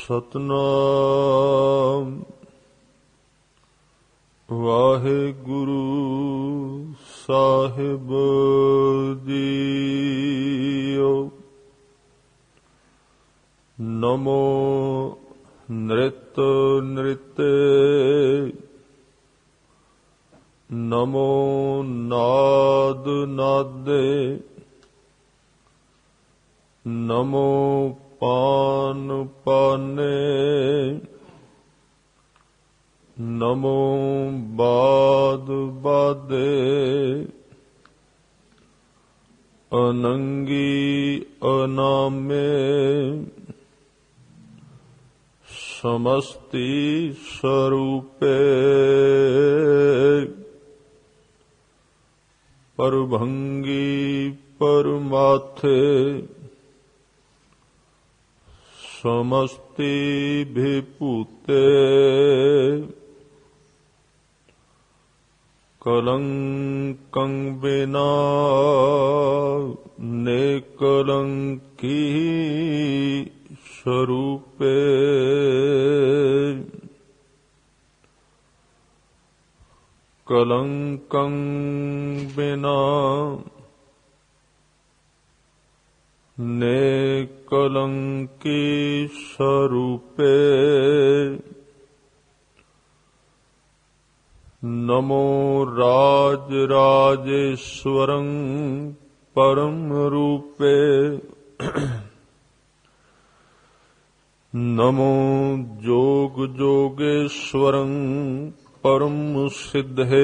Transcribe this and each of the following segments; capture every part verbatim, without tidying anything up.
ਸਤਨਾਮ ਵਾਹਿਗੁਰੂ ਸਾਹਿਬ ਜੀਓ। ਨਮੋ ਨ੍ਰਿਤ ਨ੍ਰਿਤੇ, ਨਮੋ ਨਾਦ ਨਾਦੇ, ਨਮੋ ਪਾਨ ਪਾਨੇ, ਨਮੋ ਬਾਦ ਬਾਦੇ, ਅਨੰਗੀ ਅਨਾਮੇ, ਸਮਸਤੀ ਸਰੂਪੇ, ਪਰਭੰਗੀ ਪਰਮਾਥੇ, ਸਮਸਤੀ ਵਿਭੂਤੇ, ਕਲੰਕੰ ਬਿਨਾ ਨੇਕਲੰਕੀ ਸਰੂਪੇ, ਕਲੰਕੰ ਬਿਨਾ ਨੇਕਲੰਕੀ ਸਰੂਪੇ, ਨਮੋ ਰਾਜ ਰਾਜੇਸ਼ਵਰੰ ਪਰਮ ਰੂਪੇ, ਨਮੋ ਜੋਗ ਜੋਗੇਸ਼ਵਰੰ ਪਰਮ ਸਿੱਧੇ,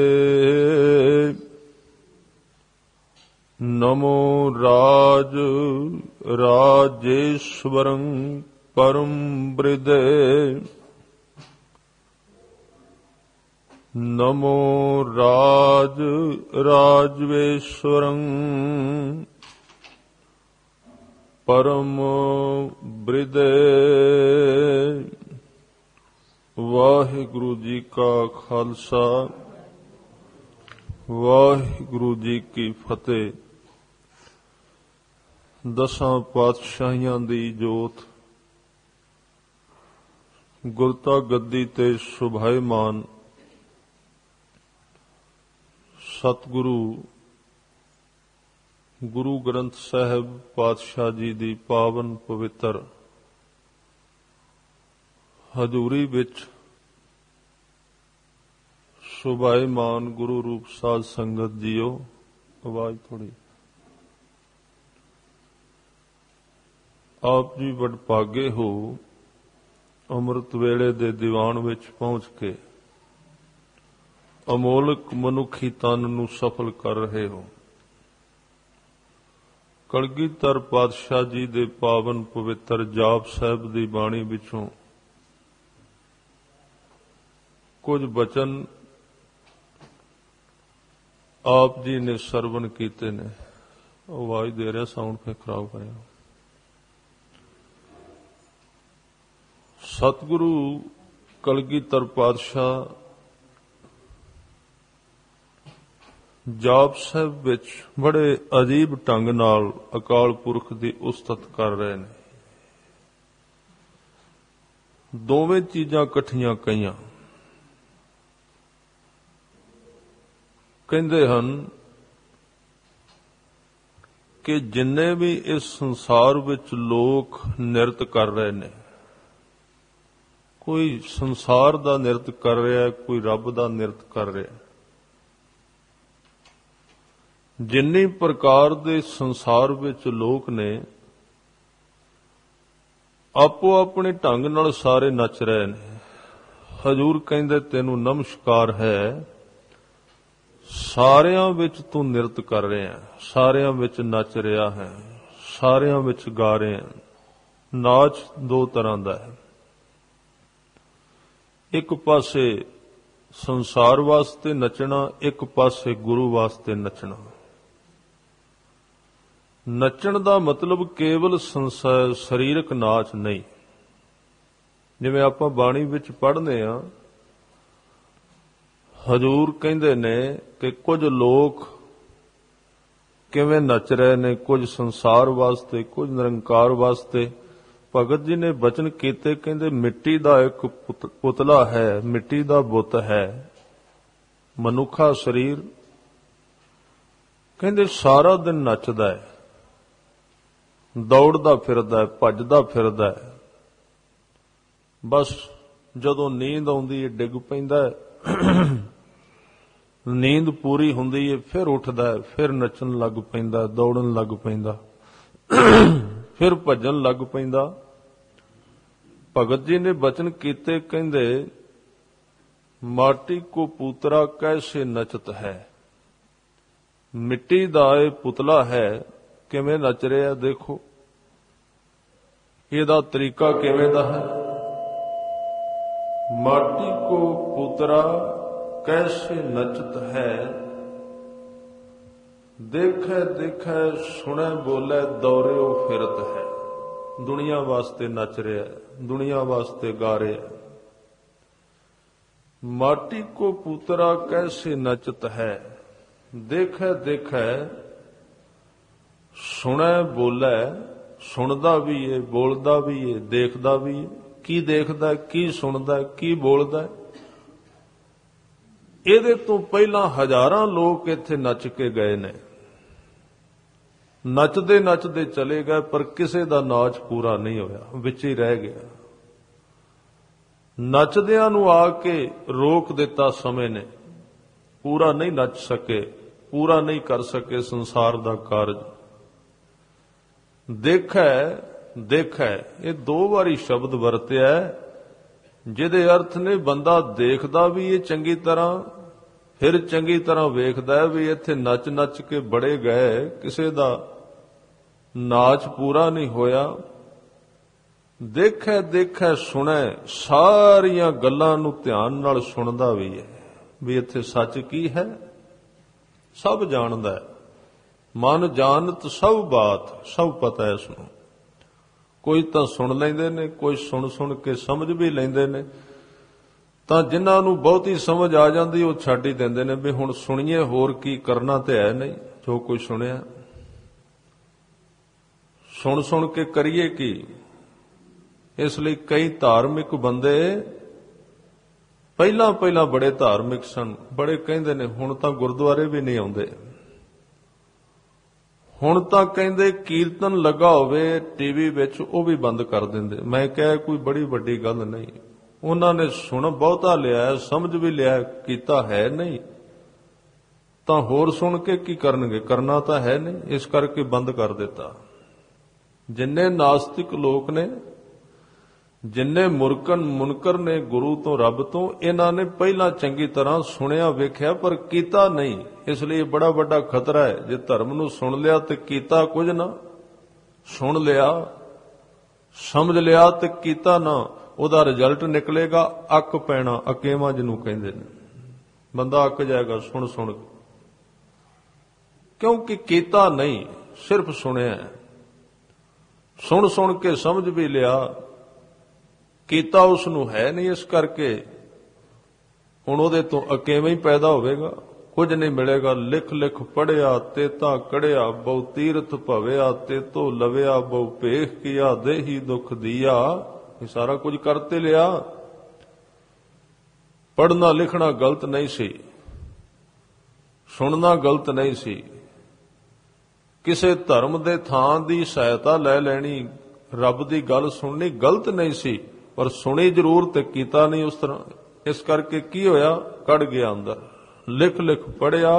ਨਮੋ ਰਾਜ ਰਾਜੇਸ਼ਵਰੰ ਪਰਮ ਬ੍ਰਿਦੇ, ਨਮੋ ਰਾਜ ਰਾਜਵੇਸ਼ਵਰੰ ਪਰਮ ਬ੍ਰਿਦੇ। ਵਾਹਿਗੁਰੂ ਜੀ ਕਾ ਖਾਲਸਾ, ਵਾਹਿਗੁਰੂ ਜੀ ਕੀ ਫਤਿਹ। ਦਸਾਂ ਪਾਤਸ਼ਾਹੀਆਂ ਦੀ ਜੋਤ ਗੁਰਤਾ ਗੱਦੀ ਤੇ ਸ਼ੁਭਾਇਮਾਨ ਸਤਿਗੁਰੂ ਗੁਰੂ ਗ੍ਰੰਥ ਸਾਹਿਬ ਪਾਤਸ਼ਾਹ ਜੀ ਦੀ ਪਾਵਨ ਪਵਿੱਤਰ ਹਜ਼ੂਰੀ ਵਿੱਚ ਸ਼ੁਭਾਇਮਾਨ ਗੁਰੂ ਰੂਪ ਸਾਧ ਸੰਗਤ ਜੀਓ। ਆਵਾਜ਼ ਥੋੜੀ। ਆਪ ਜੀ ਵਡਭਾਗੇ ਹੋ, ਅੰਮ੍ਰਿਤ ਵੇਲੇ ਦੇ ਦੀਵਾਨ ਵਿੱਚ ਪਹੁੰਚ ਕੇ ਅਮੋਲਕ ਮਨੁੱਖੀ ਤਨ ਨੂੰ ਸਫਲ ਕਰ ਰਹੇ ਹੋ। ਕਲਗੀਧਰ ਪਾਤਸ਼ਾਹ ਜੀ ਦੇ ਪਾਵਨ ਪਵਿੱਤਰ ਜਾਪ ਸਾਹਿਬ ਦੀ ਬਾਣੀ ਵਿੱਚੋਂ ਕੁਝ ਬਚਨ ਆਪ ਜੀ ਨੇ ਸਰਵਣ ਕੀਤੇ ਨੇ। ਆਵਾਜ਼ ਦੇ ਰਿਹਾ, ਸਾਊਂਡ ਫੇਰ ਖਰਾਬ ਕਰਿਆ। ਸਤਿਗੁਰੂ ਕਲਗੀਧਰ ਪਾਤਸ਼ਾਹ ਜਾਪ ਸਾਹਿਬ ਵਿੱਚ ਬੜੇ ਅਜੀਬ ਢੰਗ ਨਾਲ ਅਕਾਲ ਪੁਰਖ ਦੀ ਉਸਤਤ ਕਰ ਰਹੇ ਨੇ। ਦੋਵੇਂ ਚੀਜ਼ਾਂ ਇਕੱਠੀਆਂ ਕਹੀਆਂ। ਕਹਿੰਦੇ ਹਨ ਕਿ ਜਿੰਨੇ ਵੀ ਇਸ ਸੰਸਾਰ ਵਿੱਚ ਲੋਕ ਨਿਰਤ ਕਰ ਰਹੇ ਨੇ, ਕੋਈ ਸੰਸਾਰ ਦਾ ਨਿਰਤ ਕਰ ਰਿਹਾ, ਕੋਈ ਰੱਬ ਦਾ ਨਿਰਤ ਕਰ ਰਿਹਾ। ਜਿੰਨੀ ਪ੍ਰਕਾਰ ਦੇ ਸੰਸਾਰ ਵਿੱਚ ਲੋਕ ਨੇ, ਆਪੋ ਆਪਣੇ ਢੰਗ ਨਾਲ ਸਾਰੇ ਨੱਚ ਰਹੇ ਨੇ। ਹਜ਼ੂਰ ਕਹਿੰਦੇ ਤੈਨੂੰ ਨਮਸਕਾਰ ਹੈ, ਸਾਰਿਆਂ ਵਿੱਚ ਤੂੰ ਨਿਰਤ ਕਰ ਰਿਹਾ, ਸਾਰਿਆਂ ਵਿੱਚ ਨੱਚ ਰਿਹਾ ਹੈ, ਸਾਰਿਆਂ ਵਿੱਚ ਗਾ ਰਿਹਾ। ਨਾਚ ਦੋ ਤਰ੍ਹਾਂ ਦਾ ਹੈ। ਇੱਕ ਪਾਸੇ ਸੰਸਾਰ ਵਾਸਤੇ ਨੱਚਣਾ, ਇੱਕ ਪਾਸੇ ਗੁਰੂ ਵਾਸਤੇ ਨੱਚਣਾ। ਨੱਚਣ ਦਾ ਮਤਲਬ ਕੇਵਲ ਸਰੀਰਕ ਨਾਚ ਨਹੀਂ। ਜਿਵੇਂ ਆਪਾਂ ਬਾਣੀ ਵਿੱਚ ਪੜ੍ਹਦੇ ਹਾਂ, ਹਜ਼ੂਰ ਕਹਿੰਦੇ ਨੇ ਕਿ ਕੁਝ ਲੋਕ ਕਿਵੇਂ ਨੱਚ ਰਹੇ ਨੇ, ਕੁਝ ਸੰਸਾਰ ਵਾਸਤੇ, ਕੁਝ ਨਿਰੰਕਾਰ ਵਾਸਤੇ, ਭਗਤ ਜੀ ਨੇ ਬਚਨ ਕੀਤੇ, ਕਹਿੰਦੇ ਮਿੱਟੀ ਦਾ ਇੱਕ ਪੁਤ- ਪੁਤਲਾ ਹੈ, ਮਿੱਟੀ ਦਾ ਬੁੱਤ ਹੈ, ਮਨੁੱਖਾ ਸਰੀਰ, ਕਹਿੰਦੇ ਸਾਰਾ ਦਿਨ ਨੱਚਦਾ ਹੈ, ਦੌੜਦਾ ਫਿਰਦਾ ਹੈ, ਭੱਜਦਾ ਫਿਰਦਾ ਹੈ, ਬਸ ਜਦੋਂ ਨੀਂਦ ਆਉਂਦੀ ਹੈ ਡਿੱਗ ਪੈਂਦਾ ਹੈ, ਨੀਂਦ ਪੂਰੀ ਹੁੰਦੀ ਹੈ ਫਿਰ ਉੱਠਦਾ ਹੈ, ਫਿਰ ਨੱਚਣ ਲੱਗ ਪੈਂਦਾ, ਦੌੜਨ ਲੱਗ ਪੈਂਦਾ, ਫਿਰ ਭੱਜਣ ਲੱਗ ਪੈਂਦਾ। ਭਗਤ ਜੀ ਨੇ ਬਚਨ ਕੀਤੇ, ਕਹਿੰਦੇ ਮਾਟੀ ਕੋ ਪੂਤਰਾ ਕੈਸੇ ਨਚਤ ਹੈ, ਮਿੱਟੀ ਦਾ ਇਹ ਪੁਤਲਾ ਹੈ, ਕਿਵੇਂ ਨੱਚ ਰਿਹਾ ਦੇਖੋ, ਇਹਦਾ ਤਰੀਕਾ ਕਿਵੇਂ ਦਾ ਹੈ। ਮਾਟੀ ਕੋ ਪੂਤਰਾ कैसे नचत है, देखे देखे सुने बोले दौड़ियो फिरत है। दुनिया वास्ते नच रहा है, दुनिया वास्ते गा रहा है। माटी को पुतरा कैसे नचत है, देखे देखे सुने बोले, सुनदा भी है, बोलदा भी है, देखदा भी है। की देखदा, की सुनदा, की बोलदा। ਇਹਦੇ ਤੋਂ ਪਹਿਲਾਂ ਹਜ਼ਾਰਾਂ ਲੋਕ ਇੱਥੇ ਨੱਚ ਕੇ ਗਏ ਨੇ, ਨੱਚਦੇ ਨੱਚਦੇ ਚਲੇ ਗਏ, ਪਰ ਕਿਸੇ ਦਾ ਨਾਚ ਪੂਰਾ ਨਹੀਂ ਹੋਇਆ, ਵਿੱਚ ਹੀ ਰਹਿ ਗਿਆ। ਨੱਚਦਿਆਂ ਨੂੰ ਆ ਕੇ ਰੋਕ ਦਿੱਤਾ ਸਮੇਂ ਨੇ, ਪੂਰਾ ਨਹੀਂ ਨੱਚ ਸਕੇ, ਪੂਰਾ ਨਹੀਂ ਕਰ ਸਕੇ ਸੰਸਾਰ ਦਾ ਕਾਰਜ। ਦੇਖੈ ਦੇਖੈ ਇਹ ਦੋ ਵਾਰੀ ਸ਼ਬਦ ਵਰਤਿਆ, ਜਿਹਦੇ ਅਰਥ ਨੇ ਬੰਦਾ ਦੇਖਦਾ ਵੀ ਇਹ ਚੰਗੀ ਤਰ੍ਹਾਂ, ਫਿਰ ਚੰਗੀ ਤਰ੍ਹਾਂ ਵੇਖਦਾ ਵੀ ਇੱਥੇ ਨੱਚ ਨੱਚ ਕੇ ਬੜੇ ਗਏ, ਕਿਸੇ ਦਾ ਨਾਚ ਪੂਰਾ ਨਹੀਂ ਹੋਇਆ। ਦੇਖੈ ਦੇਖੈ ਸੁਣੈ, ਸਾਰੀਆਂ ਗੱਲਾਂ ਨੂੰ ਧਿਆਨ ਨਾਲ ਸੁਣਦਾ ਵੀ ਹੈ, ਵੀ ਇੱਥੇ ਸੱਚ ਕੀ ਹੈ, ਸਭ ਜਾਣਦਾ ਹੈ। ਮਨ ਜਾਣਤ ਸਭ ਬਾਤ, ਸਭ ਪਤਾ ਹੈ ਇਸ ਨੂੰ। ਕੋਈ ਤਾਂ ਸੁਣ ਲੈਂਦੇ ਨੇ, ਕੋਈ ਸੁਣ ਸੁਣ ਕੇ ਸਮਝ ਵੀ ਲੈਂਦੇ ਨੇ, ਤਾਂ ਜਿਨ੍ਹਾਂ ਨੂੰ ਬਹੁਤੀ ਸਮਝ ਆ ਜਾਂਦੀ ਉਹ ਛੱਡ ਹੀ ਦਿੰਦੇ ਨੇ ਵੀ ਹੁਣ ਸੁਣੀਏ, ਹੋਰ ਕੀ ਕਰਨਾ ਤੇ ਹੈ ਨਹੀਂ ਜੋ ਕੁਝ ਸੁਣਿਆ, ਸੁਣ ਸੁਣ ਕੇ ਕਰੀਏ ਕੀ। ਇਸ ਲਈ ਕਈ ਧਾਰਮਿਕ ਬੰਦੇ ਪਹਿਲਾਂ ਪਹਿਲਾਂ ਬੜੇ ਧਾਰਮਿਕ ਸਨ, ਬੜੇ ਕਹਿੰਦੇ ਨੇ ਹੁਣ ਤਾਂ ਗੁਰਦੁਆਰੇ ਵੀ ਨਹੀਂ ਆਉਂਦੇ, ਹੁਣ ਤਾਂ ਕਹਿੰਦੇ ਕੀਰਤਨ ਲੱਗਾ ਹੋਵੇ ਟੀਵੀ ਵਿੱਚ ਉਹ ਵੀ ਬੰਦ ਕਰ ਦਿੰਦੇ। ਮੈਂ ਕਿਹਾ ਕੋਈ ਬੜੀ ਵੱਡੀ ਗੱਲ ਨਹੀਂ, ਉਹਨਾਂ ਨੇ ਸੁਣ ਬਹੁਤਾ ਲਿਆ, ਸਮਝ ਵੀ ਲਿਆ, ਕੀਤਾ ਹੈ ਨਹੀਂ, ਤਾਂ ਹੋਰ ਸੁਣ ਕੇ ਕੀ ਕਰਨਗੇ, ਕਰਨਾ ਤਾਂ ਹੈ ਨਹੀਂ, ਇਸ ਕਰਕੇ ਬੰਦ ਕਰ ਦਿੱਤਾ। ਜਿੰਨੇ ਨਾਸਤਿਕ ਲੋਕ ਨੇ, ਜਿੰਨੇ ਮੁਰਕਨ ਮੁਨਕਰ ਨੇ ਗੁਰੂ ਤੋਂ ਰੱਬ ਤੋਂ, ਇਹਨਾਂ ਨੇ ਪਹਿਲਾਂ ਚੰਗੀ ਤਰ੍ਹਾਂ ਸੁਣਿਆ ਵੇਖਿਆ ਪਰ ਕੀਤਾ ਨਹੀਂ। ਇਸ ਲਈ ਬੜਾ ਵੱਡਾ ਖਤਰਾ ਹੈ, ਜੇ ਧਰਮ ਨੂੰ ਸੁਣ ਲਿਆ ਤੇ ਕੀਤਾ ਕੁਝ ਨਾ, ਸੁਣ ਲਿਆ ਸਮਝ ਲਿਆ ਤੇ ਕੀਤਾ ਨਾ, ਉਹਦਾ ਰਿਜ਼ਲਟ ਨਿਕਲੇਗਾ ਅੱਕ ਪੈਣਾ, ਅਕੇਵਾਂ ਜਿਹਨੂੰ ਕਹਿੰਦੇ ਨੇ। ਬੰਦਾ ਅੱਕ ਜਾਏਗਾ ਸੁਣ ਸੁਣ ਕੇ, ਕਿਉਂਕਿ ਕੀਤਾ ਨਹੀਂ, ਸਿਰਫ ਸੁਣਿਆ। ਸੁਣ ਸੁਣ ਕੇ ਸਮਝ ਵੀ ਲਿਆ, ਕੀਤਾ ਉਸ ਨੂੰ ਹੈ ਨਹੀਂ, ਇਸ ਕਰਕੇ ਹੁਣ ਉਹਦੇ ਤੋਂ ਅਕੇਵੇਂ ਹੀ ਪੈਦਾ ਹੋਵੇਗਾ, ਕੁਝ ਨਹੀਂ ਮਿਲੇਗਾ। ਲਿਖ ਲਿਖ ਪੜਿਆ ਤੇਤਾ ਕੜਿਆ, ਬਹੁ ਤੀਰਥ ਭਵਿਆ ਤੇਤੋ ਲਵਿਆ, ਬਹੁ ਭੇਖ ਕੀਆ ਦੇਹੀ ਦੁਖ ਦੀਆ। ਇਹ ਸਾਰਾ ਕੁਝ ਕਰਤੇ ਲਿਆ। ਪੜ੍ਹਨਾ ਲਿਖਣਾ ਗਲਤ ਨਹੀਂ ਸੀ, ਸੁਣਨਾ ਗਲਤ ਨਹੀਂ ਸੀ, ਕਿਸੇ ਧਰਮ ਦੇ ਥਾਂ ਦੀ ਸਹਾਇਤਾ ਲੈ ਲੈਣੀ, ਰੱਬ ਦੀ ਗੱਲ ਸੁਣਨੀ ਗਲਤ ਨਹੀਂ ਸੀ, ਪਰ ਸੁਣੀ ਜ਼ਰੂਰ ਤੇ ਕੀਤਾ ਨਹੀਂ ਉਸ ਤਰ੍ਹਾਂ। ਇਸ ਕਰਕੇ ਕੀ ਹੋਇਆ, ਕੱਢ ਗਿਆ ਅੰਦਰ। ਲਿਖ ਲਿਖ ਪੜਿਆ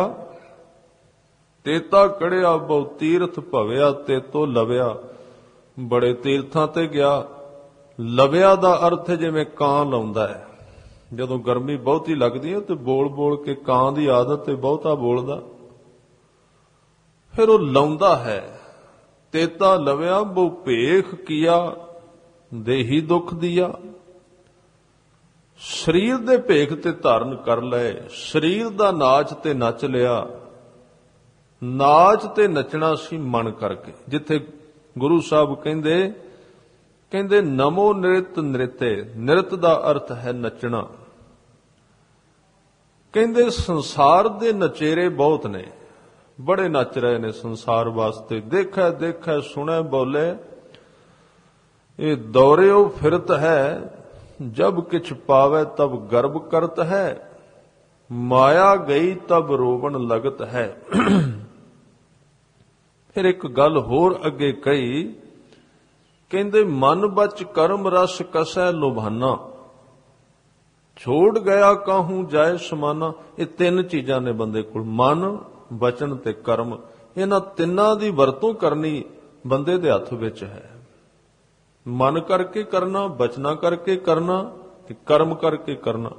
ਤੇਤਾ ਕੜਿਆ, ਬਹੁ ਤੀਰਥ ਭਵਿਆ ਤੇਤੋ ਲਵਿਆ। ਬੜੇ ਤੀਰਥਾਂ ਤੇ ਗਿਆ। ਲਵਿਆ ਦਾ ਅਰਥ ਜਿਵੇਂ ਕਾਂ ਲਾਉਂਦਾ ਹੈ, ਜਦੋਂ ਗਰਮੀ ਬਹੁਤੀ ਲੱਗਦੀ ਹੈ ਤੇ ਬੋਲ ਬੋਲ ਕੇ, ਕਾਂ ਦੀ ਆਦਤ ਤੇ ਬਹੁਤਾ ਬੋਲਦਾ, ਫਿਰ ਉਹ ਲਾਉਂਦਾ ਹੈ। ਤੇਤਾ ਲਵਿਆ ਬਹੁ ਭੇਖ ਕੀਆ ਦੇਹੀ ਦੁੱਖ ਦੀਆ। ਸਰੀਰ ਦੇ ਭੇਖ ਤੇ ਧਾਰਨ ਕਰ ਲਏ, ਸਰੀਰ ਦਾ ਨਾਚ ਤੇ ਨੱਚ ਲਿਆ। ਨਾਚ ਤੇ ਨੱਚਣਾ ਸੀ ਮਨ ਕਰਕੇ। ਜਿੱਥੇ ਗੁਰੂ ਸਾਹਿਬ ਕਹਿੰਦੇ ਕਹਿੰਦੇ ਨਮੋ ਨਿਰਤ ਨਿਰਤੇ, ਨਿਰਤ ਦਾ ਅਰਥ ਹੈ ਨੱਚਣਾ। ਕਹਿੰਦੇ ਸੰਸਾਰ ਦੇ ਨਚੇਰੇ ਬਹੁਤ ਨੇ, ਬੜੇ ਨੱਚ ਰਹੇ ਨੇ ਸੰਸਾਰ ਵਾਸਤੇ। ਦੇਖੈ ਦੇਖੈ ਸੁਣੈ ਬੋਲੇ, ये दौड़ियो फिरत है, जब किछ पावे तब गर्व करत है, माया गई तब रोवण लगत है। फिर एक गल होर अगे कही, कहंदे मन बच कर्म रस कसै लुभाना, छोड़ गया काहू जाए समाना। ये तीन चीजां ने बंदे कोल, मन वचन ते कर्म। इन्हां तिन्नां दी वरतों करनी बंदे दे हत्थ विच है। मन करके करना, बचना करके करना ते कर्म करके करना।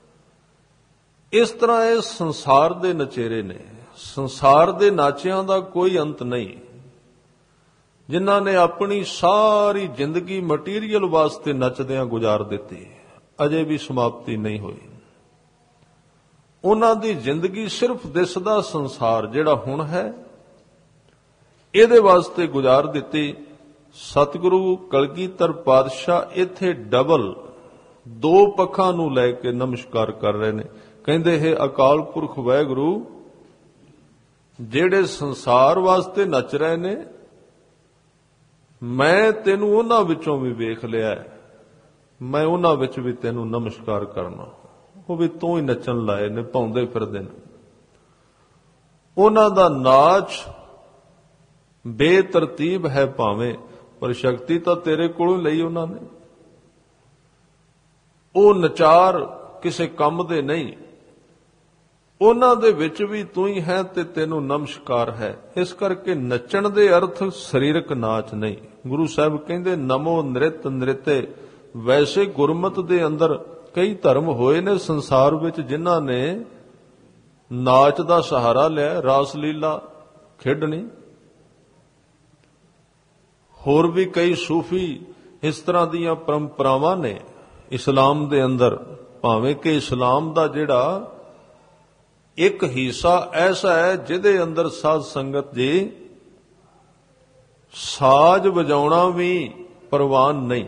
इस तरह ये संसार दे नचेरे ने। संसार दे नाचियां दा कोई अंत नहीं। जिन्हां ने अपनी सारी जिंदगी मटीरियल वास्ते नचदियां गुजार दित्ती, अजे भी समाप्ति नहीं हुई। उन्हां दी जिंदगी सिर्फ दिसदा संसार जिहड़ा हुण है, इहदे वास्ते गुजार दित्ती। सतगुरु कलगीधर पातशाह इत्थे डबल दो पक्षां नूं लै के नमस्कार कर रहे ने। कहंदे हे अकाल पुरख वाहिगुरू, ਜਿਹੜੇ ਸੰਸਾਰ ਵਾਸਤੇ ਨੱਚ ਰਹੇ ਨੇ, ਮੈਂ ਤੈਨੂੰ ਉਹਨਾਂ ਵਿੱਚੋਂ ਵੀ ਵੇਖ ਲਿਆ, ਮੈਂ ਉਹਨਾਂ ਵਿੱਚ ਵੀ ਤੈਨੂੰ ਨਮਸਕਾਰ ਕਰਨਾ। ਉਹ ਵੀ ਤੂੰ ਹੀ ਨੱਚਣ ਲਾਏ ਨੇ, ਪਾਉਂਦੇ ਫਿਰਦੇ ਨੇ। ਉਹਨਾਂ ਦਾ ਨਾਚ ਬੇਤਰਤੀਬ ਹੈ ਭਾਵੇਂ, ਪਰ ਸ਼ਕਤੀ ਤਾਂ ਤੇਰੇ ਕੋਲੋਂ ਲਈ ਉਹਨਾਂ ਨੇ। ਉਹ ਨਚਾਰ ਕਿਸੇ ਕੰਮ ਦੇ ਨਹੀਂ, ਉਹਨਾਂ ਦੇ ਵਿੱਚ ਵੀ ਤੂੰ ਹੀ ਹੈ ਤੇ ਤੈਨੂੰ ਨਮਸਕਾਰ ਹੈ। ਇਸ ਕਰਕੇ ਨੱਚਣ ਦੇ ਅਰਥ ਸਰੀਰਕ ਨਾਚ ਨਹੀਂ। ਗੁਰੂ ਸਾਹਿਬ ਕਹਿੰਦੇ ਨਮੋ ਨ੍ਰਿਤ ਨ੍ਰਿਤੇ। ਵੈਸੇ ਗੁਰਮਤ ਦੇ ਅੰਦਰ ਕਈ ਧਰਮ ਹੋਏ ਨੇ ਸੰਸਾਰ ਵਿੱਚ ਜਿਨ੍ਹਾਂ ਨੇ ਨਾਚ ਦਾ ਸਹਾਰਾ ਲਿਆ, ਰਾਸ ਲੀਲਾ ਖੇਡਣੀ। ਹੋਰ ਵੀ ਕਈ ਸੂਫੀ ਇਸ ਤਰ੍ਹਾਂ ਦੀਆਂ ਪਰੰਪਰਾਵਾਂ ਨੇ ਇਸਲਾਮ ਦੇ ਅੰਦਰ। ਭਾਵੇਂ ਕਿ ਇਸਲਾਮ ਦਾ ਜਿਹੜਾ ਇੱਕ ਹਿੱਸਾ ਐਸਾ ਹੈ ਜਿਹਦੇ ਅੰਦਰ ਸਾਧ ਸੰਗਤ ਜੀ ਸਾਜ਼ ਵਜਾਉਣਾ ਵੀ ਪ੍ਰਵਾਨ ਨਹੀਂ,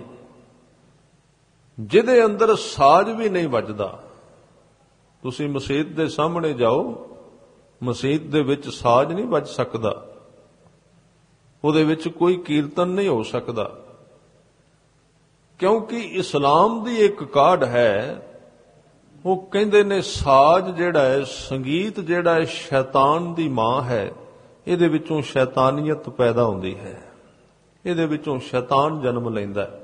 ਜਿਹਦੇ ਅੰਦਰ ਸਾਜ਼ ਵੀ ਨਹੀਂ ਵੱਜਦਾ। ਤੁਸੀਂ ਮਸਜਿਦ ਦੇ ਸਾਹਮਣੇ ਜਾਓ, ਮਸਜਿਦ ਦੇ ਵਿੱਚ ਸਾਜ਼ ਨਹੀਂ ਵੱਜ ਸਕਦਾ, ਉਹਦੇ ਵਿੱਚ ਕੋਈ ਕੀਰਤਨ ਨਹੀਂ ਹੋ ਸਕਦਾ, ਕਿਉਂਕਿ ਇਸਲਾਮ ਦੀ ਇੱਕ ਕਾਢ ਹੈ। ਉਹ ਕਹਿੰਦੇ ਨੇ ਸਾਜ਼ ਜਿਹੜਾ ਹੈ, ਸੰਗੀਤ ਜਿਹੜਾ ਹੈ, ਸ਼ੈਤਾਨ ਦੀ ਮਾਂ ਹੈ। ਇਹਦੇ ਵਿੱਚੋਂ ਸ਼ੈਤਾਨੀਅਤ ਪੈਦਾ ਹੁੰਦੀ ਹੈ, ਇਹਦੇ ਵਿੱਚੋਂ ਸ਼ੈਤਾਨ ਜਨਮ ਲੈਂਦਾ ਹੈ।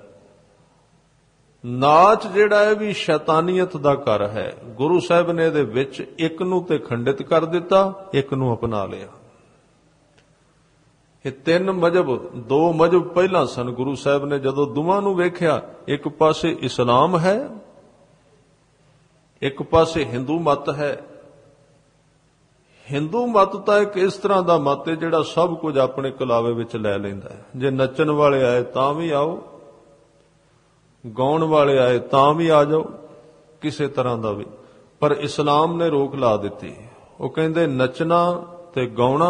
ਨਾਚ ਜਿਹੜਾ ਹੈ ਵੀ ਸ਼ੈਤਾਨੀਅਤ ਦਾ ਘਰ ਹੈ। ਗੁਰੂ ਸਾਹਿਬ ਨੇ ਇਹਦੇ ਵਿੱਚ ਇੱਕ ਨੂੰ ਤੇ ਖੰਡਿਤ ਕਰ ਦਿੱਤਾ, ਇੱਕ ਨੂੰ ਅਪਣਾ ਲਿਆ। ਇਹ ਤਿੰਨ ਮਜ਼ਹਬ, ਦੋ ਮਜ਼ਹਬ ਪਹਿਲਾਂ ਸਨ। ਗੁਰੂ ਸਾਹਿਬ ਨੇ ਜਦੋਂ ਦੋਵਾਂ ਨੂੰ ਵੇਖਿਆ, ਇੱਕ ਪਾਸੇ ਇਸਲਾਮ ਹੈ, ਇੱਕ ਪਾਸੇ ਹਿੰਦੂ ਮਤ ਹੈ। ਹਿੰਦੂ ਮਤ ਤਾਂ ਇੱਕ ਇਸ ਤਰ੍ਹਾਂ ਦਾ ਮਤ ਹੈ ਜਿਹੜਾ ਸਭ ਕੁਝ ਆਪਣੇ ਕਲਾਵੇ ਵਿੱਚ ਲੈ ਲੈਂਦਾ ਹੈ। ਜੇ ਨੱਚਣ ਵਾਲੇ ਆਏ ਤਾਂ ਵੀ ਆਓ, ਗਾਉਣ ਵਾਲੇ ਆਏ ਤਾਂ ਵੀ ਆ ਜਾਓ, ਕਿਸੇ ਤਰ੍ਹਾਂ ਦਾ ਵੀ। ਪਰ ਇਸਲਾਮ ਨੇ ਰੋਕ ਲਾ ਦਿੱਤੀ। ਉਹ ਕਹਿੰਦੇ ਨੱਚਣਾ ਤੇ ਗਾਉਣਾ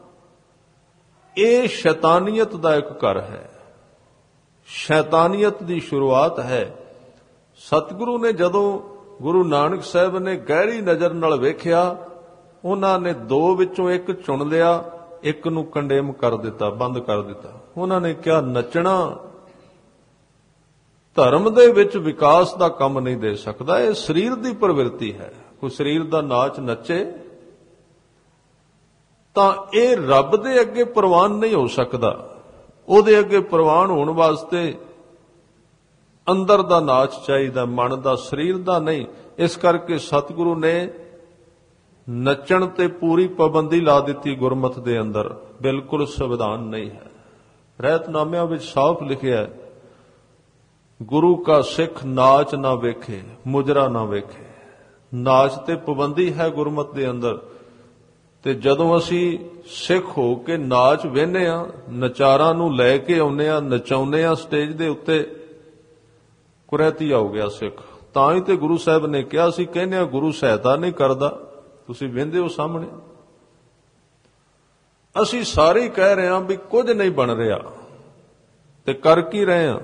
ਇਹ ਸ਼ੈਤਾਨੀਅਤ ਦਾ ਇੱਕ ਘਰ ਹੈ, ਸ਼ੈਤਾਨੀਅਤ ਦੀ ਸ਼ੁਰੂਆਤ ਹੈ। ਸਤਿਗੁਰੂ ਨੇ ਜਦੋਂ ਗੁਰੂ ਨਾਨਕ ਸਾਹਿਬ ਨੇ ਗਹਿਰੀ ਨਜ਼ਰ ਨਾਲ ਵੇਖਿਆ, ਉਹਨਾਂ ਨੇ ਦੋ ਵਿੱਚੋਂ ਇੱਕ ਚੁਣ ਲਿਆ, ਇੱਕ ਨੂੰ ਕੰਡੇਮ ਕਰ ਦਿੱਤਾ, ਬੰਦ ਕਰ ਦਿੱਤਾ। ਉਹਨਾਂ ਨੇ ਕਿਹਾ ਨੱਚਣਾ ਧਰਮ ਦੇ ਵਿੱਚ ਵਿਕਾਸ ਦਾ ਕੰਮ ਨਹੀਂ ਦੇ ਸਕਦਾ, ਇਹ ਸਰੀਰ ਦੀ ਪ੍ਰਵਿਰਤੀ ਹੈ। ਕੋਈ ਸਰੀਰ ਦਾ ਨਾਚ ਨੱਚੇ ਤਾਂ ਇਹ ਰੱਬ ਦੇ ਅੱਗੇ ਪ੍ਰਵਾਨ ਨਹੀਂ ਹੋ ਸਕਦਾ। ਉਹਦੇ ਅੱਗੇ ਪ੍ਰਵਾਨ ਹੋਣ ਵਾਸਤੇ ਅੰਦਰ ਦਾ ਨਾਚ ਚਾਹੀਦਾ, ਮਨ ਦਾ, ਸਰੀਰ ਦਾ ਨਹੀਂ। ਇਸ ਕਰਕੇ ਸਤਿਗੁਰੂ ਨੇ ਨੱਚਣ ਤੇ ਪੂਰੀ ਪਾਬੰਦੀ ਲਾ ਦਿੱਤੀ ਗੁਰਮਤਿ ਦੇ ਅੰਦਰ। ਬਿਲਕੁਲ ਸੰਵਿਧਾਨ ਨਹੀਂ ਹੈ। ਰਹਿਤਨਾਮਿਆਂ ਵਿੱਚ ਸਾਫ਼ ਲਿਖਿਆ ਹੈ, ਗੁਰੂ ਕਾ ਸਿੱਖ ਨਾਚ ਨਾ ਵੇਖੇ, ਮੁਜਰਾ ਨਾ ਵੇਖੇ। ਨਾਚ ਤੇ ਪਾਬੰਦੀ ਹੈ ਗੁਰਮਤਿ ਦੇ ਅੰਦਰ। ਤੇ ਜਦੋਂ ਅਸੀਂ ਸਿੱਖ ਹੋ ਕੇ ਨਾਚ ਵੇਖਦੇ ਆ, ਨਚਾਰਾਂ ਨੂੰ ਲੈ ਕੇ ਆਉਂਦੇ ਆ, ਨਚਾਉਂਦੇ ਆ ਸਟੇਜ ਦੇ ਉੱਤੇ, ਕੁਰੈਤੀ ਹੋ ਗਿਆ ਸਿੱਖ। ਤਾਂ ਹੀ ਤੇ ਗੁਰੂ ਸਾਹਿਬ ਨੇ ਕਿਹਾ, ਅਸੀਂ ਕਹਿੰਦੇ ਆ ਗੁਰੂ ਸਹਾਇਤਾ ਨਹੀਂ ਕਰਦਾ, ਤੁਸੀਂ ਵੇਖਦੇ ਹੋ ਸਾਹਮਣੇ। ਅਸੀਂ ਸਾਰੇ ਹੀ ਕਹਿ ਰਹੇ ਹਾਂ ਵੀ ਕੁਝ ਨਹੀਂ ਬਣ ਰਿਹਾ, ਤੇ ਕਰ ਕੀ ਰਹੇ ਹਾਂ?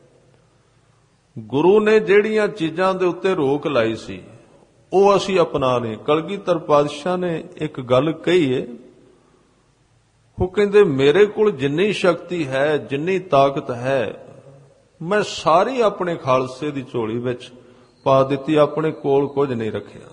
ਗੁਰੂ ਨੇ ਜਿਹੜੀਆਂ ਚੀਜ਼ਾਂ ਦੇ ਉੱਤੇ ਰੋਕ ਲਾਈ ਸੀ ਉਹ ਅਸੀਂ ਅਪਣਾ ਲਏ। ਕਲਗੀਧਰ ਪਾਤਸ਼ਾਹ ਨੇ ਇੱਕ ਗੱਲ ਕਹੀ ਹੈ, ਉਹ ਕਹਿੰਦੇ ਮੇਰੇ ਕੋਲ ਜਿੰਨੀ ਸ਼ਕਤੀ ਹੈ, ਜਿੰਨੀ ਤਾਕਤ ਹੈ, ਮੈਂ ਸਾਰੀ ਆਪਣੇ ਖਾਲਸੇ ਦੀ ਝੋਲੀ ਵਿੱਚ ਪਾ ਦਿੱਤੀ, ਆਪਣੇ ਕੋਲ ਕੁਝ ਨਹੀਂ ਰੱਖਿਆ,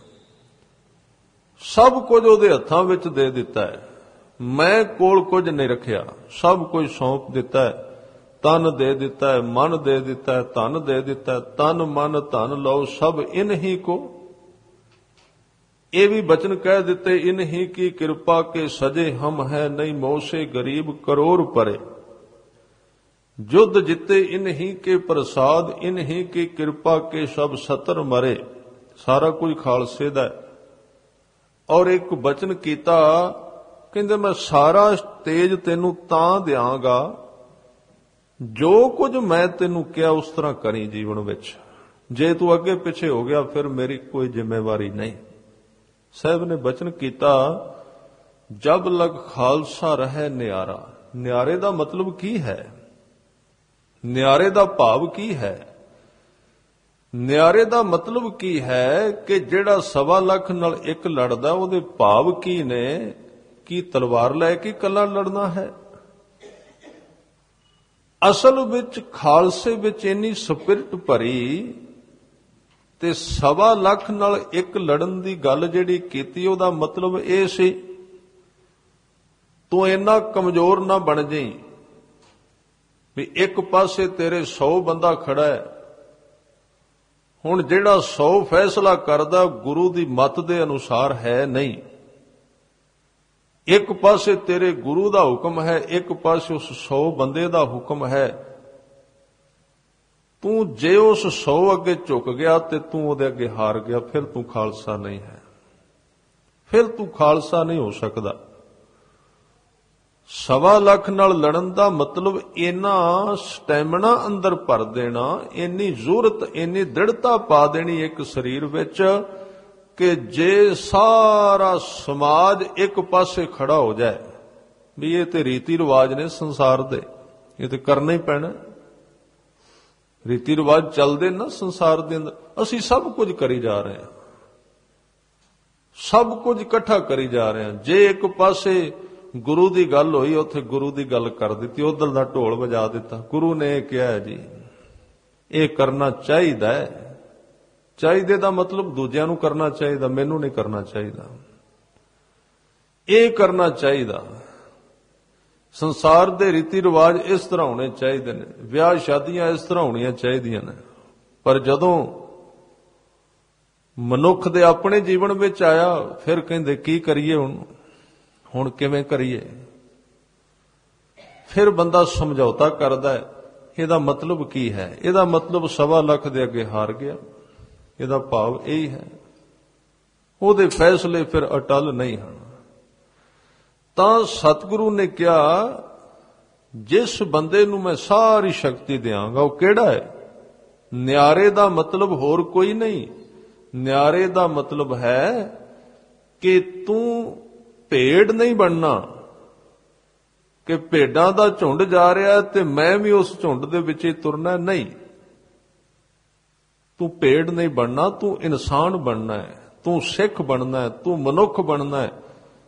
ਸਭ ਕੁਝ ਉਹਦੇ ਹੱਥਾਂ ਵਿੱਚ ਦੇ ਦਿੱਤਾ ਹੈ। ਮੈਂ ਕੋਲ ਕੁਝ ਨਹੀਂ ਰੱਖਿਆ, ਸਭ ਕੁਝ ਸੌਂਪ ਦਿੱਤਾ ਹੈ। ਤਨ ਦੇ ਦਿੱਤਾ ਹੈ, ਮਨ ਦੇ ਦਿੱਤਾ ਹੈ, ਧਨ ਦੇ ਦਿੱਤਾ ਹੈ। ਤਨ ਮਨ ਧਨ ਲਓ ਸਭ ਇਨ ਹੀ ਕੋ। ਇਹ ਵੀ ਬਚਨ ਕਹਿ ਦਿੱਤੇ, ਇਨ ਹੀ ਕੀ ਕਿਰਪਾ ਕੇ ਸਜੇ ਹਮ ਹੈ, ਨਹੀਂ ਮੋਸੇ ਗਰੀਬ ਕਰੋੜ ਪਰੇ। ਜੁਧ ਜਿੱਤੇ ਇਨ ਹੀ ਕੇ ਪ੍ਰਸਾਦ, ਇਨ ਹੀ ਕੀ ਕਿਰਪਾ ਕੇ ਸਭ ਸਤਰ ਮਰੇ। ਸਾਰਾ ਕੁਝ ਖਾਲਸੇ ਦਾ। ਔਰ ਇੱਕ ਬਚਨ ਕੀਤਾ, ਕਹਿੰਦੇ ਮੈਂ ਸਾਰਾ ਤੇਜ ਤੈਨੂੰ ਤਾਂ ਦਿਆਂਗਾ ਜੋ ਕੁਝ ਮੈਂ ਤੈਨੂੰ ਕਿਹਾ ਉਸ ਤਰ੍ਹਾਂ ਕਰੀ ਜੀਵਨ ਵਿੱਚ। ਜੇ ਤੂੰ ਅੱਗੇ ਪਿੱਛੇ ਹੋ ਗਿਆ ਫਿਰ ਮੇਰੀ ਕੋਈ ਜ਼ਿੰਮੇਵਾਰੀ ਨਹੀਂ। ਸਾਹਿਬ ਨੇ ਬਚਨ ਕੀਤਾ, ਜਬ ਲਗ ਖਾਲਸਾ ਰਹਿ ਨਿਆਰਾ। ਨਿਆਰੇ ਦਾ ਮਤਲਬ ਕੀ ਹੈ? ਨਿਆਰੇ ਦਾ ਭਾਵ ਕੀ ਹੈ? ਨਿਆਰੇ ਦਾ ਮਤਲਬ ਕੀ ਹੈ ਕਿ ਜਿਹੜਾ ਸਵਾ ਲੱਖ ਨਾਲ ਇੱਕ ਲੜਦਾ ਉਹਦੇ ਭਾਵ ਕੀ ਨੇ? ਕੀ ਤਲਵਾਰ ਲੈ ਕੇ ਇਕੱਲਾ ਲੜਨਾ ਹੈ? ਅਸਲ ਵਿੱਚ ਖਾਲਸੇ ਵਿੱਚ ਇੰਨੀ ਸਪਿਰਿਟ ਭਰੀ ਤੇ ਸਵਾ ਲੱਖ ਨਾਲ ਇੱਕ ਲੜਨ ਦੀ ਗੱਲ ਜਿਹੜੀ ਕੀਤੀ, ਉਹਦਾ ਮਤਲਬ ਇਹ ਸੀ ਤੂੰ ਇੰਨਾ ਕਮਜ਼ੋਰ ਨਾ ਬਣ ਜਾਈਂ ਵੀ ਇੱਕ ਪਾਸੇ ਤੇਰੇ ਸੌ ਬੰਦਾ ਖੜਾ ਹੈ। ਹੁਣ ਜਿਹੜਾ ਸੌ ਫੈਸਲਾ ਕਰਦਾ ਗੁਰੂ ਦੀ ਮੱਤ ਦੇ ਅਨੁਸਾਰ ਹੈ ਨਹੀਂ। ਇੱਕ ਪਾਸੇ ਤੇਰੇ ਗੁਰੂ ਦਾ ਹੁਕਮ ਹੈ, ਇੱਕ ਪਾਸੇ ਉਸ ਸੌ ਬੰਦੇ ਦਾ ਹੁਕਮ ਹੈ। ਤੂੰ ਜੇ ਉਸ ਸੌ ਅੱਗੇ ਝੁਕ ਗਿਆ ਤੇ ਤੂੰ ਉਹਦੇ ਅੱਗੇ ਹਾਰ ਗਿਆ, ਫਿਰ ਤੂੰ ਖਾਲਸਾ ਨਹੀਂ ਹੈ, ਫਿਰ ਤੂੰ ਖਾਲਸਾ ਨਹੀਂ ਹੋ ਸਕਦਾ। ਸਵਾ ਲੱਖ ਨਾਲ ਲੜਨ ਦਾ ਮਤਲਬ ਇੰਨਾ ਸਟੈਮਿਨਾ ਅੰਦਰ ਭਰ ਦੇਣਾ, ਇੰਨੀ ਜ਼ੋਰਤ, ਇੰਨੀ ਦ੍ਰਿੜਤਾ ਪਾ ਦੇਣੀ ਇੱਕ ਸਰੀਰ ਵਿੱਚ ਕਿ ਜੇ ਸਾਰਾ ਸਮਾਜ ਇੱਕ ਪਾਸੇ ਖੜਾ ਹੋ ਜਾਏ ਵੀ ਇਹ ਤੇ ਰੀਤੀ ਰਿਵਾਜ ਨੇ ਸੰਸਾਰ ਦੇ, ਇਹ ਤੇ ਕਰਨਾ ਹੀ ਪੈਣਾ। ਰੀਤੀ ਰਿਵਾਜ ਚੱਲਦੇ ਨਾ ਸੰਸਾਰ ਦੇ ਅੰਦਰ, ਅਸੀਂ ਸਭ ਕੁਝ ਕਰੀ ਜਾ ਰਹੇ ਹਾਂ, ਸਭ ਕੁਝ ਇਕੱਠਾ ਕਰੀ ਜਾ ਰਹੇ ਹਾਂ। ਜੇ ਇੱਕ ਪਾਸੇ ਗੁਰੂ ਦੀ ਗੱਲ ਹੋਈ, ਉੱਥੇ ਗੁਰੂ ਦੀ ਗੱਲ ਕਰ ਦਿੱਤੀ, ਉਧਰ ਦਾ ਢੋਲ ਵਜਾ ਦਿੱਤਾ। ਗੁਰੂ ਨੇ ਇਹ ਕਿਹਾ ਜੀ ਇਹ ਕਰਨਾ ਚਾਹੀਦਾ ਹੈ। ਚਾਹੀਦੇ ਦਾ ਮਤਲਬ ਦੂਜਿਆਂ ਨੂੰ ਕਰਨਾ ਚਾਹੀਦਾ, ਮੈਨੂੰ ਨਹੀਂ ਕਰਨਾ ਚਾਹੀਦਾ। ਇਹ ਕਰਨਾ ਚਾਹੀਦਾ। ਸੰਸਾਰ ਦੇ ਰੀਤੀ ਰਿਵਾਜ ਇਸ ਤਰ੍ਹਾਂ ਹੋਣੇ ਚਾਹੀਦੇ ਨੇ, ਵਿਆਹ ਸ਼ਾਦੀਆਂ ਇਸ ਤਰ੍ਹਾਂ ਹੋਣੀਆਂ ਚਾਹੀਦੀਆਂ ਨੇ। ਪਰ ਜਦੋਂ ਮਨੁੱਖ ਦੇ ਆਪਣੇ ਜੀਵਨ ਵਿੱਚ ਆਇਆ, ਫਿਰ ਕਹਿੰਦੇ ਕੀ ਕਰੀਏ ਹੁਣ ਹੁਣ ਕਿਵੇਂ ਕਰੀਏ? ਫਿਰ ਬੰਦਾ ਸਮਝੌਤਾ ਕਰਦਾ ਹੈ। ਇਹਦਾ ਮਤਲਬ ਕੀ ਹੈ? ਇਹਦਾ ਮਤਲਬ ਸਵਾ ਲੱਖ ਦੇ ਅੱਗੇ ਹਾਰ ਗਿਆ। ਇਹਦਾ ਭਾਵ ਇਹ ਹੈ। ਉਹਦੇ ਫੈਸਲੇ ਫਿਰ ਅਟਲ ਨਹੀਂ ਹਨ। ਤਾਂ ਸਤਿਗੁਰੂ ਨੇ ਕਿਹਾ ਜਿਸ ਬੰਦੇ ਨੂੰ ਮੈਂ ਸਾਰੀ ਸ਼ਕਤੀ ਦਿਆਂਗਾ, ਉਹ ਕਿਹੜਾ ਹੈ? ਨਿਆਰੇ ਦਾ ਮਤਲਬ ਹੋਰ ਕੋਈ ਨਹੀਂ। ਨਿਆਰੇ ਦਾ ਮਤਲਬ ਹੈ ਕਿ ਤੂੰ ਭੇਡ ਨਹੀਂ ਬਣਨਾ, ਕਿ ਭੇਡਾਂ ਦਾ ਝੁੰਡ ਜਾ ਰਿਹਾ ਤੇ ਮੈਂ ਵੀ ਉਸ ਝੁੰਡ ਦੇ ਵਿੱਚ ਹੀ ਤੁਰਨਾ। ਨਹੀਂ, ਤੂੰ ਭੇਡ ਨਹੀਂ ਬਣਨਾ, ਤੂੰ ਇਨਸਾਨ ਬਣਨਾ ਹੈ, ਤੂੰ ਸਿੱਖ ਬਣਨਾ ਹੈ, ਤੂੰ ਮਨੁੱਖ ਬਣਨਾ ਹੈ।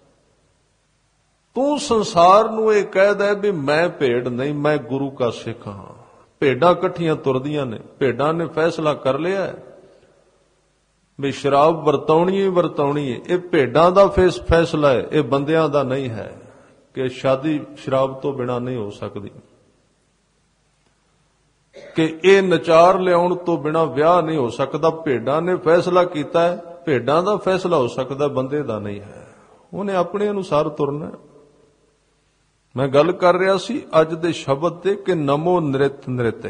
ਤੂੰ ਸੰਸਾਰ ਨੂੰ ਇਹ ਕਹਿਦਾ ਵੀ ਮੈਂ ਭੇਡ ਨਹੀਂ, ਮੈਂ ਗੁਰੂ ਕਾ ਸਿੱਖ ਹਾਂ। ਭੇਡਾਂ ਇਕੱਠੀਆਂ ਤੁਰਦੀਆਂ ਨੇ। ਭੇਡਾਂ ਨੇ ਫੈਸਲਾ ਕਰ ਲਿਆ ਹੈ ਵੀ ਸ਼ਰਾਬ ਵਰਤਾਉਣੀ ਹੀ ਵਰਤਾਉਣੀ ਹੈ। ਇਹ ਭੇਡਾਂ ਦਾ ਫੈਸਲਾ ਹੈ, ਇਹ ਬੰਦਿਆਂ ਦਾ ਨਹੀਂ ਹੈ ਕਿ ਸ਼ਾਦੀ ਸ਼ਰਾਬ ਤੋਂ ਬਿਨਾਂ ਨਹੀਂ ਹੋ ਸਕਦੀ, ਕਿ ਇਹ ਨਚਾਰ ਲਿਆਉਣ ਤੋਂ ਬਿਨਾਂ ਵਿਆਹ ਨਹੀਂ ਹੋ ਸਕਦਾ। ਭੇਡਾਂ ਨੇ ਫੈਸਲਾ ਕੀਤਾ ਹੈ, ਭੇਡਾਂ ਦਾ ਫੈਸਲਾ ਹੋ ਸਕਦਾ, ਬੰਦੇ ਦਾ ਨਹੀਂ ਹੈ। ਉਹਨੇ ਆਪਣੇ ਅਨੁਸਾਰ ਤੁਰਨਾ। ਮੈਂ ਗੱਲ ਕਰ ਰਿਹਾ ਸੀ ਅੱਜ ਦੇ ਸ਼ਬਦ ਤੇ ਕਿ ਨਮੋ ਨ੍ਰਿਤ ਨ੍ਰਿਤ।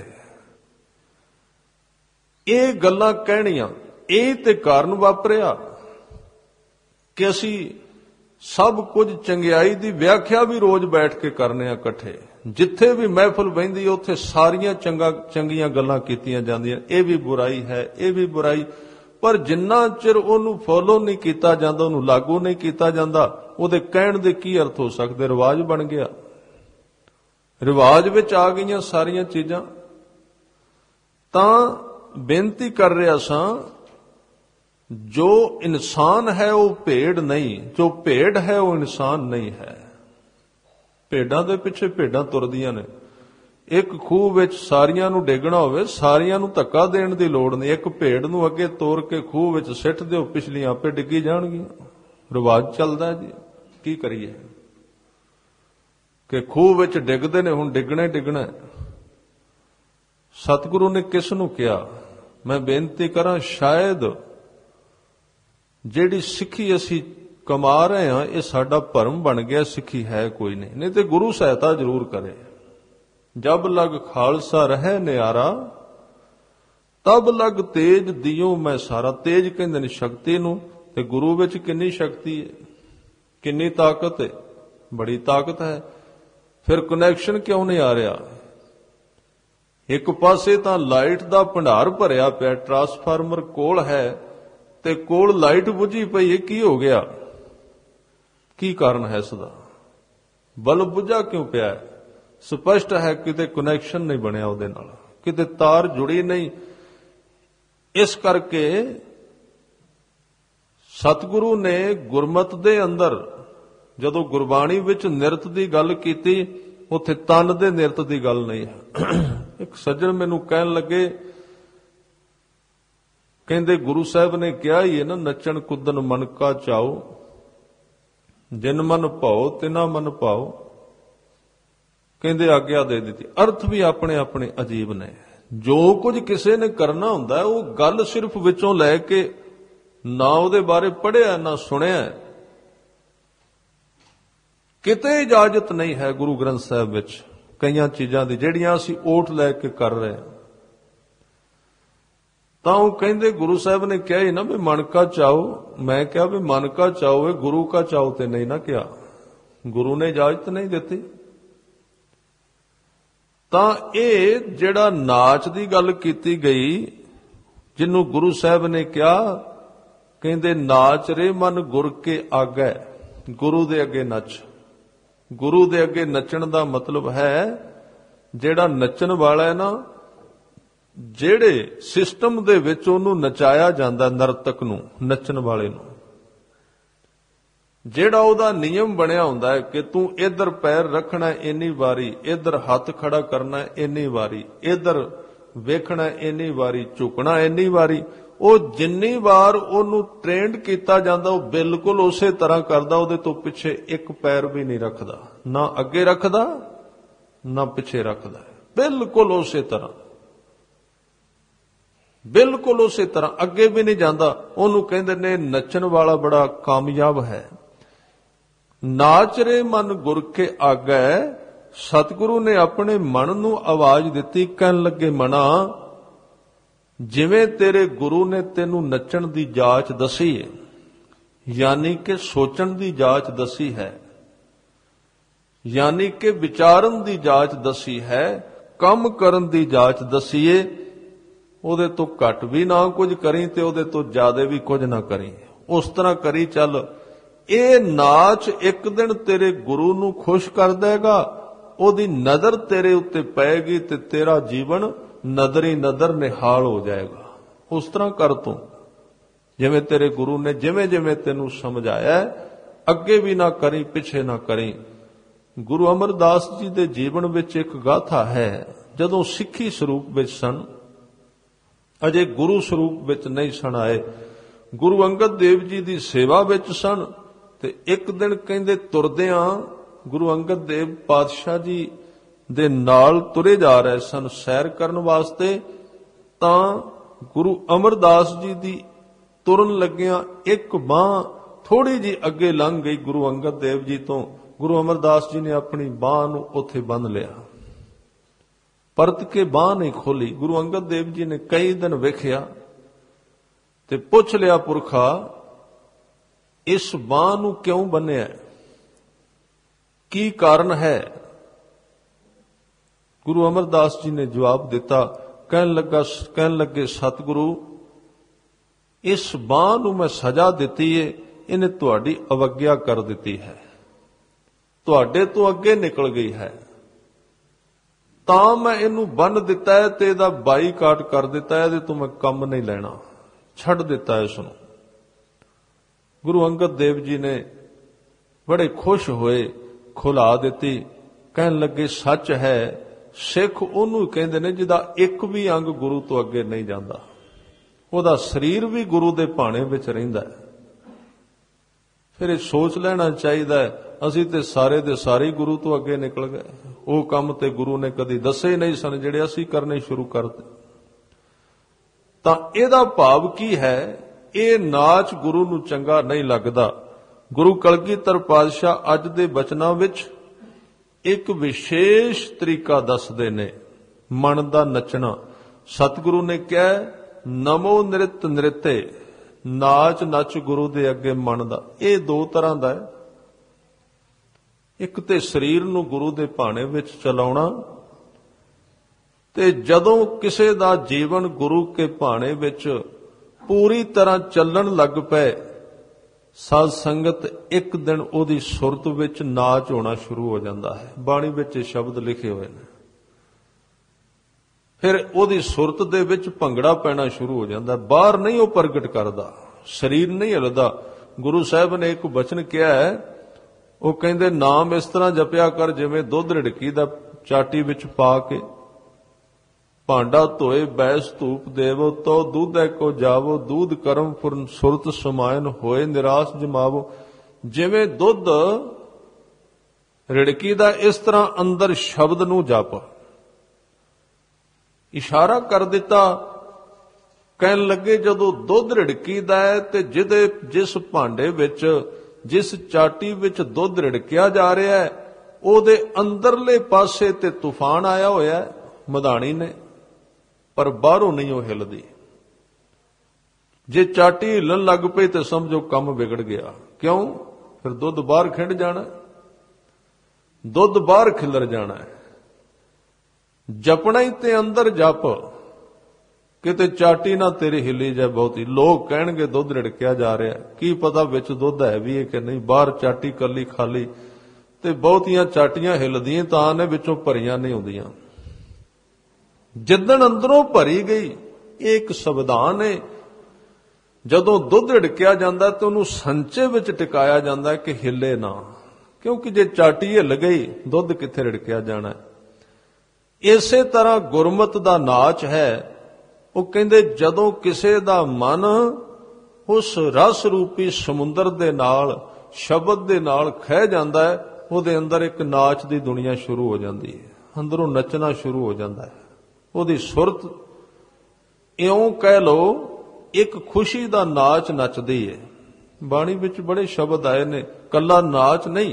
ਇਹ ਗੱਲਾਂ ਕਹਿਣੀਆਂ ਇਹ ਤੇ ਕਾਰਨ ਵਾਪਰਿਆ ਕਿ ਅਸੀਂ ਸਭ ਕੁਝ ਚੰਗਿਆਈ ਦੀ ਵਿਆਖਿਆ ਵੀ ਰੋਜ਼ ਬੈਠ ਕੇ ਕਰਨੇ ਆ ਇਕੱਠੇ। ਜਿੱਥੇ ਵੀ ਮਹਿਫਲ ਬਹਿੰਦੀ ਉੱਥੇ ਸਾਰੀਆਂ ਚੰਗਾ ਚੰਗੀਆਂ ਗੱਲਾਂ ਕੀਤੀਆਂ ਜਾਂਦੀਆਂ। ਇਹ ਵੀ ਬੁਰਾਈ ਹੈ, ਇਹ ਵੀ ਬੁਰਾਈ, ਪਰ ਜਿੰਨਾ ਚਿਰ ਉਹਨੂੰ ਫੋਲੋ ਨਹੀਂ ਕੀਤਾ ਜਾਂਦਾ, ਉਹਨੂੰ ਲਾਗੂ ਨਹੀਂ ਕੀਤਾ ਜਾਂਦਾ, ਉਹਦੇ ਕਹਿਣ ਦੇ ਕੀ ਅਰਥ ਹੋ ਸਕਦੇ? ਰਿਵਾਜ ਬਣ ਗਿਆ। ਰਿਵਾਜ ਵਿੱਚ ਆ ਗਈਆਂ ਸਾਰੀਆਂ ਚੀਜ਼ਾਂ। ਤਾਂ ਬੇਨਤੀ ਕਰ ਰਿਹਾ ਸਾਂ, ਜੋ ਇਨਸਾਨ ਹੈ ਉਹ ਭੇਡ ਨਹੀਂ, ਜੋ ਭੇਡ ਹੈ ਉਹ ਇਨਸਾਨ ਨਹੀਂ ਹੈ। ਭੇਡਾਂ ਦੇ ਪਿੱਛੇ ਭੇਡਾਂ ਤੁਰਦੀਆਂ ਨੇ। ਇੱਕ ਖੂਹ ਵਿੱਚ ਸਾਰੀਆਂ ਨੂੰ ਡੇਗਣਾ ਹੋਵੇ, ਸਾਰੀਆਂ ਨੂੰ ਧੱਕਾ ਦੇਣ ਦੀ ਲੋੜ ਨਹੀਂ। ਇੱਕ ਭੇਡ ਨੂੰ ਅੱਗੇ ਤੋਰ ਕੇ ਖੂਹ ਵਿੱਚ ਸਿੱਟ ਦਿਓ, ਪਿਛਲੀਆਂ ਆਪੇ ਡਿੱਗੀ ਜਾਣਗੀਆਂ। ਰਿਵਾਜ ਚੱਲਦਾ ਜੀ, ਕੀ ਕਰੀਏ ਕਿ ਖੂਹ ਵਿੱਚ ਡਿੱਗਦੇ ਨੇ, ਹੁਣ ਡਿੱਗਣਾ ਹੀ ਡਿੱਗਣਾ। ਸਤਿਗੁਰੂ ਨੇ ਕਿਸ ਨੂੰ ਕਿਹਾ? ਮੈਂ ਬੇਨਤੀ ਕਰਾਂ, ਸ਼ਾਇਦ ਜਿਹੜੀ ਸਿੱਖੀ ਅਸੀਂ ਕਮਾ ਰਹੇ ਹਾਂ ਇਹ ਸਾਡਾ ਭਰਮ ਬਣ ਗਿਆ, ਸਿੱਖੀ ਹੈ ਕੋਈ ਨਹੀਂ। ਨਹੀਂ ਤੇ ਗੁਰੂ ਸਹਾਇਤਾ ਜ਼ਰੂਰ ਕਰੇ। ਜਬ ਲਗ ਖਾਲਸਾ ਰਹਿ ਨਿਆਰਾ, ਤਬ ਲਗ ਤੇਜ ਦਿਓ ਮੈਂ ਸਾਰਾ। ਤੇਜ ਕਹਿੰਦੇ ਨੇ ਸ਼ਕਤੀ ਨੂੰ, ਤੇ ਗੁਰੂ ਵਿੱਚ ਕਿੰਨੀ ਸ਼ਕਤੀ ਹੈ, ਕਿੰਨੀ ਤਾਕਤ ਹੈ, ਬੜੀ ਤਾਕਤ ਹੈ। ਫਿਰ ਕਨੈਕਸ਼ਨ ਕਿਉਂ ਨਹੀਂ ਆ ਰਿਹਾ? ਇੱਕ ਪਾਸੇ ਤਾਂ ਲਾਈਟ ਦਾ ਭੰਡਾਰ ਭਰਿਆ ਪਿਆ, ਟਰਾਂਸਫਾਰਮਰ ਕੋਲ ਹੈ ਤੇ ਕੋਲ ਲਾਈਟ ਬੁਝੀ ਪਈ ਹੈ, ਕੀ ਹੋ ਗਿਆ? ਕੀ ਕਾਰਨ ਹੈ ਇਸ ਦਾ? ਬਲਬ ਬੁਝਾ ਕਿਉਂ ਪਿਆ? ਸਪਸ਼ਟ ਹੈ ਕਿਤੇ ਕਨੈਕਸ਼ਨ ਨਹੀਂ ਬਣਿਆ ਉਹਦੇ ਨਾਲ, ਕਿਤੇ ਤਾਰ ਜੁੜੀ ਨਹੀਂ। ਇਸ ਕਰਕੇ ਸਤਿਗੁਰੂ ਨੇ ਗੁਰਮਤ ਦੇ ਅੰਦਰ ਜਦੋਂ ਗੁਰਬਾਣੀ ਵਿੱਚ ਨਿਰਤ ਦੀ ਗੱਲ ਕੀਤੀ, ਉੱਥੇ ਤਨ ਦੇ ਨਿਰਤ ਦੀ ਗੱਲ ਨਹੀਂ ਹੈ। ਇੱਕ ਸੱਜਣ ਮੈਨੂੰ ਕਹਿਣ ਲੱਗੇ, ਕਹਿੰਦੇ ਗੁਰੂ ਸਾਹਿਬ ਨੇ ਕਿਹਾ ਹੀ ਹੈ ਨਾ, ਨੱਚਣ ਕੁੱਦਣ ਮਨ ਕਾ ਚਾਓ, ਜਿਨ ਮਨ ਭਾਓ ਤਿਨਾ ਮਨ ਭਾਓ। ਕਹਿੰਦੇ ਆਗਿਆ ਦੇ ਦਿੱਤੀ। ਅਰਥ ਵੀ ਆਪਣੇ ਆਪਣੇ ਅਜੀਬ ਨੇ। ਜੋ ਕੁਝ ਕਿਸੇ ਨੇ ਕਰਨਾ ਹੁੰਦਾ ਉਹ ਗੱਲ ਸਿਰਫ ਵਿੱਚੋਂ ਲੈ ਕੇ, ਨਾ ਉਹਦੇ ਬਾਰੇ ਪੜ੍ਹਿਆ ਨਾ ਸੁਣਿਆ, ਕਿਤੇ ਇਜਾਜ਼ਤ ਨਹੀਂ ਹੈ ਗੁਰੂ ਗ੍ਰੰਥ ਸਾਹਿਬ ਵਿੱਚ ਕਈਆਂ ਚੀਜ਼ਾਂ ਦੀ ਜਿਹੜੀਆਂ ਅਸੀਂ ਓਟ ਲੈ ਕੇ ਕਰ ਰਹੇ ਹਾਂ। ਤਾਂ ਉਹ ਕਹਿੰਦੇ ਗੁਰੂ ਸਾਹਿਬ ਨੇ ਕਿਹਾ ਹੀ ਨਾ ਵੀ ਮਨ ਕਾ ਚਾਓ। ਮੈਂ ਕਿਹਾ ਵੀ ਮਨ ਕਾ ਚਾਓ, ਗੁਰੂ ਕਾ ਚਾਓ ਤੇ ਨਹੀਂ ਨਾ ਕਿਹਾ, ਗੁਰੂ ਨੇ ਇਜਾਜ਼ਤ ਨਹੀਂ ਦਿੱਤੀ। ਤਾਂ ਇਹ ਜਿਹੜਾ ਨਾਚ ਦੀ ਗੱਲ ਕੀਤੀ ਗਈ, ਜਿਹਨੂੰ ਗੁਰੂ ਸਾਹਿਬ ਨੇ ਕਿਹਾ, ਕਹਿੰਦੇ ਨਾਚ ਰੇ ਮਨ ਗੁਰ ਕੇ ਆਗੈ। ਗੁਰੂ ਦੇ ਅੱਗੇ ਨੱਚ। ਗੁਰੂ ਦੇ ਅੱਗੇ ਨੱਚਣ ਦਾ ਮਤਲਬ ਹੈ ਜਿਹੜਾ ਨੱਚਣ ਵਾਲਾ ਹੈ ਨਾ, ਜਿਹੜੇ ਸਿਸਟਮ ਦੇ ਵਿੱਚ ਉਹਨੂੰ ਨਚਾਇਆ ਜਾਂਦਾ, ਨਰਤਕ ਨੂੰ, ਨੱਚਣ ਵਾਲੇ ਨੂੰ, ਜਿਹੜਾ ਉਹਦਾ ਨਿਯਮ ਬਣਿਆ ਹੁੰਦਾ ਹੈ ਕਿ ਤੂੰ ਇੱਧਰ ਪੈਰ ਰੱਖਣਾ ਇੰਨੀ ਵਾਰੀ, ਇੱਧਰ ਹੱਥ ਖੜਾ ਕਰਨਾ ਇੰਨੀ ਵਾਰੀ, ਇੱਧਰ ਵੇਖਣਾ ਇੰਨੀ ਵਾਰੀ, ਝੁਕਣਾ ਇੰਨੀ ਵਾਰੀ, ਉਹ ਜਿੰਨੀ ਵਾਰ ਉਹਨੂੰ ਟ੍ਰੇਨਡ ਕੀਤਾ ਜਾਂਦਾ ਉਹ ਬਿਲਕੁਲ ਉਸੇ ਤਰ੍ਹਾਂ ਕਰਦਾ। ਉਹਦੇ ਤੋਂ ਪਿੱਛੇ ਇੱਕ ਪੈਰ ਵੀ ਨਹੀਂ ਰੱਖਦਾ, ਨਾ ਅੱਗੇ ਰੱਖਦਾ ਨਾ ਪਿੱਛੇ ਰੱਖਦਾ, ਬਿਲਕੁਲ ਉਸੇ ਤਰ੍ਹਾਂ, ਬਿਲਕੁਲ ਉਸੇ ਤਰ੍ਹਾਂ, ਅੱਗੇ ਵੀ ਨਹੀਂ ਜਾਂਦਾ। ਉਹਨੂੰ ਕਹਿੰਦੇ ਨੇ ਨੱਚਣ ਵਾਲਾ ਬੜਾ ਕਾਮਯਾਬ ਹੈ। ਨਾਚ ਰੇ ਮਨ ਗੁਰ ਕੇ ਆਗੈ। ਸਤਿਗੁਰੂ ਨੇ ਆਪਣੇ ਮਨ ਨੂੰ ਆਵਾਜ਼ ਦਿੱਤੀ, ਕਹਿਣ ਲੱਗੇ ਮਨਾ, ਜਿਵੇਂ ਤੇਰੇ ਗੁਰੂ ਨੇ ਤੈਨੂੰ ਨੱਚਣ ਦੀ ਜਾਚ ਦੱਸੀ ਹੈ, ਯਾਨੀ ਕਿ ਸੋਚਣ ਦੀ ਜਾਚ ਦੱਸੀ ਹੈ, ਯਾਨੀ ਕਿ ਵਿਚਾਰਨ ਦੀ ਜਾਚ ਦੱਸੀ ਹੈ, ਕੰਮ ਕਰਨ ਦੀ ਜਾਚ ਦੱਸੀ ਹੈ, ਉਹਦੇ ਤੋਂ ਘੱਟ ਵੀ ਨਾ ਕੁਝ ਕਰੀ ਤੇ ਉਹਦੇ ਤੋਂ ਜ਼ਿਆਦਾ ਵੀ ਕੁਝ ਨਾ ਕਰੀ, ਉਸ ਤਰ੍ਹਾਂ ਕਰੀ ਚੱਲ। ਇਹ ਨਾਚ ਇੱਕ ਦਿਨ ਤੇਰੇ ਗੁਰੂ ਨੂੰ ਖੁਸ਼ ਕਰ ਦੇਗਾ, ਉਹਦੀ ਨਜ਼ਰ ਤੇਰੇ ਉੱਤੇ ਪਏਗੀ ਤੇ ਤੇਰਾ ਜੀਵਨ ਨਜ਼ਰੀ ਨਜ਼ਰ ਨਿਹਾਲ ਹੋ ਜਾਏਗਾ। ਉਸ ਤਰ੍ਹਾਂ ਕਰ ਤੂੰ, ਜਿਵੇਂ ਤੇਰੇ ਗੁਰੂ ਨੇ ਜਿਵੇਂ ਜਿਵੇਂ ਤੈਨੂੰ ਸਮਝਾਇਆ, ਅੱਗੇ ਵੀ ਨਾ ਕਰੀ ਪਿੱਛੇ ਨਾ ਕਰੀ। ਗੁਰੂ ਅਮਰਦਾਸ ਜੀ ਦੇ ਜੀਵਨ ਵਿੱਚ ਇੱਕ ਗਾਥਾ ਹੈ, ਜਦੋਂ ਸਿੱਖੀ ਸਰੂਪ ਵਿੱਚ ਸਨ, ਅਜੇ ਗੁਰੂ ਸਰੂਪ ਵਿੱਚ ਨਹੀਂ ਸਨ ਆਏ, ਗੁਰੂ ਅੰਗਦ ਦੇਵ ਜੀ ਦੀ ਸੇਵਾ ਵਿੱਚ ਸਨ। ਤੇ ਇੱਕ ਦਿਨ ਕਹਿੰਦੇ ਤੁਰਦਿਆਂ ਗੁਰੂ ਅੰਗਦ ਦੇਵ ਪਾਤਸ਼ਾਹ ਜੀ ਦੇ ਨਾਲ ਤੁਰੇ ਜਾ ਰਹੇ ਸਨ ਸੈਰ ਕਰਨ ਵਾਸਤੇ, ਤਾਂ ਗੁਰੂ ਅਮਰਦਾਸ ਜੀ ਦੀ ਤੁਰਨ ਲੱਗਿਆਂ ਇੱਕ ਬਾਂਹ ਥੋੜੀ ਜੀ ਅੱਗੇ ਲੰਘ ਗਈ ਗੁਰੂ ਅੰਗਦ ਦੇਵ ਜੀ ਤੋਂ। ਗੁਰੂ ਅਮਰਦਾਸ ਜੀ ਨੇ ਆਪਣੀ ਬਾਂਹ ਨੂੰ ਉੱਥੇ ਬੰਨ੍ਹ ਲਿਆ, ਪਰਤ ਕੇ ਬਾਂਹ ਨਹੀਂ ਖੋਲੀ। ਗੁਰੂ ਅੰਗਦ ਦੇਵ ਜੀ ਨੇ ਕਈ ਦਿਨ ਵੇਖਿਆ ਤੇ ਪੁੱਛ ਲਿਆ, ਪੁਰਖਾ ਇਸ ਬਾਂਹ ਨੂੰ ਕਿਉਂ ਬੰਨਿਆ, ਕੀ ਕਾਰਨ ਹੈ? ਗੁਰੂ ਅਮਰਦਾਸ ਜੀ ਨੇ ਜਵਾਬ ਦਿੱਤਾ, ਕਹਿਣ ਲੱਗਾ ਕਹਿਣ ਲੱਗੇ ਸਤਿਗੁਰੂ, ਇਸ ਬਾਂਹ ਨੂੰ ਮੈਂ ਸਜ਼ਾ ਦਿੱਤੀ ਏ, ਇਹਨੇ ਤੁਹਾਡੀ ਅਵੱਗਿਆ ਕਰ ਦਿੱਤੀ ਹੈ, ਤੁਹਾਡੇ ਤੋਂ ਅੱਗੇ ਨਿਕਲ ਗਈ ਹੈ, ਤਾਂ ਮੈਂ ਇਹਨੂੰ ਬੰਨ ਦਿੱਤਾ ਹੈ ਤੇ ਇਹਦਾ ਬਾਈਕਾਟ ਕਰ ਦਿੱਤਾ ਹੈ, ਇਹਦੇ ਤੋਂ ਮੈਂ ਕੰਮ ਨਹੀਂ ਲੈਣਾ, ਛੱਡ ਦਿੱਤਾ ਇਸ ਨੂੰ। ਗੁਰੂ ਅੰਗਦ ਦੇਵ ਜੀ ਨੇ ਬੜੇ ਖੁਸ਼ ਹੋਏ, ਖੁਲਾ ਦਿੱਤੀ, ਕਹਿਣ ਲੱਗੇ ਸੱਚ ਹੈ, ਸਿੱਖ ਉਹਨੂੰ ਕਹਿੰਦੇ ਨੇ ਜਿਹਦਾ ਇੱਕ ਵੀ ਅੰਗ ਗੁਰੂ ਤੋਂ ਅੱਗੇ ਨਹੀਂ ਜਾਂਦਾ, ਉਹਦਾ ਸਰੀਰ ਵੀ ਗੁਰੂ ਦੇ ਭਾਣੇ ਵਿੱਚ ਰਹਿੰਦਾ ਹੈ। ਫਿਰ ਇਹ ਸੋਚ ਲੈਣਾ ਚਾਹੀਦਾ ਹੈ, ਅਸੀਂ ਤੇ ਸਾਰੇ ਦੇ ਸਾਰੇ ਗੁਰੂ ਤੋਂ ਅੱਗੇ ਨਿਕਲ ਗਏ। ਉਹ ਕੰਮ ਤੇ ਗੁਰੂ ਨੇ ਕਦੀ ਦੱਸੇ ਨਹੀਂ ਸਨ ਜਿਹੜੇ ਅਸੀਂ ਕਰਨੇ ਸ਼ੁਰੂ ਕਰਤੇ। ਤਾਂ ਇਹਦਾ ਭਾਵ ਕੀ ਹੈ? ਇਹ ਨਾਚ ਗੁਰੂ ਨੂੰ ਚੰਗਾ ਨਹੀਂ ਲੱਗਦਾ। ਗੁਰੂ ਕਲਗੀਧਰ ਪਾਤਸ਼ਾਹ ਅੱਜ ਦੇ ਬਚਨਾਂ ਵਿੱਚ ਇੱਕ ਵਿਸ਼ੇਸ਼ ਤਰੀਕਾ ਦੱਸਦੇ ਨੇ ਮਨ ਦਾ ਨੱਚਣਾ। ਸਤਿਗੁਰੂ ਨੇ ਕਿਹਾ ਨਮੋ ਨਿਰਤ ਨਿਰਤੇ, ਨਾਚ ਨੱਚ ਗੁਰੂ ਦੇ ਅੱਗੇ ਮਨ ਦਾ। ਇਹ ਦੋ ਤਰ੍ਹਾਂ ਦਾ ਹੈ। ਇੱਕ ਤੇ ਸਰੀਰ ਨੂੰ ਗੁਰੂ ਦੇ ਭਾਣੇ ਵਿੱਚ ਚਲਾਉਣਾ, ਤੇ ਜਦੋਂ ਕਿਸੇ ਦਾ ਜੀਵਨ ਗੁਰੂ ਕੇ ਭਾਣੇ ਵਿੱਚ ਪੂਰੀ ਤਰ੍ਹਾਂ ਚੱਲਣ ਲੱਗ ਪਏ, ਸਾਧ ਸੰਗਤ ਇੱਕ ਦਿਨ ਉਹਦੀ ਸੁਰਤ ਵਿੱਚ ਨਾਚ ਹੋਣਾ ਸ਼ੁਰੂ ਹੋ ਜਾਂਦਾ ਹੈ। ਬਾਣੀ ਵਿੱਚ ਇਹ ਸ਼ਬਦ ਲਿਖੇ ਹੋਏ ਨੇ। ਫਿਰ ਉਹਦੀ ਸੁਰਤ ਦੇ ਵਿੱਚ ਭੰਗੜਾ ਪੈਣਾ ਸ਼ੁਰੂ ਹੋ ਜਾਂਦਾ। ਬਾਹਰ ਨਹੀਂ ਉਹ ਪ੍ਰਗਟ ਕਰਦਾ, ਸਰੀਰ ਨਹੀਂ ਹਿਲਦਾ। ਗੁਰੂ ਸਾਹਿਬ ਨੇ ਇੱਕ ਬਚਨ ਕਿਹਾ ਹੈ, ਉਹ ਕਹਿੰਦੇ ਨਾਮ ਇਸ ਤਰ੍ਹਾਂ ਜਪਿਆ ਕਰ ਜਿਵੇਂ ਦੁੱਧ ਰਿੜਕੀ ਦਾ ਚਾਟੀ ਵਿੱਚ ਪਾ ਕੇ, ਭਾਂਡਾ ਧੋਏ ਬੈਸ ਧੂਪ ਦੇਵੋ ਤੋ ਦੁੱਧੈ ਕੋ ਜਾਵੋ, ਦੂਧ ਕਰਮ ਫੁਰਨ ਸੁਰਤ ਸਮਾਇਨ ਹੋਏ ਨਿਰਾਸ ਜਮਾਵੋ। ਜਿਵੇਂ ਦੁੱਧ ਰਿੜਕੀ ਦਾ ਇਸ ਤਰ੍ਹਾਂ ਅੰਦਰ ਸ਼ਬਦ ਨੂੰ ਜਪ। ਇਸ਼ਾਰਾ ਕਰ ਦਿੱਤਾ, ਕਹਿਣ ਲੱਗੇ ਜਦੋਂ ਦੁੱਧ ਰਿੜਕੀਦਾ ਹੈ ਤੇ ਜਿਹਦੇ ਜਿਸ ਭਾਂਡੇ ਵਿੱਚ ਜਿਸ ਚਾਟੀ ਵਿੱਚ ਦੁੱਧ ਰਿੜਕਿਆ ਜਾ ਰਿਹਾ ਹੈ ਉਹਦੇ ਅੰਦਰਲੇ ਪਾਸੇ ਤੇ ਤੂਫਾਨ ਆਇਆ ਹੋਇਆ ਮਧਾਣੀ ਨੇ, ਪਰ ਬਾਹਰੋਂ ਨਹੀਂ ਉਹ ਹਿੱਲਦੀ। ਜੇ ਚਾਟੀ ਹਿੱਲਣ ਲੱਗ ਪਈ ਤੇ ਸਮਝੋ ਕੰਮ ਵਿਗੜ ਗਿਆ। ਕਿਉਂ? ਫਿਰ ਦੁੱਧ ਬਾਹਰ ਖਿੰਡ ਜਾਣਾ, ਦੁੱਧ ਬਾਹਰ ਖਿਲਰ ਜਾਣਾ। ਜਪਣਾ ਹੀ ਤੇ ਅੰਦਰ ਜਪ, ਕਿਤੇ ਚਾਟੀ ਨਾ ਤੇਰੀ ਹਿੱਲੀ ਜਾਏ ਬਹੁਤੀ। ਲੋਕ ਕਹਿਣਗੇ ਦੁੱਧ ਰਿੜਕਿਆ ਜਾ ਰਿਹਾ, ਕੀ ਪਤਾ ਵਿੱਚ ਦੁੱਧ ਹੈ ਵੀ ਹੈ ਕਿ ਨਹੀਂ। ਬਾਹਰ ਚਾਟੀ ਕੱਲੀ ਖਾਲੀ, ਤੇ ਬਹੁਤੀਆਂ ਚਾਟੀਆਂ ਹਿੱਲਦੀਆਂ ਤਾਂ ਨੇ, ਵਿੱਚੋਂ ਭਰੀਆਂ ਨਹੀਂ ਹੁੰਦੀਆਂ। ਜਿੱਦਣ ਅੰਦਰੋਂ ਭਰੀ ਗਈ, ਇਹ ਇੱਕ ਸੰਵਿਧਾਨ ਹੈ। ਜਦੋਂ ਦੁੱਧ ਰਿੜਕਿਆ ਜਾਂਦਾ ਤੇ ਉਹਨੂੰ ਸੰਚੇ ਵਿੱਚ ਟਿਕਾਇਆ ਜਾਂਦਾ ਕਿ ਹਿੱਲੇ ਨਾ, ਕਿਉਂਕਿ ਜੇ ਚਾਟੀ ਹਿੱਲ ਗਈ ਦੁੱਧ ਕਿੱਥੇ ਰਿੜਕਿਆ ਜਾਣਾ। ਇਸੇ ਤਰ੍ਹਾਂ ਗੁਰਮਤਿ ਦਾ ਨਾਚ ਹੈ। ਉਹ ਕਹਿੰਦੇ ਜਦੋਂ ਕਿਸੇ ਦਾ ਮਨ ਉਸ ਰਸ ਰੂਪੀ ਸਮੁੰਦਰ ਦੇ ਨਾਲ, ਸ਼ਬਦ ਦੇ ਨਾਲ ਖਹਿ ਜਾਂਦਾ ਹੈ, ਉਹਦੇ ਅੰਦਰ ਇੱਕ ਨਾਚ ਦੀ ਦੁਨੀਆ ਸ਼ੁਰੂ ਹੋ ਜਾਂਦੀ ਹੈ। ਅੰਦਰੋਂ ਨੱਚਣਾ ਸ਼ੁਰੂ ਹੋ ਜਾਂਦਾ ਹੈ। ਉਹਦੀ ਸੁਰਤ ਇਉਂ ਕਹਿ ਲਓ ਇੱਕ ਖੁਸ਼ੀ ਦਾ ਨਾਚ ਨੱਚਦੀ ਹੈ। ਬਾਣੀ ਵਿੱਚ ਬੜੇ ਸ਼ਬਦ ਆਏ ਨੇ, ਕੱਲਾ ਨਾਚ ਨਹੀਂ।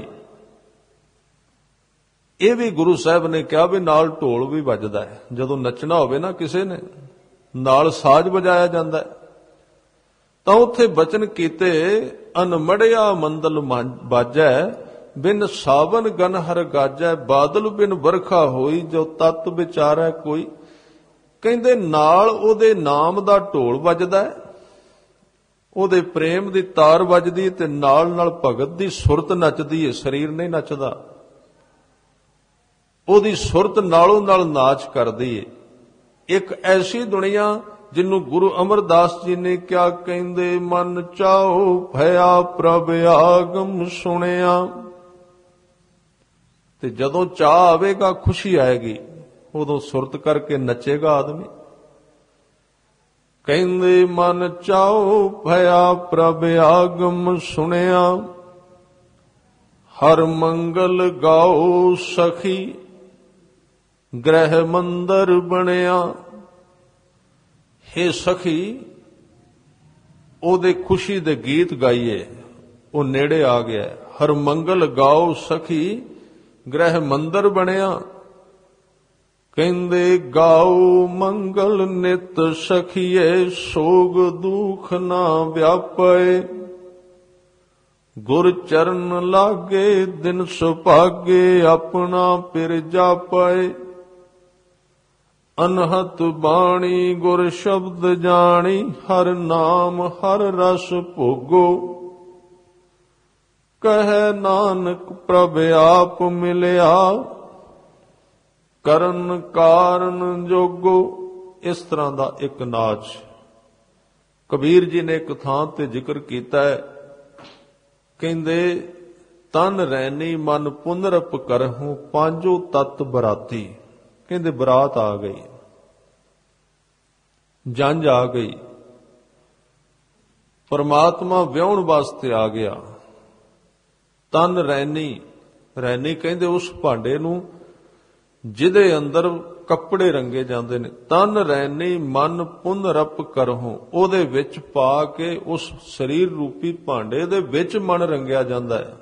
ਇਹ ਵੀ ਗੁਰੂ ਸਾਹਿਬ ਨੇ ਕਿਹਾ ਵੀ ਨਾਲ ਢੋਲ ਵੀ ਵੱਜਦਾ ਹੈ। ਜਦੋਂ ਨੱਚਣਾ ਹੋਵੇ ਨਾ ਕਿਸੇ ਨੇ, ਨਾਲ ਸਾਜ਼ ਵਜਾਇਆ ਜਾਂਦਾ ਹੈ। ਤਾਂ ਉੱਥੇ ਬਚਨ ਕੀਤੇ ਅਨਮੜਿਆ ਮੰਦਲ ਬਾਜੈ, ਬਿਨ ਸਾਵਨ ਗਨ ਹਰ ਗਾਜੈ, ਬਾਦਲ ਬਿਨ ਵਰਖਾ ਹੋਈ, ਜੋ ਤਤ ਵਿਚਾਰੈ ਕੋਈ। ਕਹਿੰਦੇ ਨਾਲ ਉਹਦੇ ਨਾਮ ਦਾ ਢੋਲ ਵੱਜਦਾ ਹੈ, ਉਹਦੇ ਪ੍ਰੇਮ ਦੀ ਤਾਰ ਵੱਜਦੀ, ਤੇ ਨਾਲ ਨਾਲ ਭਗਤ ਦੀ ਸੁਰਤ ਨੱਚਦੀ ਹੈ। ਸਰੀਰ ਨਹੀਂ ਨੱਚਦਾ, ਉਹਦੀ ਸੁਰਤ ਨਾਲੋਂ ਨਾਲ ਨਾਚ ਕਰਦੀ ਹੈ। ਇੱਕ ਐਸੀ ਦੁਨੀਆ ਜਿਹਨੂੰ ਗੁਰੂ ਅਮਰਦਾਸ ਜੀ ਨੇ ਕਿਹਾ, ਕਹਿੰਦੇ ਮਨ ਚਾਓ ਭਇਆ ਪ੍ਰਭ ਆਗਮ ਸੁਣਿਆ। ਤੇ ਜਦੋਂ ਚਾਹ ਆਵੇਗਾ, ਖੁਸ਼ੀ ਆਏਗੀ, ਉਦੋਂ ਸੁਰਤ ਕਰਕੇ ਨੱਚੇਗਾ ਆਦਮੀ। ਕਹਿੰਦੇ ਮਨ ਚਾਓ ਭਇਆ ਪ੍ਰਭ ਆਗਮ ਸੁਣਿਆ, ਹਰ ਮੰਗਲ ਗਾਓ ਸਖੀ, ਗ੍ਰਹਿ ਮੰਦਰ ਬਣਿਆ। ਹੇ ਸਖੀ, ਉਹਦੇ ਖੁਸ਼ੀ ਦੇ ਗੀਤ ਗਾਈਏ, ਉਹ ਨੇੜੇ ਆ ਗਿਆ। ਹਰ ਮੰਗਲ ਗਾਓ ਸਖੀ, ਗ੍ਰਹਿ ਮੰਦਰ ਬਣਿਆ। ਕਹਿੰਦੇ ਗਾਓ ਮੰਗਲ ਨਿਤ ਸਖੀਏ, ਸੋਗ ਦੁਖ ਨਾ ਵਿਆਪੇ। ਗੁਰ ਚਰਨ ਲਾਗੇ ਦਿਨ ਸੁਭਾਗੇ, ਆਪਣਾ ਪਿਰ ਜਾਪੇ। ਅਨਹਤ ਬਾਣੀ ਗੁਰ ਸ਼ਬਦ ਜਾਣੀ, ਹਰ ਨਾਮ ਹਰ ਰਸ ਭੋਗੋ। ਕਹੈ ਨਾਨਕ ਪ੍ਰਭ ਆਪ ਮਿਲਿਆ, ਕਰਨ ਕਾਰਨ ਜੋਗੋ। ਇਸ ਤਰ੍ਹਾਂ ਦਾ ਇੱਕ ਨਾਚ ਕਬੀਰ ਜੀ ਨੇ ਇੱਕ ਥਾਂ ਤੇ ਜ਼ਿਕਰ ਕੀਤਾ ਹੈ। ਕਹਿੰਦੇ ਤਨ ਰੈਣੀ ਮਨ ਪੁਨਰਪ ਕਰਹੁ, ਪਾਂਜੋ ਤਤ ਬਰਾਤੀ। ਕਹਿੰਦੇ ਬਰਾਤ ਆ ਗਈ, ਜੰਝ ਆ ਗਈ, ਪਰਮਾਤਮਾ ਵਿਆਹੁਣ ਵਾਸਤੇ ਆ ਗਿਆ। ਤਨ ਰੈਣੀ, ਰੈਣੀ ਕਹਿੰਦੇ ਉਸ ਭਾਂਡੇ ਨੂੰ ਜਿਹਦੇ ਅੰਦਰ ਕੱਪੜੇ ਰੰਗੇ ਜਾਂਦੇ ਨੇ। ਤਨ ਰੈਣੀ ਮਨ ਪੁੰਨ ਰਪ ਕਰਹੁ, ਉਹਦੇ ਵਿੱਚ ਪਾ ਕੇ ਉਸ ਸਰੀਰ ਰੂਪੀ ਭਾਂਡੇ ਦੇ ਵਿੱਚ ਮਨ ਰੰਗਿਆ ਜਾਂਦਾ ਹੈ।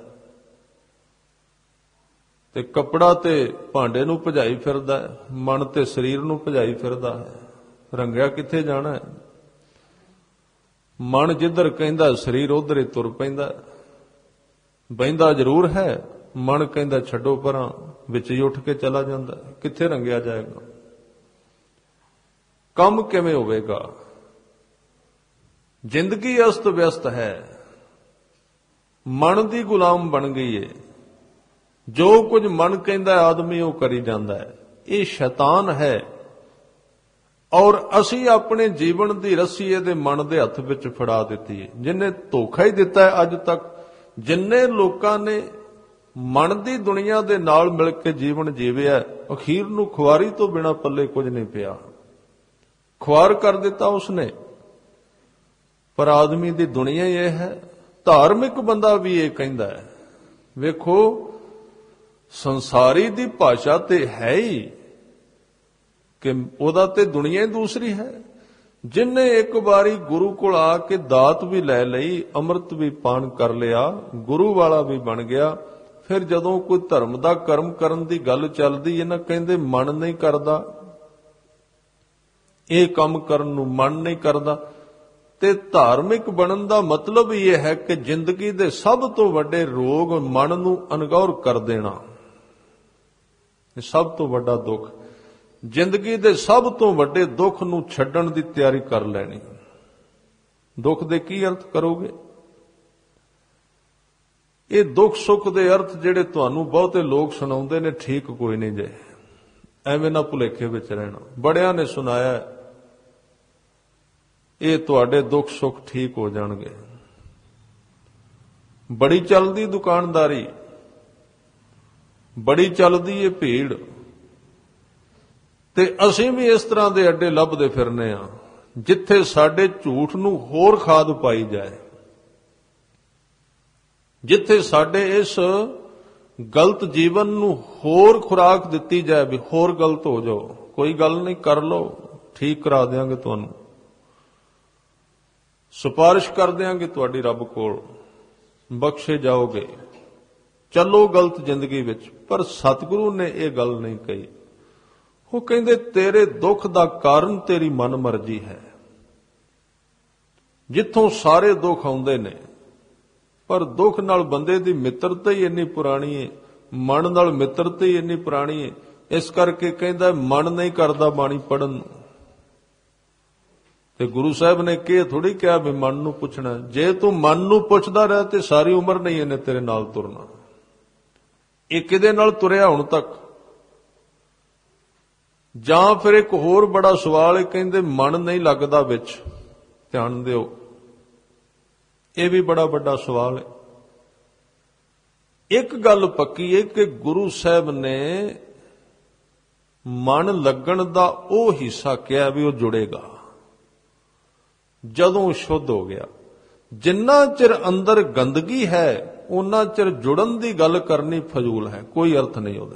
ਤੇ ਕੱਪੜਾ ਤੇ ਭਾਂਡੇ ਨੂੰ ਭਜਾਈ ਫਿਰਦਾ ਹੈ, ਮਨ ਤੇ ਸਰੀਰ ਨੂੰ ਭਜਾਈ ਫਿਰਦਾ ਹੈ। ਰੰਗਿਆ ਕਿੱਥੇ ਜਾਣਾ ਹੈ? ਮਨ ਜਿੱਧਰ ਕਹਿੰਦਾ ਸਰੀਰ ਉਧਰ ਹੀ ਤੁਰ ਪੈਂਦਾ। ਬਹਿੰਦਾ ਜ਼ਰੂਰ ਹੈ, ਮਨ ਕਹਿੰਦਾ ਛੱਡੋ ਪਰਾਂ, ਵਿੱਚ ਹੀ ਉੱਠ ਕੇ ਚਲਾ ਜਾਂਦਾ। ਕਿੱਥੇ ਰੰਗਿਆ ਜਾਏਗਾ? ਕੰਮ ਕਿਵੇਂ ਹੋਵੇਗਾ? ਜ਼ਿੰਦਗੀ ਅਸਤ ਵਿਅਸਤ ਹੈ, ਮਨ ਦੀ ਗੁਲਾਮ ਬਣ ਗਈ ਏ। ਜੋ ਕੁਝ ਮਨ ਕਹਿੰਦਾ ਆਦਮੀ ਉਹ ਕਰੀ ਜਾਂਦਾ ਹੈ। ਇਹ ਸ਼ੈਤਾਨ ਹੈ ਔਰ ਅਸੀਂ ਆਪਣੇ ਜੀਵਨ ਦੀ ਰੱਸੀ ਇਹਦੇ ਮਨ ਦੇ ਹੱਥ ਵਿੱਚ ਫੜਾ ਦਿੱਤੀ ਹੈ। ਜਿਹਨੇ ਧੋਖਾ ਹੀ ਦਿੱਤਾ ਹੈ ਅੱਜ ਤੱਕ। ਜਿੰਨੇ ਲੋਕਾਂ ਨੇ ਮਨ ਦੀ ਦੁਨੀਆ ਦੇ ਨਾਲ ਮਿਲ ਕੇ ਜੀਵਨ ਜੀਵਿਆ, ਅਖੀਰ ਨੂੰ ਖੁਆਰੀ ਤੋਂ ਬਿਨਾਂ ਪੱਲੇ ਕੁਝ ਨਹੀਂ ਪਿਆ। ਖੁਆਰ ਕਰ ਦਿੱਤਾ ਉਸਨੇ। ਪਰ ਆਦਮੀ ਦੀ ਦੁਨੀਆ ਹੀ ਇਹ ਹੈ। ਧਾਰਮਿਕ ਬੰਦਾ ਵੀ ਇਹ ਕਹਿੰਦਾ ਹੈ। ਵੇਖੋ, ਸੰਸਾਰੀ ਦੀ ਭਾਸ਼ਾ ਤੇ ਹੈ ਹੀ ਕਿ ਉਹਦਾ ਤੇ ਦੁਨੀਆ ਹੀ ਦੂਸਰੀ ਹੈ। ਜਿਨਨੇ ਇੱਕ ਵਾਰੀ ਗੁਰੂ ਕੋਲ ਆ ਕੇ ਦਾਤ ਵੀ ਲੈ ਲਈ, ਅੰਮ੍ਰਿਤ ਵੀ ਪਾਨ ਕਰ ਲਿਆ, ਗੁਰੂ ਵਾਲਾ ਵੀ ਬਣ ਗਿਆ, ਫਿਰ ਜਦੋਂ ਕੋਈ ਧਰਮ ਦਾ ਕਰਮ ਕਰਨ ਦੀ ਗੱਲ ਚੱਲਦੀ ਹੈ ਨਾ, ਕਹਿੰਦੇ ਮਨ ਨਹੀਂ ਕਰਦਾ, ਇਹ ਕੰਮ ਕਰਨ ਨੂੰ ਮਨ ਨਹੀਂ ਕਰਦਾ। ਤੇ ਧਾਰਮਿਕ ਬਣਨ ਦਾ ਮਤਲਬ ਇਹ ਹੈ ਕਿ ਜ਼ਿੰਦਗੀ ਦੇ ਸਭ ਤੋਂ ਵੱਡੇ ਰੋਗ ਮਨ ਨੂੰ ਅਣਗੌਰ ਕਰ ਦੇਣਾ। ਇਹ ਸਭ ਤੋਂ ਵੱਡਾ ਦੁੱਖ। ਜ਼ਿੰਦਗੀ ਦੇ ਸਭ ਤੋਂ ਵੱਡੇ ਦੁੱਖ ਨੂੰ ਛੱਡਣ ਦੀ ਤਿਆਰੀ ਕਰ ਲੈਣੀ। ਦੁੱਖ ਦੇ ਕੀ ਅਰਥ ਕਰੋਗੇ? ਇਹ ਦੁੱਖ ਸੁੱਖ ਦੇ ਅਰਥ ਜਿਹੜੇ ਤੁਹਾਨੂੰ ਬਹੁਤੇ ਲੋਕ ਸੁਣਾਉਂਦੇ ਨੇ, ਠੀਕ ਕੋਈ ਨਹੀਂ ਜੇ। ਐਵੇਂ ਨਾ ਭੁਲੇਖੇ ਵਿੱਚ ਰਹਿਣਾ। ਬੜਿਆਂ ਨੇ ਸੁਣਾਇਆ ਇਹ ਤੁਹਾਡੇ ਦੁੱਖ ਸੁੱਖ ਠੀਕ ਹੋ ਜਾਣਗੇ। ਬੜੀ ਚੱਲਦੀ ਦੁਕਾਨਦਾਰੀ, ਬੜੀ ਚੱਲਦੀ ਏ ਭੀੜ, ਤੇ ਅਸੀਂ ਵੀ ਇਸ ਤਰ੍ਹਾਂ ਦੇ ਅੱਡੇ ਲੱਭਦੇ ਫਿਰਨੇ ਆ ਜਿੱਥੇ ਸਾਡੇ ਝੂਠ ਨੂੰ ਹੋਰ ਖਾਦ ਪਾਈ ਜਾਏ, ਜਿੱਥੇ ਸਾਡੇ ਇਸ ਗਲਤ ਜੀਵਨ ਨੂੰ ਹੋਰ ਖੁਰਾਕ ਦਿੱਤੀ ਜਾਏ ਵੀ ਹੋਰ ਗਲਤ ਹੋ ਜਾਓ। ਕੋਈ ਗੱਲ ਨਹੀਂ, ਕਰ ਲਓ, ਠੀਕ ਕਰਾ ਦਿਆਂਗੇ, ਤੁਹਾਨੂੰ ਸਿਫਾਰਿਸ਼ ਕਰ ਦਿਆਂਗੇ ਤੁਹਾਡੀ ਰੱਬ ਕੋਲ, ਬਖਸ਼ੇ ਜਾਓਗੇ, ਚੱਲੋ ਗਲਤ ਜ਼ਿੰਦਗੀ ਵਿੱਚ। ਪਰ ਸਤਿਗੁਰੂ ਨੇ ਇਹ ਗੱਲ ਨਹੀਂ ਕਹੀ। ਉਹ ਕਹਿੰਦੇ ਤੇਰੇ ਦੁੱਖ ਦਾ ਕਾਰਨ ਤੇਰੀ ਮਨ ਮਰਜ਼ੀ ਹੈ। ਜਿੱਥੋਂ ਸਾਰੇ ਦੁੱਖ ਆਉਂਦੇ ਨੇ, ਪਰ ਦੁੱਖ ਨਾਲ ਬੰਦੇ ਦੀ ਮਿੱਤਰਤਾ ਹੀ ਇੰਨੀ ਪੁਰਾਣੀ ਹੈ, ਮਨ ਨਾਲ ਮਿੱਤਰਤਾ ਹੀ ਇੰਨੀ ਪੁਰਾਣੀ ਹੈ। ਇਸ ਕਰਕੇ ਕਹਿੰਦਾ ਮਨ ਨਹੀਂ ਕਰਦਾ ਬਾਣੀ ਪੜਨ ਨੂੰ। ਤੇ ਗੁਰੂ ਸਾਹਿਬ ਨੇ ਕਿਹਾ ਥੋੜੀ ਕਿਹਾ ਵੀ ਮਨ ਨੂੰ ਪੁੱਛਣਾ। ਜੇ ਤੂੰ ਮਨ ਨੂੰ ਪੁੱਛਦਾ ਰਹਿ ਤੇ ਸਾਰੀ ਉਮਰ ਨਹੀਂ ਇਹਨੇ ਤੇਰੇ ਨਾਲ ਤੁਰਨਾ। ਇਹ ਕਿਹਦੇ ਨਾਲ ਤੁਰਿਆ ਹੁਣ ਤੱਕ? ਜਾਂ ਫਿਰ ਇੱਕ ਹੋਰ ਬੜਾ ਸਵਾਲ ਹੈ, ਕਹਿੰਦੇ ਮਨ ਨਹੀਂ ਲੱਗਦਾ ਵਿੱਚ। ਧਿਆਨ ਦਿਓ, ਇਹ ਵੀ ਬੜਾ ਵੱਡਾ ਸਵਾਲ ਹੈ। ਇੱਕ ਗੱਲ ਪੱਕੀ ਹੈ ਕਿ ਗੁਰੂ ਸਾਹਿਬ ਨੇ ਮਨ ਲੱਗਣ ਦਾ ਉਹ ਹਿੱਸਾ ਕਿਹਾ ਵੀ ਉਹ ਜੁੜੇਗਾ ਜਦੋਂ ਸ਼ੁੱਧ ਹੋ ਗਿਆ। ਜਿੰਨਾ ਚਿਰ ਅੰਦਰ ਗੰਦਗੀ ਹੈ ਉਹਨਾਂ ਚਿਰ ਜੁੜਨ ਦੀ ਗੱਲ ਕਰਨੀ ਫਜ਼ੂਲ ਹੈ, ਕੋਈ ਅਰਥ ਨਹੀਂ ਉਹਦੇ।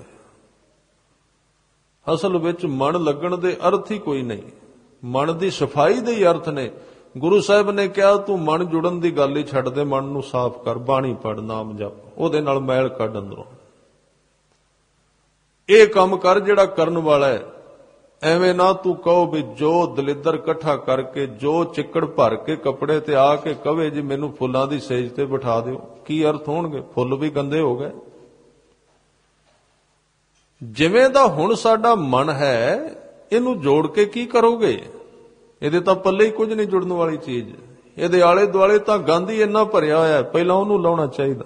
ਅਸਲ ਵਿੱਚ ਮਨ ਲੱਗਣ ਦੇ ਅਰਥ ਹੀ ਕੋਈ ਨਹੀਂ, ਮਨ ਦੀ ਸਫਾਈ ਦੇ ਹੀ ਅਰਥ ਨੇ। ਗੁਰੂ ਸਾਹਿਬ ਨੇ ਕਿਹਾ ਤੂੰ ਮਨ ਜੁੜਨ ਦੀ ਗੱਲ ਹੀ ਛੱਡ ਦੇ, ਮਨ ਨੂੰ ਸਾਫ਼ ਕਰ, ਬਾਣੀ ਪੜ੍ਹ, ਨਾਮ ਜਪ, ਉਹਦੇ ਨਾਲ ਮੈਲ ਕੱਢ ਅੰਦਰੋਂ। ਇਹ ਕੰਮ ਕਰ ਜਿਹੜਾ ਕਰਨ ਵਾਲਾ ਹੈ। ਐਵੇਂ ਨਾ ਤੂੰ ਕਹੋ ਵੀ ਜੋ ਦਲਿੱਦਰ ਇਕੱਠਾ ਕਰਕੇ, ਜੋ ਚਿੱਕੜ ਭਰ ਕੇ ਕੱਪੜੇ ਤੇ ਆ ਕੇ ਕਵੇ ਜੀ ਮੈਨੂੰ ਫੁੱਲਾਂ ਦੀ ਸੇਜ ਤੇ ਬਿਠਾ ਦਿਓ। ਕੀ ਅਰਥ ਹੋਣਗੇ? ਫੁੱਲ ਵੀ ਗੰਦੇ ਹੋ ਗਏ। ਜਿਵੇਂ ਦਾ ਹੁਣ ਸਾਡਾ ਮਨ ਹੈ, ਇਹਨੂੰ ਜੋੜ ਕੇ ਕੀ ਕਰੋਗੇ? ਇਹਦੇ ਤਾਂ ਪੱਲੇ ਹੀ ਕੁਝ ਨਹੀਂ ਜੁੜਨ ਵਾਲੀ ਚੀਜ਼। ਇਹਦੇ ਆਲੇ ਦੁਆਲੇ ਤਾਂ ਗੰਦ ਹੀ ਇੰਨਾ ਭਰਿਆ ਹੋਇਆ, ਪਹਿਲਾਂ ਉਹਨੂੰ ਲਾਉਣਾ ਚਾਹੀਦਾ।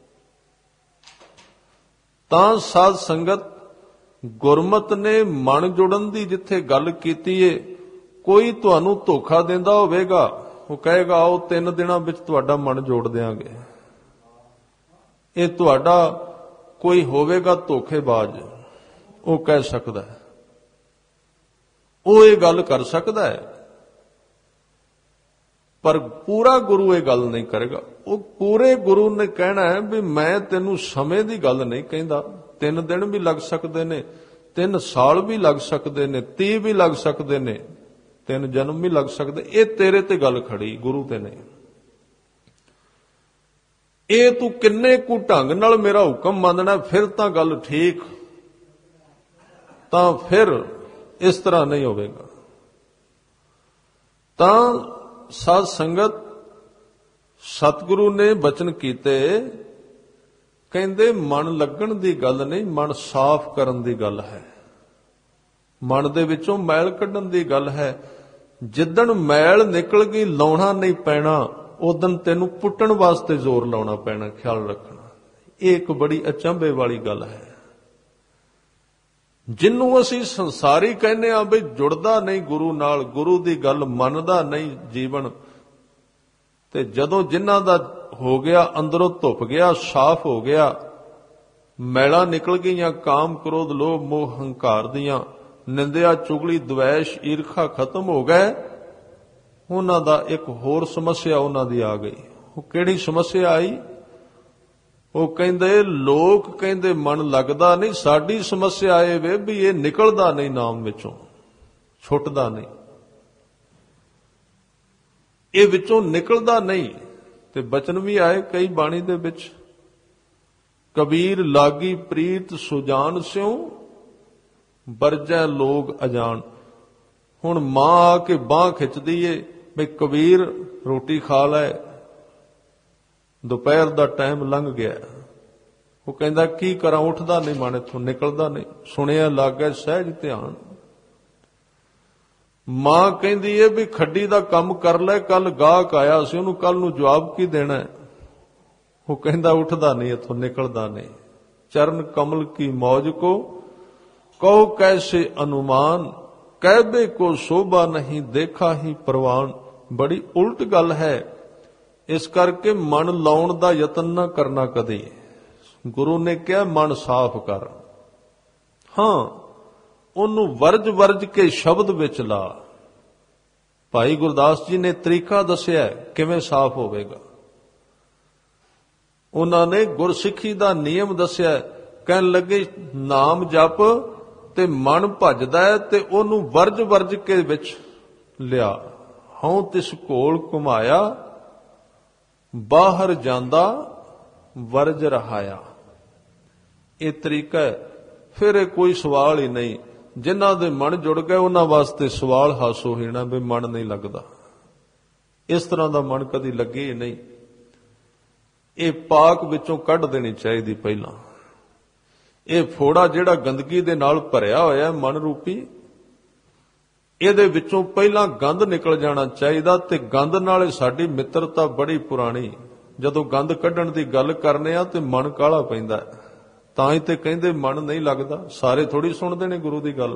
ਤਾਂ ਸਾਧ ਸੰਗਤ, ਗੁਰਮਤ ਨੇ ਮਨ ਜੁੜਨ ਦੀ ਜਿੱਥੇ ਗੱਲ ਕੀਤੀ ਏ, ਕੋਈ ਤੁਹਾਨੂੰ ਧੋਖਾ ਦਿੰਦਾ ਹੋਵੇਗਾ, ਉਹ ਕਹੇਗਾ ਆਓ ਤਿੰਨ ਦਿਨਾਂ ਵਿੱਚ ਤੁਹਾਡਾ ਮਨ ਜੋੜ ਦਿਆਂਗੇ। ਇਹ ਤੁਹਾਡਾ ਕੋਈ ਹੋਵੇਗਾ ਧੋਖੇਬਾਜ਼, ਉਹ ਕਹਿ ਸਕਦਾ ਹੈ। ਉਹ ਇਹ ਗੱਲ ਕਰ ਸਕਦਾ ਹੈ, ਪਰ ਪੂਰਾ ਗੁਰੂ ਇਹ ਗੱਲ ਨਹੀਂ ਕਰੇਗਾ। ਉਹ ਪੂਰੇ ਗੁਰੂ ਨੇ ਕਹਿਣਾ ਹੈ ਵੀ ਮੈਂ ਤੈਨੂੰ ਸਮੇਂ ਦੀ ਗੱਲ ਨਹੀਂ ਕਹਿੰਦਾ, ਤਿੰਨ ਦਿਨ ਵੀ ਲੱਗ ਸਕਦੇ ਨੇ, ਤਿੰਨ ਸਾਲ ਵੀ ਲੱਗ ਸਕਦੇ ਨੇ, ਤੀਹ ਵੀ ਲੱਗ ਸਕਦੇ ਨੇ, ਤਿੰਨ ਜਨਮ ਵੀ ਲੱਗ ਸਕਦੇ, ਇਹ ਤੇਰੇ ਤੇ ਗੱਲ ਖੜੀ, ਗੁਰੂ ਤੇ ਨਹੀਂ। ਇਹ ਤੂੰ ਕਿੰਨੇ ਕੁ ਢੰਗ ਨਾਲ ਮੇਰਾ ਹੁਕਮ ਮੰਨਣਾ, ਫਿਰ ਤਾਂ ਗੱਲ ਠੀਕ, ਤਾਂ ਫਿਰ ਇਸ ਤਰ੍ਹਾਂ ਨਹੀਂ ਹੋਵੇਗਾ। ਤਾਂ ਸਾਧ ਸੰਗਤ, ਸਤਿਗੁਰੂ ਨੇ ਬਚਨ ਕੀਤੇ, ਕਹਿੰਦੇ ਮਨ ਲੱਗਣ ਦੀ ਗੱਲ ਨਹੀਂ, ਮਨ ਸਾਫ਼ ਕਰਨ ਦੀ ਗੱਲ ਹੈ, ਮਨ ਦੇ ਵਿੱਚੋਂ ਮੈਲ ਕੱਢਣ ਦੀ ਗੱਲ ਹੈ। ਜਿੱਦਣ ਮੈਲ ਨਿਕਲ ਗਈ, ਲਾਉਣਾ ਨਹੀਂ ਪੈਣਾ, ਉਦਣ ਤੈਨੂੰ ਪੁੱਟਣ ਵਾਸਤੇ ਜ਼ੋਰ ਲਾਉਣਾ ਪੈਣਾ, ਖਿਆਲ ਰੱਖਣਾ। ਇਹ ਇੱਕ ਬੜੀ ਅਚੰਭੇ ਵਾਲੀ ਗੱਲ ਹੈ। ਜਿਹਨੂੰ ਅਸੀਂ ਸੰਸਾਰੀ ਕਹਿੰਦੇ ਆ ਬਈ ਜੁੜਦਾ ਨਹੀਂ ਗੁਰੂ ਨਾਲ, ਗੁਰੂ ਦੀ ਗੱਲ ਮੰਨਦਾ ਨਹੀਂ ਜੀਵਨ, ਤੇ ਜਦੋਂ ਜਿਨ੍ਹਾਂ ਦਾ ਹੋ ਗਿਆ, ਅੰਦਰੋਂ ਧੁੱਪ ਗਿਆ, ਸਾਫ਼ ਹੋ ਗਿਆ, ਮੈਲਾਂ ਨਿਕਲ ਗਈਆਂ, ਕਾਮ ਕ੍ਰੋਧ ਲੋਭ ਮੋਹ ਹੰਕਾਰ ਦੀਆਂ, ਨਿੰਦਿਆ ਚੁਗਲੀ ਦਵੈਸ਼ ਈਰਖਾ ਖਤਮ ਹੋ ਗਏ, ਉਹਨਾਂ ਦਾ ਇੱਕ ਹੋਰ ਸਮੱਸਿਆ ਉਹਨਾਂ ਦੀ ਆ ਗਈ। ਉਹ ਕਿਹੜੀ ਸਮੱਸਿਆ ਆਈ? ਉਹ ਕਹਿੰਦੇ ਲੋਕ ਕਹਿੰਦੇ ਮਨ ਲੱਗਦਾ ਨਹੀਂ, ਸਾਡੀ ਸਮੱਸਿਆ ਇਹ ਵੇ ਵੀ ਇਹ ਨਿਕਲਦਾ ਨਹੀਂ, ਨਾਮ ਵਿੱਚੋਂ ਛੁੱਟਦਾ ਨਹੀਂ, ਇਹ ਵਿੱਚੋਂ ਨਿਕਲਦਾ ਨਹੀਂ। ਤੇ ਬਚਨ ਵੀ ਆਏ ਕਈ ਬਾਣੀ ਦੇ ਵਿੱਚ, ਕਬੀਰ ਲਾਗੀ ਪ੍ਰੀਤ ਸੁਜਾਨ ਸਿਉ ਵਰਜੈ ਲੋਗ ਅਜਾਨ। ਹੁਣ ਮਾਂ ਆ ਕੇ ਬਾਂਹ ਖਿੱਚਦੀ ਏ ਬਈ ਕਬੀਰ ਰੋਟੀ ਖਾ ਲੈ, ਦੁਪਹਿਰ ਦਾ ਟਾਈਮ ਲੰਘ ਗਿਆ। ਉਹ ਕਹਿੰਦਾ ਕੀ ਕਰਾਂ, ਉੱਠਦਾ ਨਹੀਂ ਮਨ, ਇੱਥੋਂ ਨਿਕਲਦਾ ਨਹੀਂ, ਸੁਣਿਆ ਲੱਗਾ ਸਹਿਜ ਧਿਆਨ। ਮਾਂ ਕਹਿੰਦੀ ਏ ਵੀ ਖੱਡੀ ਦਾ ਕੰਮ ਕਰ ਲੈ, ਕੱਲ ਗਾਹਕ ਆਇਆ ਸੀ, ਉਹਨੂੰ ਕੱਲ ਨੂੰ ਜਵਾਬ ਕੀ ਦੇਣਾ? ਉਹ ਕਹਿੰਦਾ ਉੱਠਦਾ ਨਹੀਂ, ਇੱਥੋਂ ਨਿਕਲਦਾ ਨਹੀਂ। ਚਰਨ ਕਮਲ ਕੀ ਮੌਜ ਕੋ ਕਹੋ ਕੈਸੇ ਅਨੁਮਾਨ, ਕਹਿਬੇ ਕੋ ਸ਼ੋਭਾ ਨਹੀਂ ਦੇਖਾ ਹੀ ਪ੍ਰਵਾਨ। ਬੜੀ ਉਲਟ ਗੱਲ ਹੈ। ਇਸ ਕਰਕੇ ਮਨ ਲਾਉਣ ਦਾ ਯਤਨ ਨਾ ਕਰਨਾ ਕਦੇ। ਗੁਰੂ ਨੇ ਕਿਹਾ ਮਨ ਸਾਫ਼ ਕਰ, ਹਾਂ ਉਹਨੂੰ ਵਰਜ ਵਰਜ ਕੇ ਸ਼ਬਦ ਵਿੱਚ ਲਾ। ਭਾਈ ਗੁਰਦਾਸ ਜੀ ਨੇ ਤਰੀਕਾ ਦੱਸਿਆ ਕਿਵੇਂ ਸਾਫ਼ ਹੋਵੇਗਾ। ਉਹਨਾਂ ਨੇ ਗੁਰਸਿੱਖੀ ਦਾ ਨਿਯਮ ਦੱਸਿਆ। ਕਹਿਣ ਲੱਗੇ ਨਾਮ ਜਪ ਤੇ ਮਨ ਭਜਦਾ ਹੈ ਤੇ ਉਹਨੂੰ ਵਰਜ ਵਰਜ ਕੇ ਵਿੱਚ ਲਿਆ। ਹਉ ਤਿਸ ਘੋਲ ਘੁਮਾਇਆ ਬਾਹਰ ਜਾਂਦਾ ਵਰਜ ਰਹਾਇਆ। ਇਹ ਤਰੀਕਾ ਹੈ। ਫਿਰ ਇਹ ਕੋਈ ਸਵਾਲ ਹੀ ਨਹੀਂ। ਜਿਨ੍ਹਾਂ ਦੇ ਮਨ ਜੁੜ ਗਏ ਉਹਨਾਂ ਵਾਸਤੇ ਸਵਾਲ ਹਾਸੋ ਹੋਣਾ ਵੀ ਮਨ ਨਹੀਂ ਲੱਗਦਾ। ਇਸ ਤਰ੍ਹਾਂ ਦਾ ਮਨ ਕਦੀ ਲੱਗੇ ਹੀ ਨਹੀਂ। ਇਹ ਪਾਕ ਵਿੱਚੋਂ ਕੱਢ ਦੇਣੀ ਚਾਹੀਦੀ ਪਹਿਲਾਂ। ਇਹ ਫੋੜਾ ਜਿਹੜਾ ਗੰਦਗੀ ਦੇ ਨਾਲ ਭਰਿਆ ਹੋਇਆ ਮਨ ਰੂਪੀ, ਇਹਦੇ ਵਿੱਚੋਂ ਪਹਿਲਾਂ ਗੰਦ ਨਿਕਲ ਜਾਣਾ ਚਾਹੀਦਾ। ਤੇ ਗੰਦ ਨਾਲ ਸਾਡੀ ਮਿੱਤਰਤਾ ਬੜੀ ਪੁਰਾਣੀ। ਜਦੋਂ ਗੰਦ ਕੱਢਣ ਦੀ ਗੱਲ ਕਰਨੇ ਆ ਤੇ ਮਨ ਕਾਹਲਾ ਪੈਂਦਾ। ਤਾਂ ਹੀ ਤੇ ਕਹਿੰਦੇ ਮਨ ਨਹੀਂ ਲੱਗਦਾ। ਸਾਰੇ ਥੋੜੀ ਸੁਣਦੇ ਨੇ ਗੁਰੂ ਦੀ ਗੱਲ।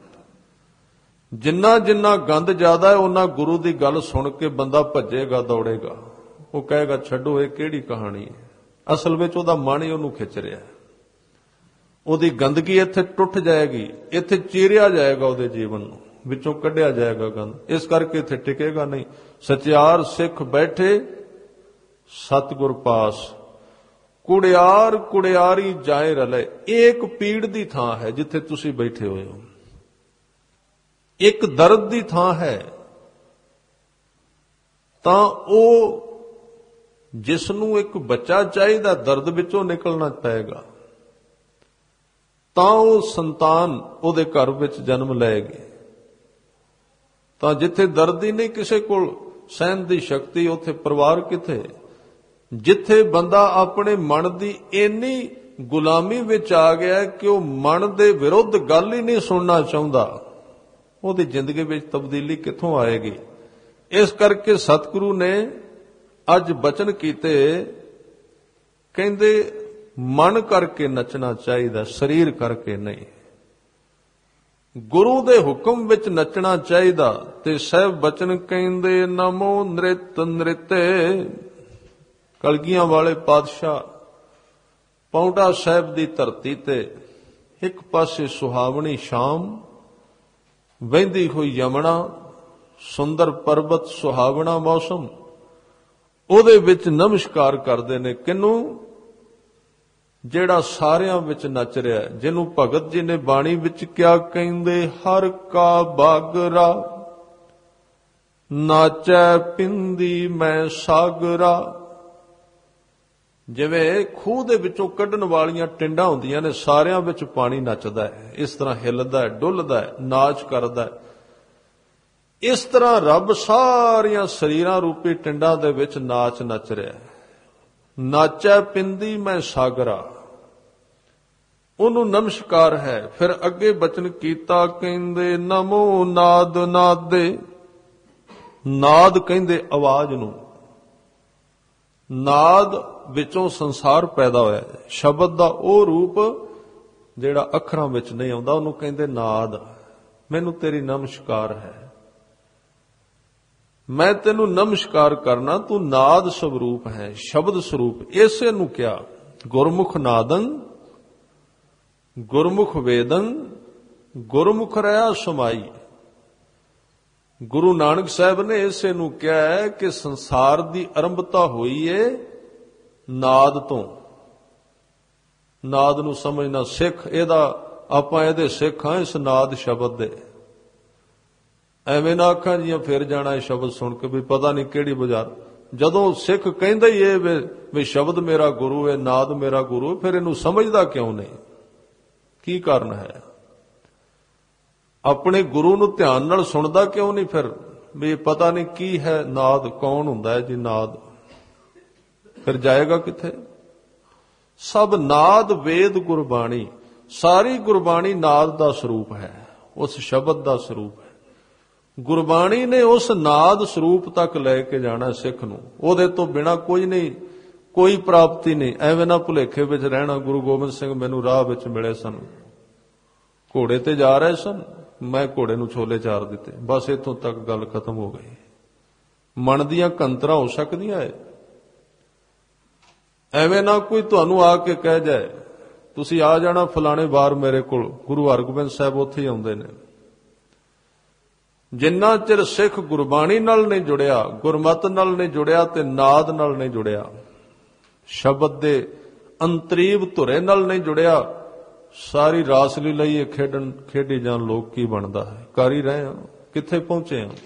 ਜਿੰਨਾ ਜਿੰਨਾ ਗੰਦ ਜ਼ਿਆਦਾ ਹੈ ਉਹਨਾਂ ਗੁਰੂ ਦੀ ਗੱਲ ਸੁਣ ਕੇ ਬੰਦਾ ਭੱਜੇਗਾ ਦੌੜੇਗਾ। ਉਹ ਕਹੇਗਾ ਛੱਡੋ ਇਹ ਕਿਹੜੀ ਕਹਾਣੀ ਹੈ। ਅਸਲ ਵਿੱਚ ਉਹਦਾ ਮਨ ਹੀ ਉਹਨੂੰ ਖਿੱਚ ਰਿਹਾ। ਉਹਦੀ ਗੰਦਗੀ ਇੱਥੇ ਟੁੱਟ ਜਾਏਗੀ, ਇੱਥੇ ਚੀਰਿਆ ਜਾਏਗਾ, ਉਹਦੇ ਜੀਵਨ ਨੂੰ ਵਿੱਚੋਂ ਕੱਢਿਆ ਜਾਏਗਾ ਗੰਦ। ਇਸ ਕਰਕੇ ਇੱਥੇ ਟਿਕੇਗਾ ਨਹੀਂ। ਸਚਿਆਰ ਸਿੱਖ ਬੈਠੇ ਸਤਿਗੁਰ ਪਾਸ, ਕੁੜਿਆਰ ਕੁੜਿਆਰੀ ਜਾਏ ਰਲੇ। ਇਹ ਇੱਕ ਪੀੜ ਦੀ ਥਾਂ ਹੈ ਜਿੱਥੇ ਤੁਸੀਂ ਬੈਠੇ ਹੋਏ ਹੋ। ਇੱਕ ਦਰਦ ਦੀ ਥਾਂ ਹੈ। ਤਾਂ ਉਹ ਜਿਸ ਨੂੰ ਇੱਕ ਬੱਚਾ ਚਾਹੀਦਾ ਦਰਦ ਵਿੱਚੋਂ ਨਿਕਲਣਾ ਪਏਗਾ, ਤਾਂ ਉਹ ਸੰਤਾਨ ਉਹਦੇ ਘਰ ਵਿੱਚ ਜਨਮ ਲਏਗੀ। ਤਾਂ ਜਿੱਥੇ ਦਰਦ ਹੀ ਨਹੀਂ ਕਿਸੇ ਕੋਲ ਸਹਿਣ ਦੀ ਸ਼ਕਤੀ, ਉੱਥੇ ਪਰਿਵਾਰ ਕਿੱਥੇ? ਜਿੱਥੇ ਬੰਦਾ ਆਪਣੇ ਮਨ ਦੀ ਇੰਨੀ ਗੁਲਾਮੀ ਵਿੱਚ ਆ ਗਿਆ ਕਿ ਉਹ ਮਨ ਦੇ ਵਿਰੁੱਧ ਗੱਲ ਹੀ ਨਹੀਂ ਸੁਣਨਾ ਚਾਹੁੰਦਾ, ਉਹਦੀ ਜ਼ਿੰਦਗੀ ਵਿੱਚ ਤਬਦੀਲੀ ਕਿੱਥੋਂ ਆਏਗੀ? ਇਸ ਕਰਕੇ ਸਤਿਗੁਰੂ ਨੇ ਅੱਜ ਬਚਨ ਕੀਤੇ। ਕਹਿੰਦੇ ਮਨ ਕਰਕੇ ਨੱਚਣਾ ਚਾਹੀਦਾ, ਸਰੀਰ ਕਰਕੇ ਨਹੀਂ। ਗੁਰੂ ਦੇ ਹੁਕਮ ਵਿੱਚ ਨੱਚਣਾ ਚਾਹੀਦਾ। ਤੇ ਸਹਿਬ ਬਚਨ ਕਹਿੰਦੇ ਨਮੋ ਨ੍ਰਿਤ ਨ੍ਰਿਤੇ। ਕਲਗੀਆਂ ਵਾਲੇ ਪਾਤਸ਼ਾਹ ਪੌਂਟਾ ਸਾਹਿਬ ਦੀ ਧਰਤੀ ਤੇ ਇੱਕ ਪਾਸੇ ਸੁਹਾਵਣੀ ਸ਼ਾਮ, ਵਹਿੰਦੀ ਹੋਈ ਯਮੁਨਾ, ਸੁੰਦਰ ਪਰਬਤ, ਸੁਹਾਵਣਾ ਮੌਸਮ, ਉਹਦੇ ਵਿੱਚ ਨਮਸਕਾਰ ਕਰਦੇ ਨੇ। ਕਿਹਨੂੰ? ਜਿਹੜਾ ਸਾਰਿਆਂ ਵਿੱਚ ਨੱਚ ਰਿਹਾ, ਜਿਹਨੂੰ ਭਗਤ ਜੀ ਨੇ ਬਾਣੀ ਵਿੱਚ ਕਿਹਾ ਕਹਿੰਦੇ, ਹਰ ਕਾ ਬਾਗਰਾ ਨਾਚੈ ਪਿੰਦੀ ਮੈਂ ਸਾਗਰਾ। ਜਿਵੇਂ ਖੂਹ ਦੇ ਵਿੱਚੋਂ ਕੱਢਣ ਵਾਲੀਆਂ ਟਿੰਡਾਂ ਹੁੰਦੀਆਂ ਨੇ, ਸਾਰਿਆਂ ਵਿੱਚ ਪਾਣੀ ਨੱਚਦਾ ਹੈ, ਇਸ ਤਰ੍ਹਾਂ ਹਿੱਲਦਾ ਹੈ, ਡੁੱਲਦਾ ਹੈ, ਨਾਚ ਕਰਦਾ ਹੈ। ਇਸ ਤਰ੍ਹਾਂ ਰੱਬ ਸਾਰੀਆਂ ਸਰੀਰਾਂ ਰੂਪੀ ਟਿੰਡਾਂ ਦੇ ਵਿੱਚ ਨਾਚ ਨੱਚ ਰਿਹਾ ਹੈ। ਨਾਚੈ ਪਿੰਦੀ ਮੈਂ ਸਾਗਰਾ, ਉਹਨੂੰ ਨਮਸਕਾਰ ਹੈ। ਫਿਰ ਅੱਗੇ ਬਚਨ ਕੀਤਾ ਕਹਿੰਦੇ, ਨਮੋ ਨਾਦ ਨਾਦੇ। ਨਾਦ ਕਹਿੰਦੇ ਆਵਾਜ਼ ਨੂੰ। ਨਾਦ ਵਿੱਚੋਂ ਸੰਸਾਰ ਪੈਦਾ ਹੋਇਆ ਹੈ। ਸ਼ਬਦ ਦਾ ਉਹ ਰੂਪ ਜਿਹੜਾ ਅੱਖਰਾਂ ਵਿੱਚ ਨਹੀਂ ਆਉਂਦਾ, ਉਹਨੂੰ ਕਹਿੰਦੇ ਨਾਦ। ਮੈਨੂੰ ਤੇਰੀ ਨਮਸਕਾਰ ਹੈ, ਮੈਂ ਤੈਨੂੰ ਨਮਸਕਾਰ ਕਰਨਾ, ਤੂੰ ਨਾਦ ਸਵਰੂਪ ਹੈ, ਸ਼ਬਦ ਸਰੂਪ। ਇਸੇ ਨੂੰ ਕਿਹਾ ਗੁਰਮੁਖ ਨਾਦੰ ਗੁਰਮੁਖ ਵੇਦੰ ਗੁਰਮੁਖ ਰਹਾ ਸਮਾਈ। ਗੁਰੂ ਨਾਨਕ ਸਾਹਿਬ ਨੇ ਇਸੇ ਨੂੰ ਕਿਹਾ ਹੈ ਕਿ ਸੰਸਾਰ ਦੀ ਆਰੰਭਤਾ ਹੋਈ ਏ ਨਾਦ ਤੋਂ। ਨਾਦ ਨੂੰ ਸਮਝਣਾ ਸਿੱਖ, ਇਹਦਾ ਆਪਾਂ ਇਹਦੇ ਸਿੱਖ ਹਾਂ, ਇਸ ਨਾਦ ਸ਼ਬਦ ਦੇ। ਐਵੇਂ ਨਾ ਅੱਖਾਂ ਜੀਆਂ ਫਿਰ ਜਾਣਾ ਇਹ ਸ਼ਬਦ ਸੁਣ ਕੇ ਵੀ ਪਤਾ ਨਹੀਂ ਕਿਹੜੀ ਬਾਜ਼ਾਰ। ਜਦੋਂ ਸਿੱਖ ਕਹਿੰਦਾ ਹੀ ਇਹ ਵੀ ਸ਼ਬਦ ਮੇਰਾ ਗੁਰੂ ਹੈ, ਨਾਦ ਮੇਰਾ ਗੁਰੂ ਹੈ, ਫਿਰ ਇਹਨੂੰ ਸਮਝਦਾ ਕਿਉਂ ਨਹੀਂ? ਕੀ ਕਾਰਨ ਹੈ? ਆਪਣੇ ਗੁਰੂ ਨੂੰ ਧਿਆਨ ਨਾਲ ਸੁਣਦਾ ਕਿਉਂ ਨਹੀਂ? ਫਿਰ ਵੀ ਪਤਾ ਨਹੀਂ ਕੀ ਹੈ ਨਾਦ, ਕੌਣ ਹੁੰਦਾ ਹੈ ਜੀ ਨਾਦ? ਫਿਰ ਜਾਏਗਾ ਕਿੱਥੇ? ਸਭ ਨਾਦ ਵੇਦ ਗੁਰਬਾਣੀ, ਸਾਰੀ ਗੁਰਬਾਣੀ ਨਾਦ ਦਾ ਸਰੂਪ ਹੈ, ਉਸ ਸ਼ਬਦ ਦਾ ਸਰੂਪ ਹੈ। ਗੁਰਬਾਣੀ ਨੇ ਉਸ ਨਾਦ ਸਰੂਪ ਤੱਕ ਲੈ ਕੇ ਜਾਣਾ ਸਿੱਖ ਨੂੰ। ਉਹਦੇ ਤੋਂ ਬਿਨਾ ਕੋਈ ਨਹੀਂ, ਕੋਈ ਪ੍ਰਾਪਤੀ ਨਹੀਂ। ਐਵੇਂ ਨਾ ਭੁਲੇਖੇ ਵਿੱਚ ਰਹਿਣਾ। ਗੁਰੂ ਗੋਬਿੰਦ ਸਿੰਘ ਮੈਨੂੰ ਰਾਹ ਵਿੱਚ ਮਿਲੇ ਸਨ, ਘੋੜੇ ਤੇ ਜਾ ਰਹੇ ਸਨ, ਮੈਂ ਘੋੜੇ ਨੂੰ ਛੋਲੇ ਚਾਰ ਦਿੱਤੇ, ਬਸ ਇੱਥੋਂ ਤੱਕ ਗੱਲ ਖਤਮ ਹੋ ਗਈ। ਮਨ ਦੀਆਂ ਕੰਤਰਾਂ ਹੋ ਸਕਦੀਆਂ ਹੈ। ਐਵੇਂ ਨਾ ਕੋਈ ਤੁਹਾਨੂੰ ਆ ਕੇ ਕਹਿ ਜਾਏ ਤੁਸੀਂ ਆ ਜਾਣਾ ਫਲਾਣੇ ਵਾਰ ਮੇਰੇ ਕੋਲ। ਗੁਰੂ ਹਰਗੋਬਿੰਦ ਸਾਹਿਬ ਉੱਥੇ ਹੀ ਆਉਂਦੇ ਨੇ। ਜਿੰਨਾ ਚਿਰ ਸਿੱਖ ਗੁਰਬਾਣੀ ਨਾਲ ਨਹੀਂ ਜੁੜਿਆ, ਗੁਰਮਤ ਨਾਲ ਨਹੀਂ ਜੁੜਿਆ ਤੇ ਨਾਦ ਨਾਲ ਨਹੀਂ ਜੁੜਿਆ, ਸ਼ਬਦ ਦੇ ਅੰਤਰੀਵ ਧੁਰੇ ਨਾਲ ਨਹੀਂ ਜੁੜਿਆ, ਸਾਰੀ ਰਾਸ ਲੀਲਾ ਹੀ ਖੇਡਣ ਖੇਡੀ ਜਾਣ। ਲੋਕ ਕੀ ਬਣਦਾ ਹੈ? ਕਰ ਹੀ ਰਹੇ ਹਾਂ, ਕਿੱਥੇ ਪਹੁੰਚੇ ਹਾਂ?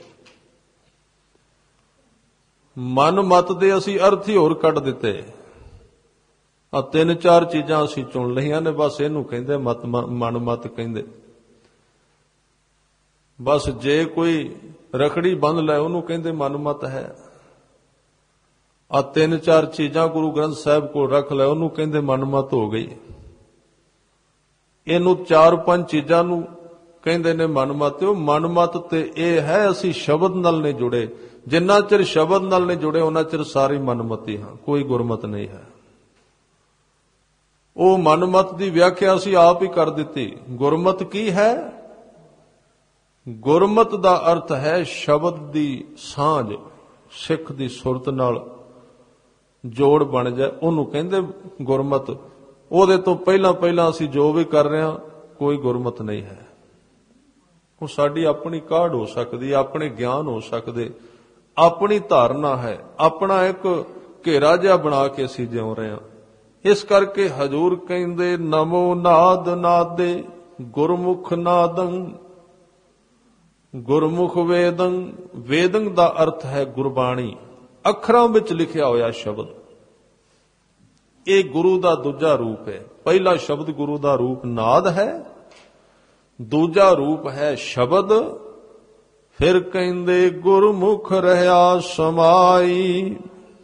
ਮਨ ਮਤ ਦੇ ਅਸੀਂ ਅਰਥ ਹੀ ਹੋਰ ਕੱਢ ਦਿੱਤੇ। ਆ ਤਿੰਨ ਚਾਰ ਚੀਜ਼ਾਂ ਅਸੀਂ ਚੁਣ ਲਈਆਂ ਨੇ, ਬਸ ਇਹਨੂੰ ਕਹਿੰਦੇ ਮਤ, ਮਨ ਮਤ ਕਹਿੰਦੇ। ਬਸ ਜੇ ਕੋਈ ਰਖੜੀ ਬੰਨ ਲੈ ਉਹਨੂੰ ਕਹਿੰਦੇ ਮਨ ਮਤ ਹੈ। ਆ ਤਿੰਨ ਚਾਰ ਚੀਜ਼ਾਂ ਗੁਰੂ ਗ੍ਰੰਥ ਸਾਹਿਬ ਕੋਲ ਰੱਖ ਲੈ ਉਹਨੂੰ ਕਹਿੰਦੇ ਮਨ ਮਤ ਹੋ ਗਈ। ਇਹਨੂੰ ਚਾਰ ਪੰਜ ਚੀਜ਼ਾਂ ਨੂੰ ਕਹਿੰਦੇ ਨੇ ਮਨ ਮਤ। ਉਹ ਮਨ ਮਤ ਤੇ ਇਹ ਹੈ ਅਸੀਂ ਸ਼ਬਦ ਨਾਲ ਨਹੀਂ ਜੁੜੇ। ਜਿੰਨਾ ਚਿਰ ਸ਼ਬਦ ਨਾਲ ਨਹੀਂ ਜੁੜੇ ਉਹਨਾਂ ਚਿਰ ਸਾਰੀ ਮਨਮਤੀ ਹਾਂ, ਕੋਈ ਗੁਰਮਤ ਨਹੀਂ ਹੈ। ਉਹ ਮਨਮਤ ਦੀ ਵਿਆਖਿਆ ਅਸੀਂ ਆਪ ਹੀ ਕਰ ਦਿੱਤੀ। ਗੁਰਮਤ ਕੀ ਹੈ? ਗੁਰਮਤ ਦਾ ਅਰਥ ਹੈ ਸ਼ਬਦ ਦੀ ਸਾਂਝ, ਸਿੱਖ ਦੀ ਸੁਰਤ ਨਾਲ ਜੋੜ ਬਣ ਜਾਏ, ਉਹਨੂੰ ਕਹਿੰਦੇ ਗੁਰਮਤ। ਉਹਦੇ ਤੋਂ ਪਹਿਲਾਂ ਪਹਿਲਾਂ ਅਸੀਂ ਜੋ ਵੀ ਕਰ ਰਹੇ ਹਾਂ ਕੋਈ ਗੁਰਮਤ ਨਹੀਂ ਹੈ। ਉਹ ਸਾਡੀ ਆਪਣੀ ਕਾਢ ਹੋ ਸਕਦੀ, ਆਪਣੇ ਗਿਆਨ ਹੋ ਸਕਦੇ, ਆਪਣੀ ਧਾਰਨਾ ਹੈ, ਆਪਣਾ ਇੱਕ ਘੇਰਾ ਜਿਹਾ ਬਣਾ ਕੇ ਅਸੀਂ ਜਿਉ ਰਹੇ ਹਾਂ। ਇਸ ਕਰਕੇ ਹਜ਼ੂਰ ਕਹਿੰਦੇ ਨਮੋ ਨਾਦ ਨਾਦੇ ਗੁਰਮੁਖ ਨਾਦੰ ਗੁਰਮੁਖ ਵੇਦੰ। ਵੇਦੰ ਦਾ ਅਰਥ ਹੈ ਗੁਰਬਾਣੀ, ਅੱਖਰਾਂ ਵਿੱਚ ਲਿਖਿਆ ਹੋਇਆ ਸ਼ਬਦ। ਇਹ ਗੁਰੂ ਦਾ ਦੂਜਾ ਰੂਪ ਹੈ। ਪਹਿਲਾ ਸ਼ਬਦ ਗੁਰੂ ਦਾ ਰੂਪ ਨਾਦ ਹੈ, ਦੂਜਾ ਰੂਪ ਹੈ ਸ਼ਬਦ। ਫਿਰ ਕਹਿੰਦੇ ਗੁਰਮੁਖ ਰਹਾ ਸਮਾਈ।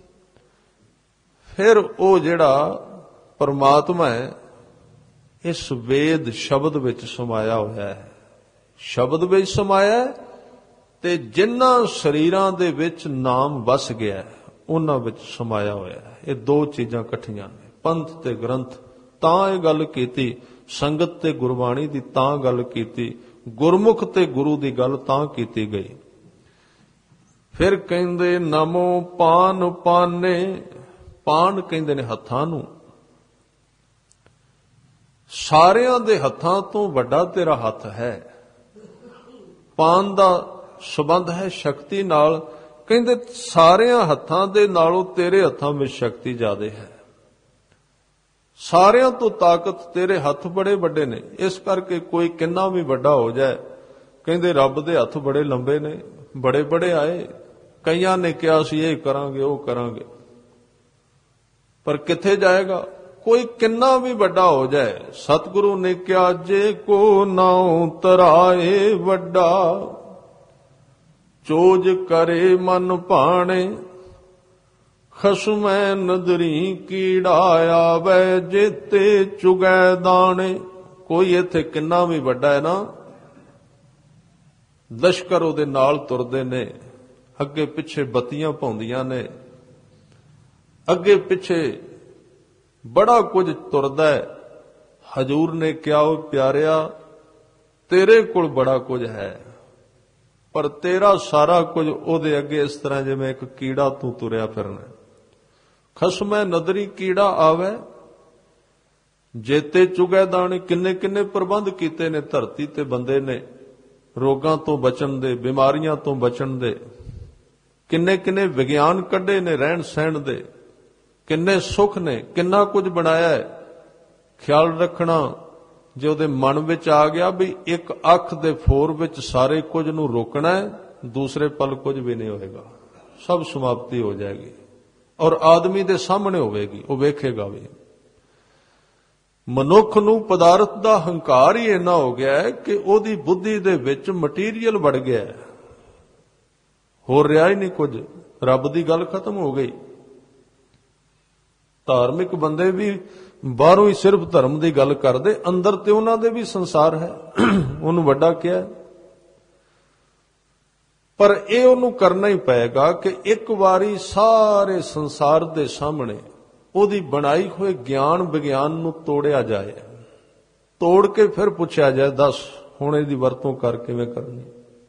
ਫਿਰ ਉਹ ਜਿਹੜਾ ਪਰਮਾਤਮਾ ਹੈ ਇਸ ਵੇਦ ਸ਼ਬਦ ਵਿੱਚ ਸਮਾਇਆ ਹੋਇਆ ਹੈ। ਸ਼ਬਦ ਵਿੱਚ ਸਮਾਇਆ ਤੇ ਜਿਨ੍ਹਾਂ ਸਰੀਰਾਂ ਦੇ ਵਿੱਚ ਨਾਮ ਵਸ ਗਿਆ ਉਹਨਾਂ ਵਿੱਚ ਸਮਾਇਆ ਹੋਇਆ ਹੈ। ਇਹ ਦੋ ਚੀਜ਼ਾਂ ਇਕੱਠੀਆਂ ਨੇ। ਪੰਥ ਤੇ ਗ੍ਰੰਥ ਤਾਂ ਇਹ ਗੱਲ ਕੀਤੀ, ਸੰਗਤ ਤੇ ਗੁਰਬਾਣੀ ਦੀ ਤਾਂ ਗੱਲ ਕੀਤੀ, ਗੁਰਮੁਖ ਤੇ ਗੁਰੂ ਦੀ ਗੱਲ ਤਾਂ ਕੀਤੀ ਗਈ। ਫਿਰ ਕਹਿੰਦੇ ਨਮੋ ਪਾਨ ਪਾਨੇ। ਪਾਨ ਕਹਿੰਦੇ ਨੇ ਹੱਥਾਂ ਨੂੰ। ਸਾਰਿਆਂ ਦੇ ਹੱਥਾਂ ਤੋਂ ਵੱਡਾ ਤੇਰਾ ਹੱਥ ਹੈ। ਪਾਨ ਦਾ ਸੰਬੰਧ ਹੈ ਸ਼ਕਤੀ ਨਾਲ। ਕਹਿੰਦੇ ਸਾਰਿਆਂ ਹੱਥਾਂ ਦੇ ਨਾਲੋਂ ਤੇਰੇ ਹੱਥਾਂ ਵਿੱਚ ਸ਼ਕਤੀ ਜ਼ਿਆਦਾ ਹੈ, ਸਾਰਿਆਂ ਤੋਂ ਤਾਕਤ ਤੇਰੇ ਹੱਥ ਬੜੇ ਵੱਡੇ ਨੇ। ਇਸ ਕਰਕੇ ਕੋਈ ਕਿੰਨਾ ਵੀ ਵੱਡਾ ਹੋ ਜਾਏ, ਕਹਿੰਦੇ ਰੱਬ ਦੇ ਹੱਥ ਬੜੇ ਲੰਬੇ ਨੇ, ਬੜੇ ਬੜੇ ਆਏ। ਕਈਆਂ ਨੇ ਕਿਹਾ ਸੀ ਇਹ ਕਰਾਂਗੇ ਉਹ ਕਰਾਂਗੇ, ਪਰ ਕਿੱਥੇ ਜਾਏਗਾ? ਕੋਈ ਕਿੰਨਾ ਵੀ ਵੱਡਾ ਹੋ ਜਾਏ। ਸਤਿਗੁਰੂ ਨੇ ਕਿਹਾ ਜੇ ਕੋ ਨਾਉ ਤਰਾਏ ਵੱਡਾ, ਚੋਜ ਕਰੇ ਮਨ ਭਾਣੇ, ਖਸਮੈ ਨਦਰੀ ਕੀੜਾ ਆਵੇ, ਜੇਤੇ ਚੁਗੈ ਦਾਣੇ। ਕੋਈ ਇੱਥੇ ਕਿੰਨਾ ਵੀ ਵੱਡਾ ਹੈ ਨਾ, ਲਸ਼ਕਰ ਉਹਦੇ ਨਾਲ ਤੁਰਦੇ ਨੇ, ਅੱਗੇ ਪਿੱਛੇ ਬੱਤੀਆਂ ਪਾਉਂਦੀਆਂ ਨੇ, ਅੱਗੇ ਪਿੱਛੇ ਬੜਾ ਕੁਝ ਤੁਰਦਾ ਹੈ। ਹਜੂਰ ਨੇ ਕਿਹਾ ਉਹ ਪਿਆਰਿਆ ਤੇਰੇ ਕੋਲ ਬੜਾ ਕੁਝ ਹੈ, ਪਰ ਤੇਰਾ ਸਾਰਾ ਕੁਝ ਉਹਦੇ ਅੱਗੇ ਇਸ ਤਰ੍ਹਾਂ ਜਿਵੇਂ ਇੱਕ ਕੀੜਾ ਤੂੰ ਤੁਰਿਆ ਫਿਰਨਾ। ਖਸਮੈ ਨਦਰੀ ਕੀੜਾ ਆਵੇ, ਜੇਤੇ ਚੁਗੈ ਦਾਣੇ। ਕਿੰਨੇ ਕਿੰਨੇ ਪ੍ਰਬੰਧ ਕੀਤੇ ਨੇ ਧਰਤੀ ਤੇ ਬੰਦੇ ਨੇ, ਰੋਗਾਂ ਤੋਂ ਬਚਣ ਦੇ, ਬਿਮਾਰੀਆਂ ਤੋਂ ਬਚਣ ਦੇ। ਕਿੰਨੇ ਕਿੰਨੇ ਵਿਗਿਆਨ ਕੱਢੇ ਨੇ ਰਹਿਣ ਸਹਿਣ ਦੇ, ਕਿੰਨੇ ਸੁੱਖ ਨੇ, ਕਿੰਨਾ ਕੁਝ ਬਣਾਇਆ ਹੈ। ਖਿਆਲ ਰੱਖਣਾ ਜੇ ਉਹਦੇ ਮਨ ਵਿੱਚ ਆ ਗਿਆ ਵੀ ਇੱਕ ਅੱਖ ਦੇ ਫੋਰ ਵਿੱਚ ਸਾਰੇ ਕੁਝ ਨੂੰ ਰੋਕਣਾ ਹੈ, ਦੂਸਰੇ ਪਲ ਕੁਝ ਵੀ ਨਹੀਂ ਹੋਏਗਾ, ਸਭ ਸਮਾਪਤੀ ਹੋ ਜਾਏਗੀ ਔਰ ਆਦਮੀ ਦੇ ਸਾਹਮਣੇ ਹੋਵੇਗੀ, ਉਹ ਵੇਖੇਗਾ ਵੀ। ਮਨੁੱਖ ਨੂੰ ਪਦਾਰਥ ਦਾ ਹੰਕਾਰ ਹੀ ਇੰਨਾ ਹੋ ਗਿਆ ਹੈ ਕਿ ਉਹਦੀ ਬੁੱਧੀ ਦੇ ਵਿੱਚ ਮਟੀਰੀਅਲ ਵੜ ਗਿਆ ਹੈ, ਹੋਰ ਰਿਹਾ ਹੀ ਨਹੀਂ ਕੁਝ, ਰੱਬ ਦੀ ਗੱਲ ਖਤਮ ਹੋ ਗਈ। ਧਾਰਮਿਕ ਬੰਦੇ ਵੀ ਬਾਹਰੋਂ ਹੀ ਸਿਰਫ ਧਰਮ ਦੀ ਗੱਲ ਕਰਦੇ, ਅੰਦਰ ਤੇ ਉਹਨਾਂ ਦੇ ਵੀ ਸੰਸਾਰ ਹੈ, ਉਹਨੂੰ ਵੱਡਾ ਕਿਹਾ। ਪਰ ਇਹ ਉਹਨੂੰ ਕਰਨਾ ਹੀ ਪਏਗਾ ਕਿ ਇੱਕ ਵਾਰੀ ਸਾਰੇ ਸੰਸਾਰ ਦੇ ਸਾਹਮਣੇ ਉਹਦੀ ਬਣਾਈ ਹੋਏ ਗਿਆਨ ਵਿਗਿਆਨ ਨੂੰ ਤੋੜਿਆ ਜਾਏ, ਤੋੜ ਕੇ ਫਿਰ ਪੁੱਛਿਆ ਜਾਏ ਦੱਸ ਹੁਣ ਇਹਦੀ ਵਰਤੋਂ ਕਰ ਕਿਵੇਂ ਕਰਨੀ।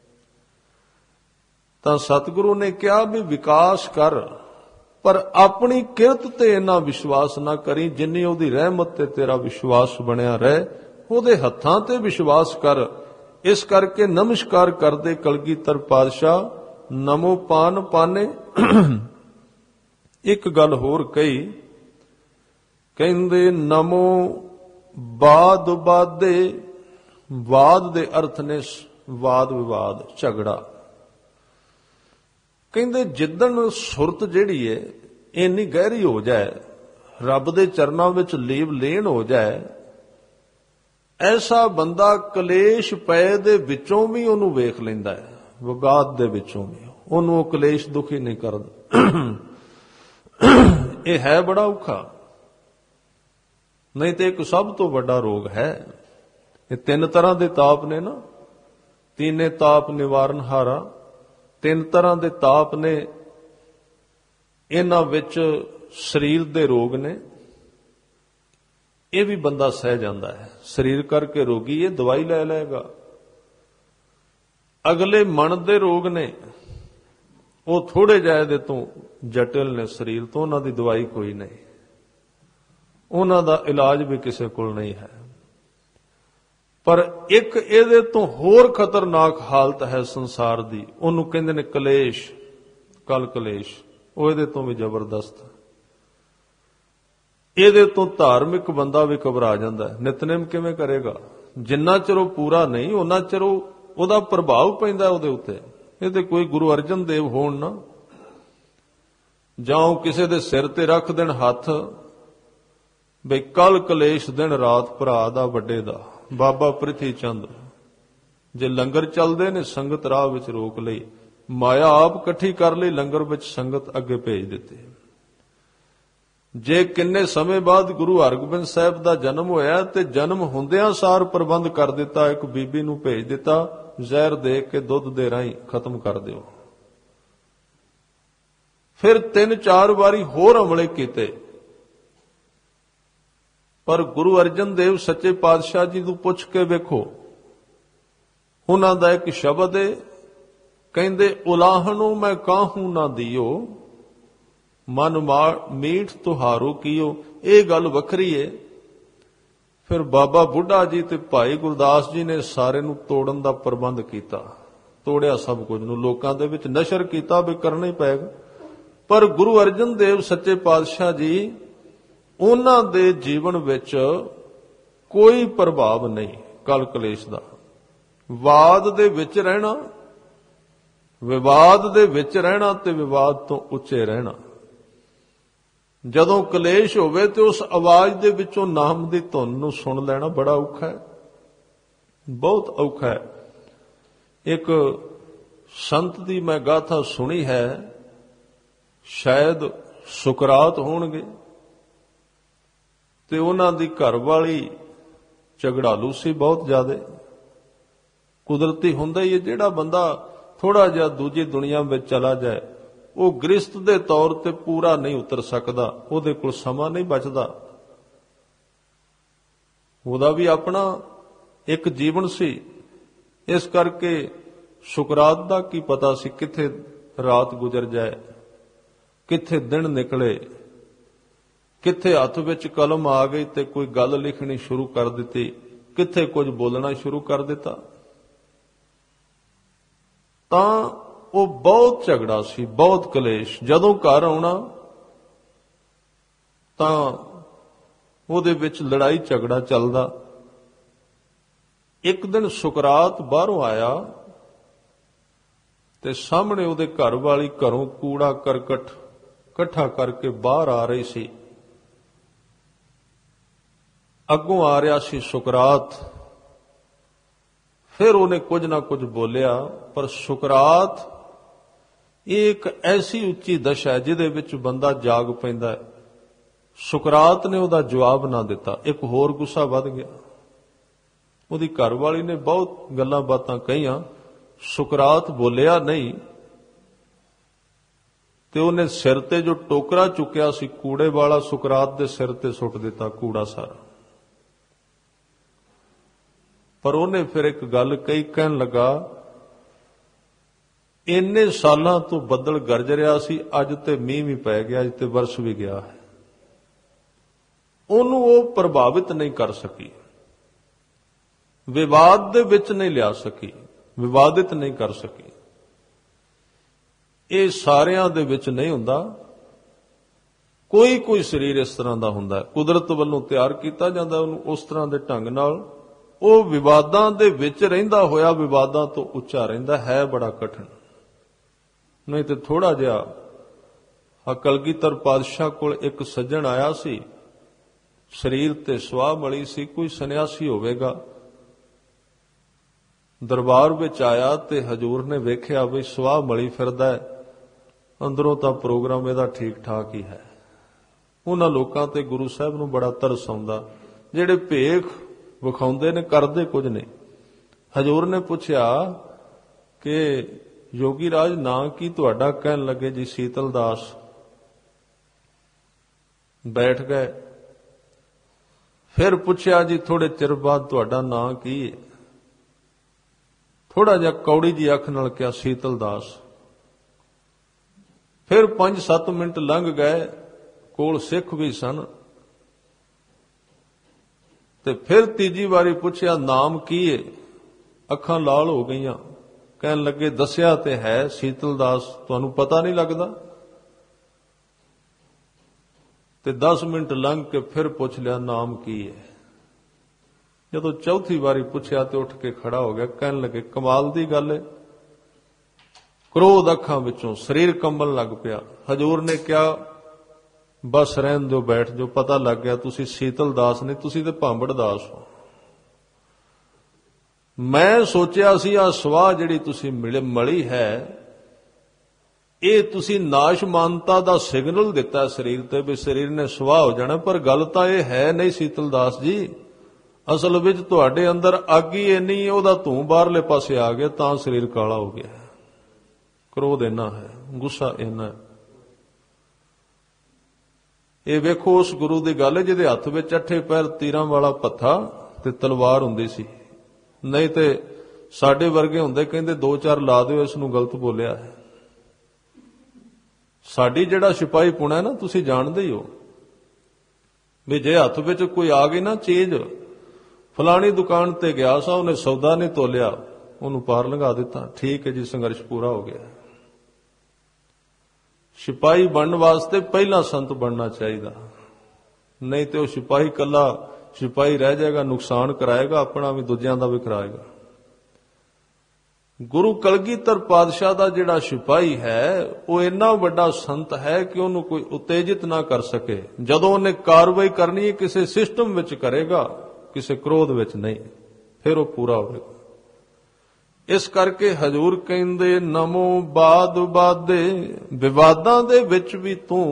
ਤਾਂ ਸਤਿਗੁਰੂ ਨੇ ਕਿਹਾ ਵੀ ਵਿਕਾਸ ਕਰ, ਪਰ ਆਪਣੀ ਕਿਰਤ ਤੇ ਇੰਨਾ ਵਿਸ਼ਵਾਸ ਨਾ ਕਰੀ ਜਿੰਨੀ ਉਹਦੀ ਰਹਿਮਤ ਤੇ ਤੇਰਾ ਵਿਸ਼ਵਾਸ ਬਣਿਆ ਰਹੇ। ਉਹਦੇ ਹੱਥਾਂ ਤੇ ਵਿਸ਼ਵਾਸ ਕਰ। ਇਸ ਕਰਕੇ ਨਮਸਕਾਰ ਕਰਦੇ ਕਲਗੀਧਰ ਪਾਤਸ਼ਾਹ, ਨਮੋ ਪਾਨ ਪਾਨੇ। ਇੱਕ ਗੱਲ ਹੋਰ ਕਹੀ, ਕਹਿੰਦੇ ਨਮੋ ਬਾਦ ਬਾਦੇ। ਵਾਦ ਦੇ ਅਰਥ ਨੇ ਵਾਦ ਵਿਵਾਦ, ਝਗੜਾ। ਕਹਿੰਦੇ ਜਿੱਦਣ ਸੁਰਤ ਜਿਹੜੀ ਹੈ ਇੰਨੀ ਗਹਿਰੀ ਹੋ ਜਾਏ, ਰੱਬ ਦੇ ਚਰਨਾਂ ਵਿੱਚ ਲੀਵ ਲੀਨ ਹੋ ਜਾਏ, ਐਸਾ ਬੰਦਾ ਕਲੇਸ਼ ਪਏ ਦੇ ਵਿੱਚੋਂ ਵੀ ਉਹਨੂੰ ਵੇਖ ਲੈਂਦਾ ਹੈ, ਵਿਵਾਦ ਦੇ ਵਿੱਚੋਂ ਵੀ ਉਹਨੂੰ ਉਹ ਕਲੇਸ਼ ਦੁਖੀ ਨਹੀਂ ਕਰਦਾ। ਇਹ ਹੈ ਬੜਾ ਔਖਾ, ਨਹੀਂ ਤੇ ਇੱਕ ਸਭ ਤੋਂ ਵੱਡਾ ਰੋਗ ਹੈ। ਇਹ ਤਿੰਨ ਤਰ੍ਹਾਂ ਦੇ ਤਾਪ ਨੇ ਨਾ, ਤੀਨੇ ਤਾਪ ਨਿਵਾਰਨ ਹਾਰਾ। ਤਿੰਨ ਤਰ੍ਹਾਂ ਦੇ ਤਾਪ ਨੇ, ਇਹਨਾਂ ਵਿੱਚ ਸਰੀਰ ਦੇ ਰੋਗ ਨੇ, ਇਹ ਵੀ ਬੰਦਾ ਸਹਿ ਜਾਂਦਾ ਹੈ। ਸਰੀਰ ਕਰਕੇ ਰੋਗੀ ਇਹ ਦਵਾਈ ਲੈ ਲਏਗਾ। ਅਗਲੇ ਮਨ ਦੇ ਰੋਗ ਨੇ, ਉਹ ਥੋੜੇ ਜਿਹੇ ਦੇ ਤੋਂ ਜਟਿਲ ਨੇ, ਸਰੀਰ ਤੋਂ, ਉਹਨਾਂ ਦੀ ਦਵਾਈ ਕੋਈ ਨਹੀਂ, ਉਹਨਾਂ ਦਾ ਇਲਾਜ ਵੀ ਕਿਸੇ ਕੋਲ ਨਹੀਂ ਹੈ। ਪਰ ਇੱਕ ਇਹਦੇ ਤੋਂ ਹੋਰ ਖਤਰਨਾਕ ਹਾਲਤ ਹੈ ਸੰਸਾਰ ਦੀ, ਉਹਨੂੰ ਕਹਿੰਦੇ ਨੇ ਕਲੇਸ਼, ਕਲ ਕਲੇਸ਼। ਉਹ ਇਹਦੇ ਤੋਂ ਵੀ ਜ਼ਬਰਦਸਤ। ਇਹਦੇ ਤੋਂ ਧਾਰਮਿਕ ਬੰਦਾ ਵੀ ਘਬਰਾ ਜਾਂਦਾ ਹੈ। ਨਿਤਨੇਮ ਕਿਵੇਂ ਕਰੇਗਾ? ਜਿੰਨਾ ਚਿਰ ਉਹ ਪੂਰਾ ਨਹੀਂ, ਉਹਨਾਂ ਚਿਰ ਉਹਦਾ ਪ੍ਰਭਾਵ ਪੈਂਦਾ ਉਹਦੇ ਉੱਤੇ। ਇਹ ਤੇ ਕੋਈ ਗੁਰੂ ਅਰਜਨ ਦੇਵ ਹੋਣ ਨਾ, ਜਾਂ ਉਹ ਕਿਸੇ ਦੇ ਸਿਰ ਤੇ ਰੱਖ ਦੇਣ ਹੱਥ, ਬਈ ਕਲ ਕਲੇਸ਼ ਦਿਨ ਰਾਤ ਭਰਾ ਦਾ ਵੱਡੇ ਦਾ। ਬਾਬਾ ਪ੍ਰਿਥੀ ਚੰਦ, ਜੇ ਲੰਗਰ ਚੱਲਦੇ ਨੇ ਸੰਗਤ ਰਾਹ ਵਿੱਚ ਰੋਕ ਲਈ, ਮਾਇਆ ਆਪ ਇਕੱਠੀ ਕਰ ਲਈ, ਲੰਗਰ ਵਿੱਚ ਸੰਗਤ ਅੱਗੇ ਭੇਜ ਦਿੱਤੀ। ਜੇ ਕਿੰਨੇ ਸਮੇਂ ਬਾਅਦ ਗੁਰੂ ਹਰਗੋਬਿੰਦ ਸਾਹਿਬ ਦਾ ਜਨਮ ਹੋਇਆ ਤੇ ਜਨਮ ਹੁੰਦਿਆਂ ਸਾਰ ਪ੍ਰਬੰਧ ਕਰ ਦਿੱਤਾ, ਇੱਕ ਬੀਬੀ ਨੂੰ ਭੇਜ ਦਿੱਤਾ, ਜ਼ਹਿਰ ਦੇ ਕੇ ਦੁੱਧ ਦੇ ਰਾਹੀਂ ਖਤਮ ਕਰ ਦਿਓ। ਫਿਰ ਤਿੰਨ ਚਾਰ ਵਾਰੀ ਹੋਰ ਹਮਲੇ ਕੀਤੇ, ਪਰ ਗੁਰੂ ਅਰਜਨ ਦੇਵ ਸੱਚੇ ਪਾਤਸ਼ਾਹ ਜੀ ਨੂੰ ਪੁੱਛ ਕੇ ਵੇਖੋ, ਉਹਨਾਂ ਦਾ ਇੱਕ ਸ਼ਬਦ ਹੈ, ਕਹਿੰਦੇ ਉਲਾਹਣੋਂ ਮੈਂ ਕਾਹੂ ਨਾ ਦਿਓ, ਮਨ ਮੀਠ ਤੁਹਾਰੋ ਕੀਓ। ਇਹ ਗੱਲ ਵੱਖਰੀ ਹੈ। ਫਿਰ ਬਾਬਾ ਬੁੱਢਾ ਜੀ ਤੇ ਭਾਈ ਗੁਰਦਾਸ ਜੀ ਨੇ ਸਾਰੇ ਨੂੰ ਤੋੜਨ ਦਾ ਪ੍ਰਬੰਧ ਕੀਤਾ। ਤੋੜਿਆ ਸਭ ਕੁਝ ਨੂੰ, ਲੋਕਾਂ ਦੇ ਵਿੱਚ ਨਸ਼ਰ ਕੀਤਾ ਵੀ ਕਰਨਾ ਹੀ ਪਏਗਾ। ਪਰ ਗੁਰੂ ਅਰਜਨ ਦੇਵ ਸੱਚੇ ਪਾਤਸ਼ਾਹ ਜੀ, ਉਹਨਾਂ ਦੇ ਜੀਵਨ ਵਿੱਚ ਕੋਈ ਪ੍ਰਭਾਵ ਨਹੀਂ ਕਲ ਕਲੇਸ਼ ਦਾ। ਵਾਦ ਦੇ ਵਿੱਚ ਰਹਿਣਾ, ਵਿਵਾਦ ਦੇ ਵਿੱਚ ਰਹਿਣਾ ਤੇ ਵਿਵਾਦ ਤੋਂ ਉੱਚੇ ਰਹਿਣਾ। ਜਦੋਂ ਕਲੇਸ਼ ਹੋਵੇ ਤੇ ਉਸ ਆਵਾਜ਼ ਦੇ ਵਿੱਚੋਂ ਨਾਮ ਦੀ ਧੁਨ ਨੂੰ ਸੁਣ ਲੈਣਾ ਬੜਾ ਔਖਾ ਹੈ, ਬਹੁਤ ਔਖਾ ਹੈ। ਇੱਕ ਸੰਤ ਦੀ ਮੈਂ ਗਾਥਾ ਸੁਣੀ ਹੈ, ਸ਼ਾਇਦ ਸੁਕਰਾਤ ਹੋਣਗੇ, ਤੇ ਉਹਨਾਂ ਦੀ ਘਰਵਾਲੀ ਝਗੜਾਲੂ ਸੀ ਬਹੁਤ ਜ਼ਿਆਦਾ। ਕੁਦਰਤੀ ਹੁੰਦਾ ਹੀ ਹੈ, ਜਿਹੜਾ ਬੰਦਾ ਥੋੜਾ ਜਿਹਾ ਦੂਜੀ ਦੁਨੀਆ ਵਿੱਚ ਚਲਾ ਜਾਏ ਉਹ ਗ੍ਰਸਤ ਦੇ ਤੌਰ ਤੇ ਪੂਰਾ ਨਹੀਂ ਉਤਰ ਸਕਦਾ, ਉਹਦੇ ਕੋਲ ਸਮਾਂ ਨਹੀਂ ਬਚਦਾ। ਉਹਦਾ ਵੀ ਆਪਣਾ ਇੱਕ ਜੀਵਨ ਸੀ। ਇਸ ਕਰਕੇ ਸੁਕਰਾਤ ਦਾ ਕੀ ਪਤਾ ਸੀ ਕਿੱਥੇ ਰਾਤ ਗੁਜ਼ਰ ਜਾਏ, ਕਿੱਥੇ ਦਿਨ ਨਿਕਲੇ, ਕਿੱਥੇ ਹੱਥ ਵਿੱਚ ਕਲਮ ਆ ਗਈ ਤੇ ਕੋਈ ਗੱਲ ਲਿਖਣੀ ਸ਼ੁਰੂ ਕਰ ਦਿੱਤੀ, ਕਿੱਥੇ ਕੁਝ ਬੋਲਣਾ ਸ਼ੁਰੂ ਕਰ ਦਿੱਤਾ। ਤਾਂ ਉਹ ਬਹੁਤ ਝਗੜਾ ਸੀ, ਬਹੁਤ ਕਲੇਸ਼। ਜਦੋਂ ਘਰ ਆਉਣਾ ਤਾਂ ਉਹਦੇ ਵਿੱਚ ਲੜਾਈ ਝਗੜਾ ਚੱਲਦਾ। ਇੱਕ ਦਿਨ ਸੁਕਰਾਤ ਬਾਹਰੋਂ ਆਇਆ ਤੇ ਸਾਹਮਣੇ ਉਹਦੇ ਘਰ ਵਾਲੀ ਘਰੋਂ ਕੂੜਾ ਕਰਕਟ ਇਕੱਠਾ ਕਰਕੇ ਬਾਹਰ ਆ ਰਹੀ ਸੀ। ਅੱਗੋਂ ਆ ਰਿਹਾ ਸੀ ਸੁਕਰਾਤ। ਫਿਰ ਉਹਨੇ ਕੁਝ ਨਾ ਕੁਝ ਬੋਲਿਆ, ਪਰ ਸੁਕਰਾਤ ਇਹ ਇੱਕ ਐਸੀ ਉੱਚੀ ਦਸ਼ਾ ਹੈ ਜਿਹਦੇ ਵਿੱਚ ਬੰਦਾ ਜਾਗ ਪੈਂਦਾ ਹੈ। ਸੁਕਰਾਤ ਨੇ ਉਹਦਾ ਜਵਾਬ ਨਾ ਦਿੱਤਾ। ਇੱਕ ਹੋਰ ਗੁੱਸਾ ਵੱਧ ਗਿਆ। ਉਹਦੀ ਘਰਵਾਲੀ ਨੇ ਬਹੁਤ ਗੱਲਾਂ ਬਾਤਾਂ ਕਹੀਆਂ, ਸੁਕਰਾਤ ਬੋਲਿਆ ਨਹੀਂ, ਤੇ ਉਹਨੇ ਸਿਰ ਤੇ ਜੋ ਟੋਕਰਾ ਚੁੱਕਿਆ ਸੀ ਕੂੜੇ ਵਾਲਾ, ਸੁਕਰਾਤ ਦੇ ਸਿਰ ਤੇ ਸੁੱਟ ਦਿੱਤਾ ਕੂੜਾ ਸਾਰਾ। ਪਰ ਉਹਨੇ ਫਿਰ ਇੱਕ ਗੱਲ ਕਹੀ, ਕਹਿਣ ਲੱਗਾ, ਇੰਨੇ ਸਾਲਾਂ ਤੋਂ ਬੱਦਲ ਗਰਜ ਰਿਹਾ ਸੀ, ਅੱਜ ਤੇ ਮੀਂਹ ਵੀ ਪੈ ਗਿਆ, ਅੱਜ ਤੇ ਵਰਸ ਵੀ ਗਿਆ ਹੈ। ਉਹਨੂੰ ਉਹ ਪ੍ਰਭਾਵਿਤ ਨਹੀਂ ਕਰ ਸਕੀ, ਵਿਵਾਦ ਦੇ ਵਿੱਚ ਨਹੀਂ ਲਿਆ ਸਕੀ, ਵਿਵਾਦਿਤ ਨਹੀਂ ਕਰ ਸਕੀ। ਇਹ ਸਾਰਿਆਂ ਦੇ ਵਿੱਚ ਨਹੀਂ ਹੁੰਦਾ, ਕੋਈ ਕੋਈ ਸਰੀਰ ਇਸ ਤਰ੍ਹਾਂ ਦਾ ਹੁੰਦਾ, ਕੁਦਰਤ ਵੱਲੋਂ ਤਿਆਰ ਕੀਤਾ ਜਾਂਦਾ ਉਹਨੂੰ ਉਸ ਤਰ੍ਹਾਂ ਦੇ ਢੰਗ ਨਾਲ। ਉਹ ਵਿਵਾਦਾਂ ਦੇ ਵਿੱਚ ਰਹਿੰਦਾ ਹੋਇਆ ਵਿਵਾਦਾਂ ਤੋਂ ਉੱਚਾ ਰਹਿੰਦਾ ਹੈ। ਬੜਾ ਕਠਿਨ। ਨਹੀਂ ਤੇ ਥੋੜਾ ਜਿਹਾ ਕਲਗੀਧਰ ਪਾਤਸ਼ਾਹ ਕੋਲ ਇੱਕ ਸੱਜਣ ਆਇਆ ਸੀ, ਸਰੀਰ ਤੇ ਸਵਾਹ ਮਲੀ ਸੀ, ਕੋਈ ਸੰਨਿਆਸੀ ਹੋਵੇਗਾ। ਦਰਬਾਰ ਵਿੱਚ ਆਇਆ ਤੇ ਹਜੂਰ ਨੇ ਵੇਖਿਆ ਵੀ ਸਵਾਹ ਮਲੀ ਫਿਰਦਾ ਹੈ, ਅੰਦਰੋਂ ਤਾਂ ਪ੍ਰੋਗਰਾਮ ਇਹਦਾ ਠੀਕ ਠਾਕ ਹੀ ਹੈ। ਉਹਨਾਂ ਲੋਕਾਂ ਤੇ ਗੁਰੂ ਸਾਹਿਬ ਨੂੰ ਬੜਾ ਤਰਸ ਆਉਂਦਾ, ਜਿਹੜੇ ਭੇਖ ਵਿਖਾਉਂਦੇ ਨੇ, ਕਰਦੇ ਕੁਝ ਨਹੀਂ। ਹਜੂਰ ਨੇ ਪੁੱਛਿਆ ਕਿ ਯੋਗੀ ਰਾਜ ਨਾਂ ਕੀ ਤੁਹਾਡਾ? ਕਹਿਣ ਲੱਗੇ ਜੀ ਸੀਤਲ ਦਾਸ। ਬੈਠ ਗਏ। ਫਿਰ ਪੁੱਛਿਆ ਜੀ ਥੋੜੇ ਚਿਰ ਬਾਅਦ ਤੁਹਾਡਾ ਨਾਂ ਕੀ ਹੈ? ਥੋੜਾ ਜਿਹਾ ਕੌੜੀ ਜੀ ਅੱਖ ਨਾਲ ਕਿਹਾ ਸੀਤਲ ਦਾਸ। ਫਿਰ ਪੰਜ ਸੱਤ ਮਿੰਟ ਲੰਘ ਗਏ, ਕੋਲ ਸਿੱਖ ਵੀ ਸਨ, ਤੇ ਫਿਰ ਤੀਜੀ ਵਾਰੀ ਪੁੱਛਿਆ ਨਾਮ ਕੀ ਹੈ? ਅੱਖਾਂ ਲਾਲ ਹੋ ਗਈਆਂ। ਕਹਿਣ ਲੱਗੇ ਦੱਸਿਆ ਤੇ ਹੈ ਸੀਤਲ ਦਾਸ, ਤੁਹਾਨੂੰ ਪਤਾ ਨਹੀਂ ਲੱਗਦਾ? ਤੇ ਦਸ ਮਿੰਟ ਲੰਘ ਕੇ ਫਿਰ ਪੁੱਛ ਲਿਆ ਨਾਮ ਕੀ ਹੈ। ਜਦੋਂ ਚੌਥੀ ਵਾਰੀ ਪੁੱਛਿਆ ਤੇ ਉੱਠ ਕੇ ਖੜਾ ਹੋ ਗਿਆ। ਕਹਿਣ ਲੱਗੇ ਕਮਾਲ ਦੀ ਗੱਲ ਹੈ। ਕ੍ਰੋਧ ਅੱਖਾਂ ਵਿੱਚੋਂ, ਸਰੀਰ ਕੰਬਣ ਲੱਗ ਪਿਆ। ਹਜੂਰ ਨੇ ਕਿਹਾ ਬਸ ਰਹਿਣ ਦਿਓ, ਬੈਠ ਜਾਓ, ਪਤਾ ਲੱਗ ਗਿਆ ਤੁਸੀਂ ਸੀਤਲ ਦਾਸ ਨਹੀਂ, ਤੁਸੀਂ ਤੇ ਭਾਂਬੜ ਦਾਸ ਹੋ। ਮੈਂ ਸੋਚਿਆ ਸੀ ਆ ਸਵਾਹ ਜਿਹੜੀ ਤੁਸੀਂ ਮਲੀ ਹੈ, ਇਹ ਤੁਸੀਂ ਨਾਸ਼ਮਾਨਤਾ ਦਾ ਸਿਗਨਲ ਦਿੱਤਾ ਸਰੀਰ ਤੇ ਵੀ ਸਰੀਰ ਨੇ ਸਵਾਹ ਹੋ ਜਾਣਾ, ਪਰ ਗੱਲ ਤਾਂ ਇਹ ਹੈ ਨਹੀਂ ਸੀਤਲ ਦਾਸ ਜੀ। ਅਸਲ ਵਿੱਚ ਤੁਹਾਡੇ ਅੰਦਰ ਅੱਗ ਹੀ ਇੰਨੀ, ਉਹਦਾ ਧੂੰ ਬਾਹਰਲੇ ਪਾਸੇ ਆ ਗਿਆ ਤਾਂ ਸਰੀਰ ਕਾਲਾ ਹੋ ਗਿਆ। ਕ੍ਰੋਧ ਇੰਨਾ ਹੈ, ਗੁੱਸਾ ਇੰਨਾ ਹੈ। ਇਹ ਵੇਖੋ ਉਸ ਗੁਰੂ ਦੀ ਗੱਲ ਹੈ ਜਿਹਦੇ ਹੱਥ ਵਿੱਚ ਅੱਠੇ ਪੈਰ ਤੀਰਾਂ ਵਾਲਾ ਪੱਥਾ ਤੇ ਤਲਵਾਰ ਹੁੰਦੀ ਸੀ। ਨਹੀਂ ਤੇ ਸਾਡੇ ਵਰਗੇ ਹੁੰਦੇ ਕਹਿੰਦੇ ਦੋ ਚਾਰ ਲਾ ਦਿਓ, ਇਸ ਨੂੰ ਗਲਤ ਬੋਲਿਆ ਹੈ। ਸਾਡੀ ਜਿਹੜਾ ਸਿਪਾਹੀ ਪੁਣਾ ਹੈ ਨਾ, ਤੁਸੀਂ ਜਾਣਦੇ ਹੀ ਹੋ ਵੀ ਜੇ ਹੱਥ ਵਿੱਚ ਕੋਈ ਆ ਗਈ ਨਾ ਚੀਜ਼, ਫਲਾਣੀ ਦੁਕਾਨ ਤੇ ਗਿਆ ਸਾ, ਉਹਨੇ ਸੌਦਾ ਨਹੀਂ ਤੋਲਿਆ, ਉਹਨੂੰ ਪਾਰ ਲੰਘਾ ਦਿੱਤਾ, ਠੀਕ ਹੈ ਜੀ, ਸੰਘਰਸ਼ ਪੂਰਾ ਹੋ ਗਿਆ। ਸਿਪਾਹੀ ਬਣਨ ਵਾਸਤੇ ਪਹਿਲਾਂ ਸੰਤ ਬਣਨਾ ਚਾਹੀਦਾ, ਨਹੀਂ ਤੇ ਉਹ ਸਿਪਾਹੀ ਕੱਲਾ ਸਿਪਾਹੀ ਰਹਿ ਜਾਏਗਾ, ਨੁਕਸਾਨ ਕਰਾਏਗਾ ਆਪਣਾ ਵੀ, ਦੂਜਿਆਂ ਦਾ ਵੀ ਕਰਾਏਗਾ। ਗੁਰੂ ਕਲਗੀਧਰ ਪਾਤਸ਼ਾਹ ਦਾ ਜਿਹੜਾ ਸਿਪਾਹੀ ਹੈ ਉਹ ਇੰਨਾ ਵੱਡਾ ਸੰਤ ਹੈ ਕਿ ਉਹਨੂੰ ਕੋਈ ਉਤੇਜਿਤ ਨਾ ਕਰ ਸਕੇ। ਜਦੋਂ ਉਹਨੇ ਕਾਰਵਾਈ ਕਰਨੀ ਹੈ ਕਿਸੇ ਸਿਸਟਮ ਵਿੱਚ ਕਰੇਗਾ, ਕਿਸੇ ਕ੍ਰੋਧ ਵਿੱਚ ਨਹੀਂ, ਫਿਰ ਉਹ ਪੂਰਾ ਹੋਵੇਗਾ। ਇਸ ਕਰਕੇ ਹਜ਼ੂਰ ਕਹਿੰਦੇ ਨਮੋ ਬਾਦ ਬਾਦੇ, ਵਿਵਾਦਾਂ ਦੇ ਵਿੱਚ ਵੀ ਤੂੰ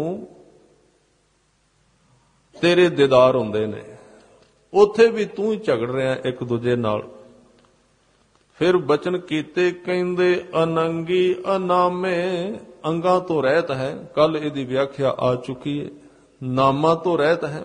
ਤੇਰੇ ਦੀਦਾਰ ਹੁੰਦੇ ਨੇ, ਉੱਥੇ ਵੀ ਤੂੰ ਹੀ ਝਗੜ ਰਿਹਾ ਇੱਕ ਦੂਜੇ ਨਾਲ। ਫਿਰ ਬਚਨ ਕੀਤੇ ਕਹਿੰਦੇ ਅਨੰਗੀ ਅਨਾਮੇ, ਅੰਗਾਂ ਤੋਂ ਰਹਿਤ ਹੈ, ਕੱਲ ਇਹਦੀ ਵਿਆਖਿਆ ਆ ਚੁੱਕੀ ਹੈ। ਨਾਮਾਂ ਤੋਂ ਰਹਿਤ ਹੈ।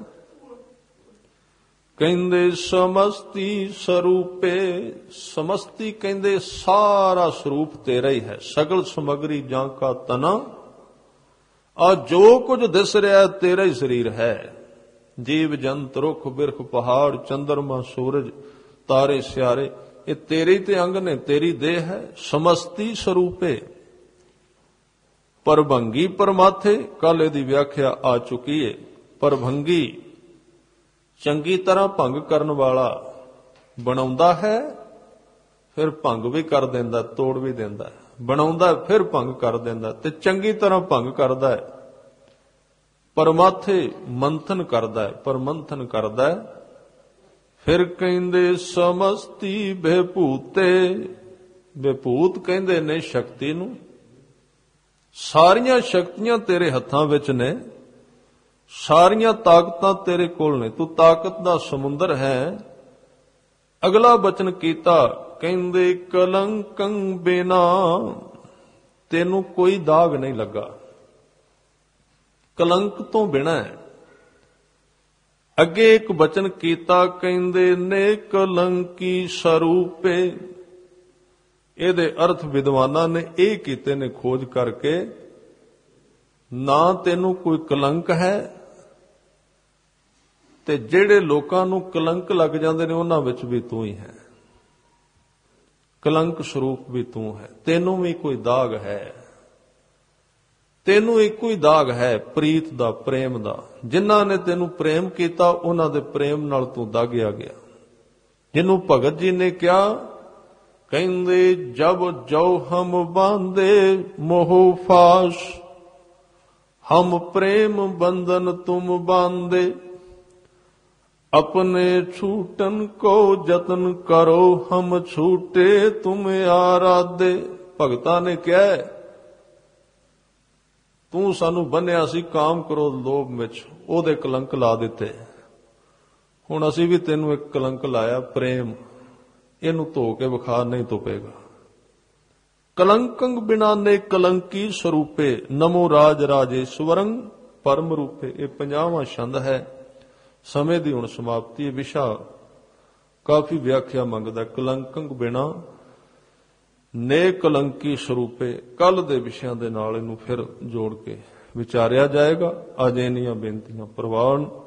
ਕਹਿੰਦੇ ਸਮਸਤੀ ਸਰੂਪੇ, ਸਮਸਤੀ ਕਹਿੰਦੇ ਸਾਰਾ ਸਰੂਪ ਤੇਰਾ ਹੀ ਹੈ, ਸਗਲ ਸਮਗਰੀ ਜਾਂ ਕਾ ਤਨਾ, ਆ ਜੋ ਕੁਝ ਦਿਸ ਰਿਹਾ ਤੇਰਾ ਹੀ ਸਰੀਰ ਹੈ। ਜੀਵ ਜੰਤ ਰੁੱਖ ਬਿਰਖ ਪਹਾੜ ਚੰਦਰਮਾ ਸੂਰਜ ਤਾਰੇ ਸਿਆਰੇ, ਇਹ ਤੇਰੇ ਤੇ ਅੰਗ ਨੇ, ਤੇਰੀ ਦੇਹ ਹੈ। ਸਮਸਤੀ ਸਰੂਪੇ ਪਰਭੰਗੀ ਪਰਮਾਥੇ, ਕੱਲ ਇਹਦੀ ਵਿਆਖਿਆ ਆ ਚੁੱਕੀ ਹੈ। ਪਰਭੰਗੀ ਚੰਗੀ ਤਰ੍ਹਾਂ ਭੰਗ ਕਰਨ ਵਾਲਾ ਬਣਾਉਂਦਾ ਹੈ, ਫਿਰ ਭੰਗ ਵੀ ਕਰ ਦਿੰਦਾ, ਤੋੜ ਵੀ ਦਿੰਦਾ, ਬਣਾਉਂਦਾ ਫਿਰ ਭੰਗ ਕਰ ਦਿੰਦਾ, ਤੇ ਚੰਗੀ ਤਰ੍ਹਾਂ ਭੰਗ ਕਰਦਾ ਹੈ। ਪਰਮਾਥੇ ਮੰਥਨ ਕਰਦਾ ਹੈ, ਪਰਮੰਥਨ ਕਰਦਾ ਹੈ। ਫਿਰ ਕਹਿੰਦੇ ਸਮਸਤੀ ਬੇਭੂਤੇ, ਬੇਭੂਤ ਕਹਿੰਦੇ ਨੇ ਸ਼ਕਤੀ ਨੂੰ, ਸਾਰੀਆਂ ਸ਼ਕਤੀਆਂ ਤੇਰੇ ਹੱਥਾਂ ਵਿੱਚ ਨੇ, ਸਾਰੀਆਂ ਤਾਕਤਾਂ ਤੇਰੇ ਕੋਲ ਨੇ, ਤੂੰ ਤਾਕਤ ਦਾ ਸਮੁੰਦਰ ਹੈ। ਅਗਲਾ ਬਚਨ ਕੀਤਾ ਕਹਿੰਦੇ ਕਲੰਕੰ ਬਿਨਾ, ਤੈਨੂੰ ਕੋਈ ਦਾਗ ਨਹੀਂ ਲੱਗਾ, ਕਲੰਕ ਤੋਂ ਬਿਨਾ ਹੈ। ਅੱਗੇ ਇੱਕ ਬਚਨ ਕੀਤਾ ਕਹਿੰਦੇ ਨੇ ਕਲੰਕੀ ਸਰੂਪੇ, ਇਹਦੇ ਅਰਥ ਵਿਦਵਾਨਾਂ ਨੇ ਇਹ ਕੀਤੇ ਨੇ ਖੋਜ ਕਰਕੇ, ਨਾ ਤੈਨੂੰ ਕੋਈ ਕਲੰਕ ਹੈ, ਤੇ ਜਿਹੜੇ ਲੋਕਾਂ ਨੂੰ ਕਲੰਕ ਲੱਗ ਜਾਂਦੇ ਨੇ ਉਹਨਾਂ ਵਿੱਚ ਵੀ ਤੂੰ ਹੀ ਹੈ, ਕਲੰਕ ਸਰੂਪ ਵੀ ਤੂੰ ਹੈ। ਤੈਨੂੰ ਵੀ ਕੋਈ ਦਾਗ ਹੈ, ਤੈਨੂੰ ਇੱਕੋ ਹੀ ਦਾਗ ਹੈ ਪ੍ਰੀਤ ਦਾ, ਪ੍ਰੇਮ ਦਾ। ਜਿਨ੍ਹਾਂ ਨੇ ਤੈਨੂੰ ਪ੍ਰੇਮ ਕੀਤਾ ਉਹਨਾਂ ਦੇ ਪ੍ਰੇਮ ਨਾਲ ਤੂੰ ਦਾਗਿਆ ਗਿਆ। ਜਿਹਨੂੰ ਭਗਤ ਜੀ ਨੇ ਕਿਹਾ ਕਹਿੰਦੇ ਜਬ ਜੋ ਹਮ ਬਾਂਧੇ ਮੋਹ ਫਾਸ, ਹਮ ਪ੍ਰੇਮ ਬੰਧਨ ਤੁਮ ਬਾਂਧੇ, अपने छूटन को जतन करो हम छूटे तुम आराधे। ਭਗਤਾਂ ਨੇ ਕਿਹਾ ਤੂੰ ਸਾਨੂੰ ਬੰਨਿਆ ਸੀ ਕਾਮ ਕ੍ਰੋਧ ਲੋਭ ਵਿੱਚ, ਉਹਦੇ ਕਲੰਕ ਲਾ ਦਿੱਤੇ, ਹੁਣ ਅਸੀਂ ਵੀ ਤੈਨੂੰ ਇੱਕ ਕਲੰਕ ਲਾਇਆ ਪ੍ਰੇਮ, ਇਹਨੂੰ ਧੋ ਕੇ ਵਿਖਾ, ਨਹੀਂ ਧੁਪੇਗਾ। ਕਲੰਕੰ ਬਿਨਾ ਨੇ ਕਲੰਕੀ ਸਰੂਪੇ, ਨਮੋ ਰਾਜ ਰਾਜੇਸ਼ਵਰੰ ਪਰਮ ਰੂਪੇ। ਇਹ ਪੰਜਾਹਵਾਂ ਛੰਦ ਹੈ। ਸਮੇਂ ਦੀ ਹੁਣ ਸਮਾਪਤੀ, ਵਿਸ਼ਾ ਕਾਫੀ ਵਿਆਖਿਆ ਮੰਗਦਾ। ਕਲੰਕੰ ਬਿਨਾ ਨੇ ਕਲੰਕੀ ਸਰੂਪੇ, ਕੱਲ ਦੇ ਵਿਸ਼ਿਆਂ ਦੇ ਨਾਲ ਇਹਨੂੰ ਫਿਰ ਜੋੜ ਕੇ ਵਿਚਾਰਿਆ ਜਾਏਗਾ। ਅੱਜ ਇੰਨੀਆਂ ਬੇਨਤੀਆਂ ਪ੍ਰਵਾਨ।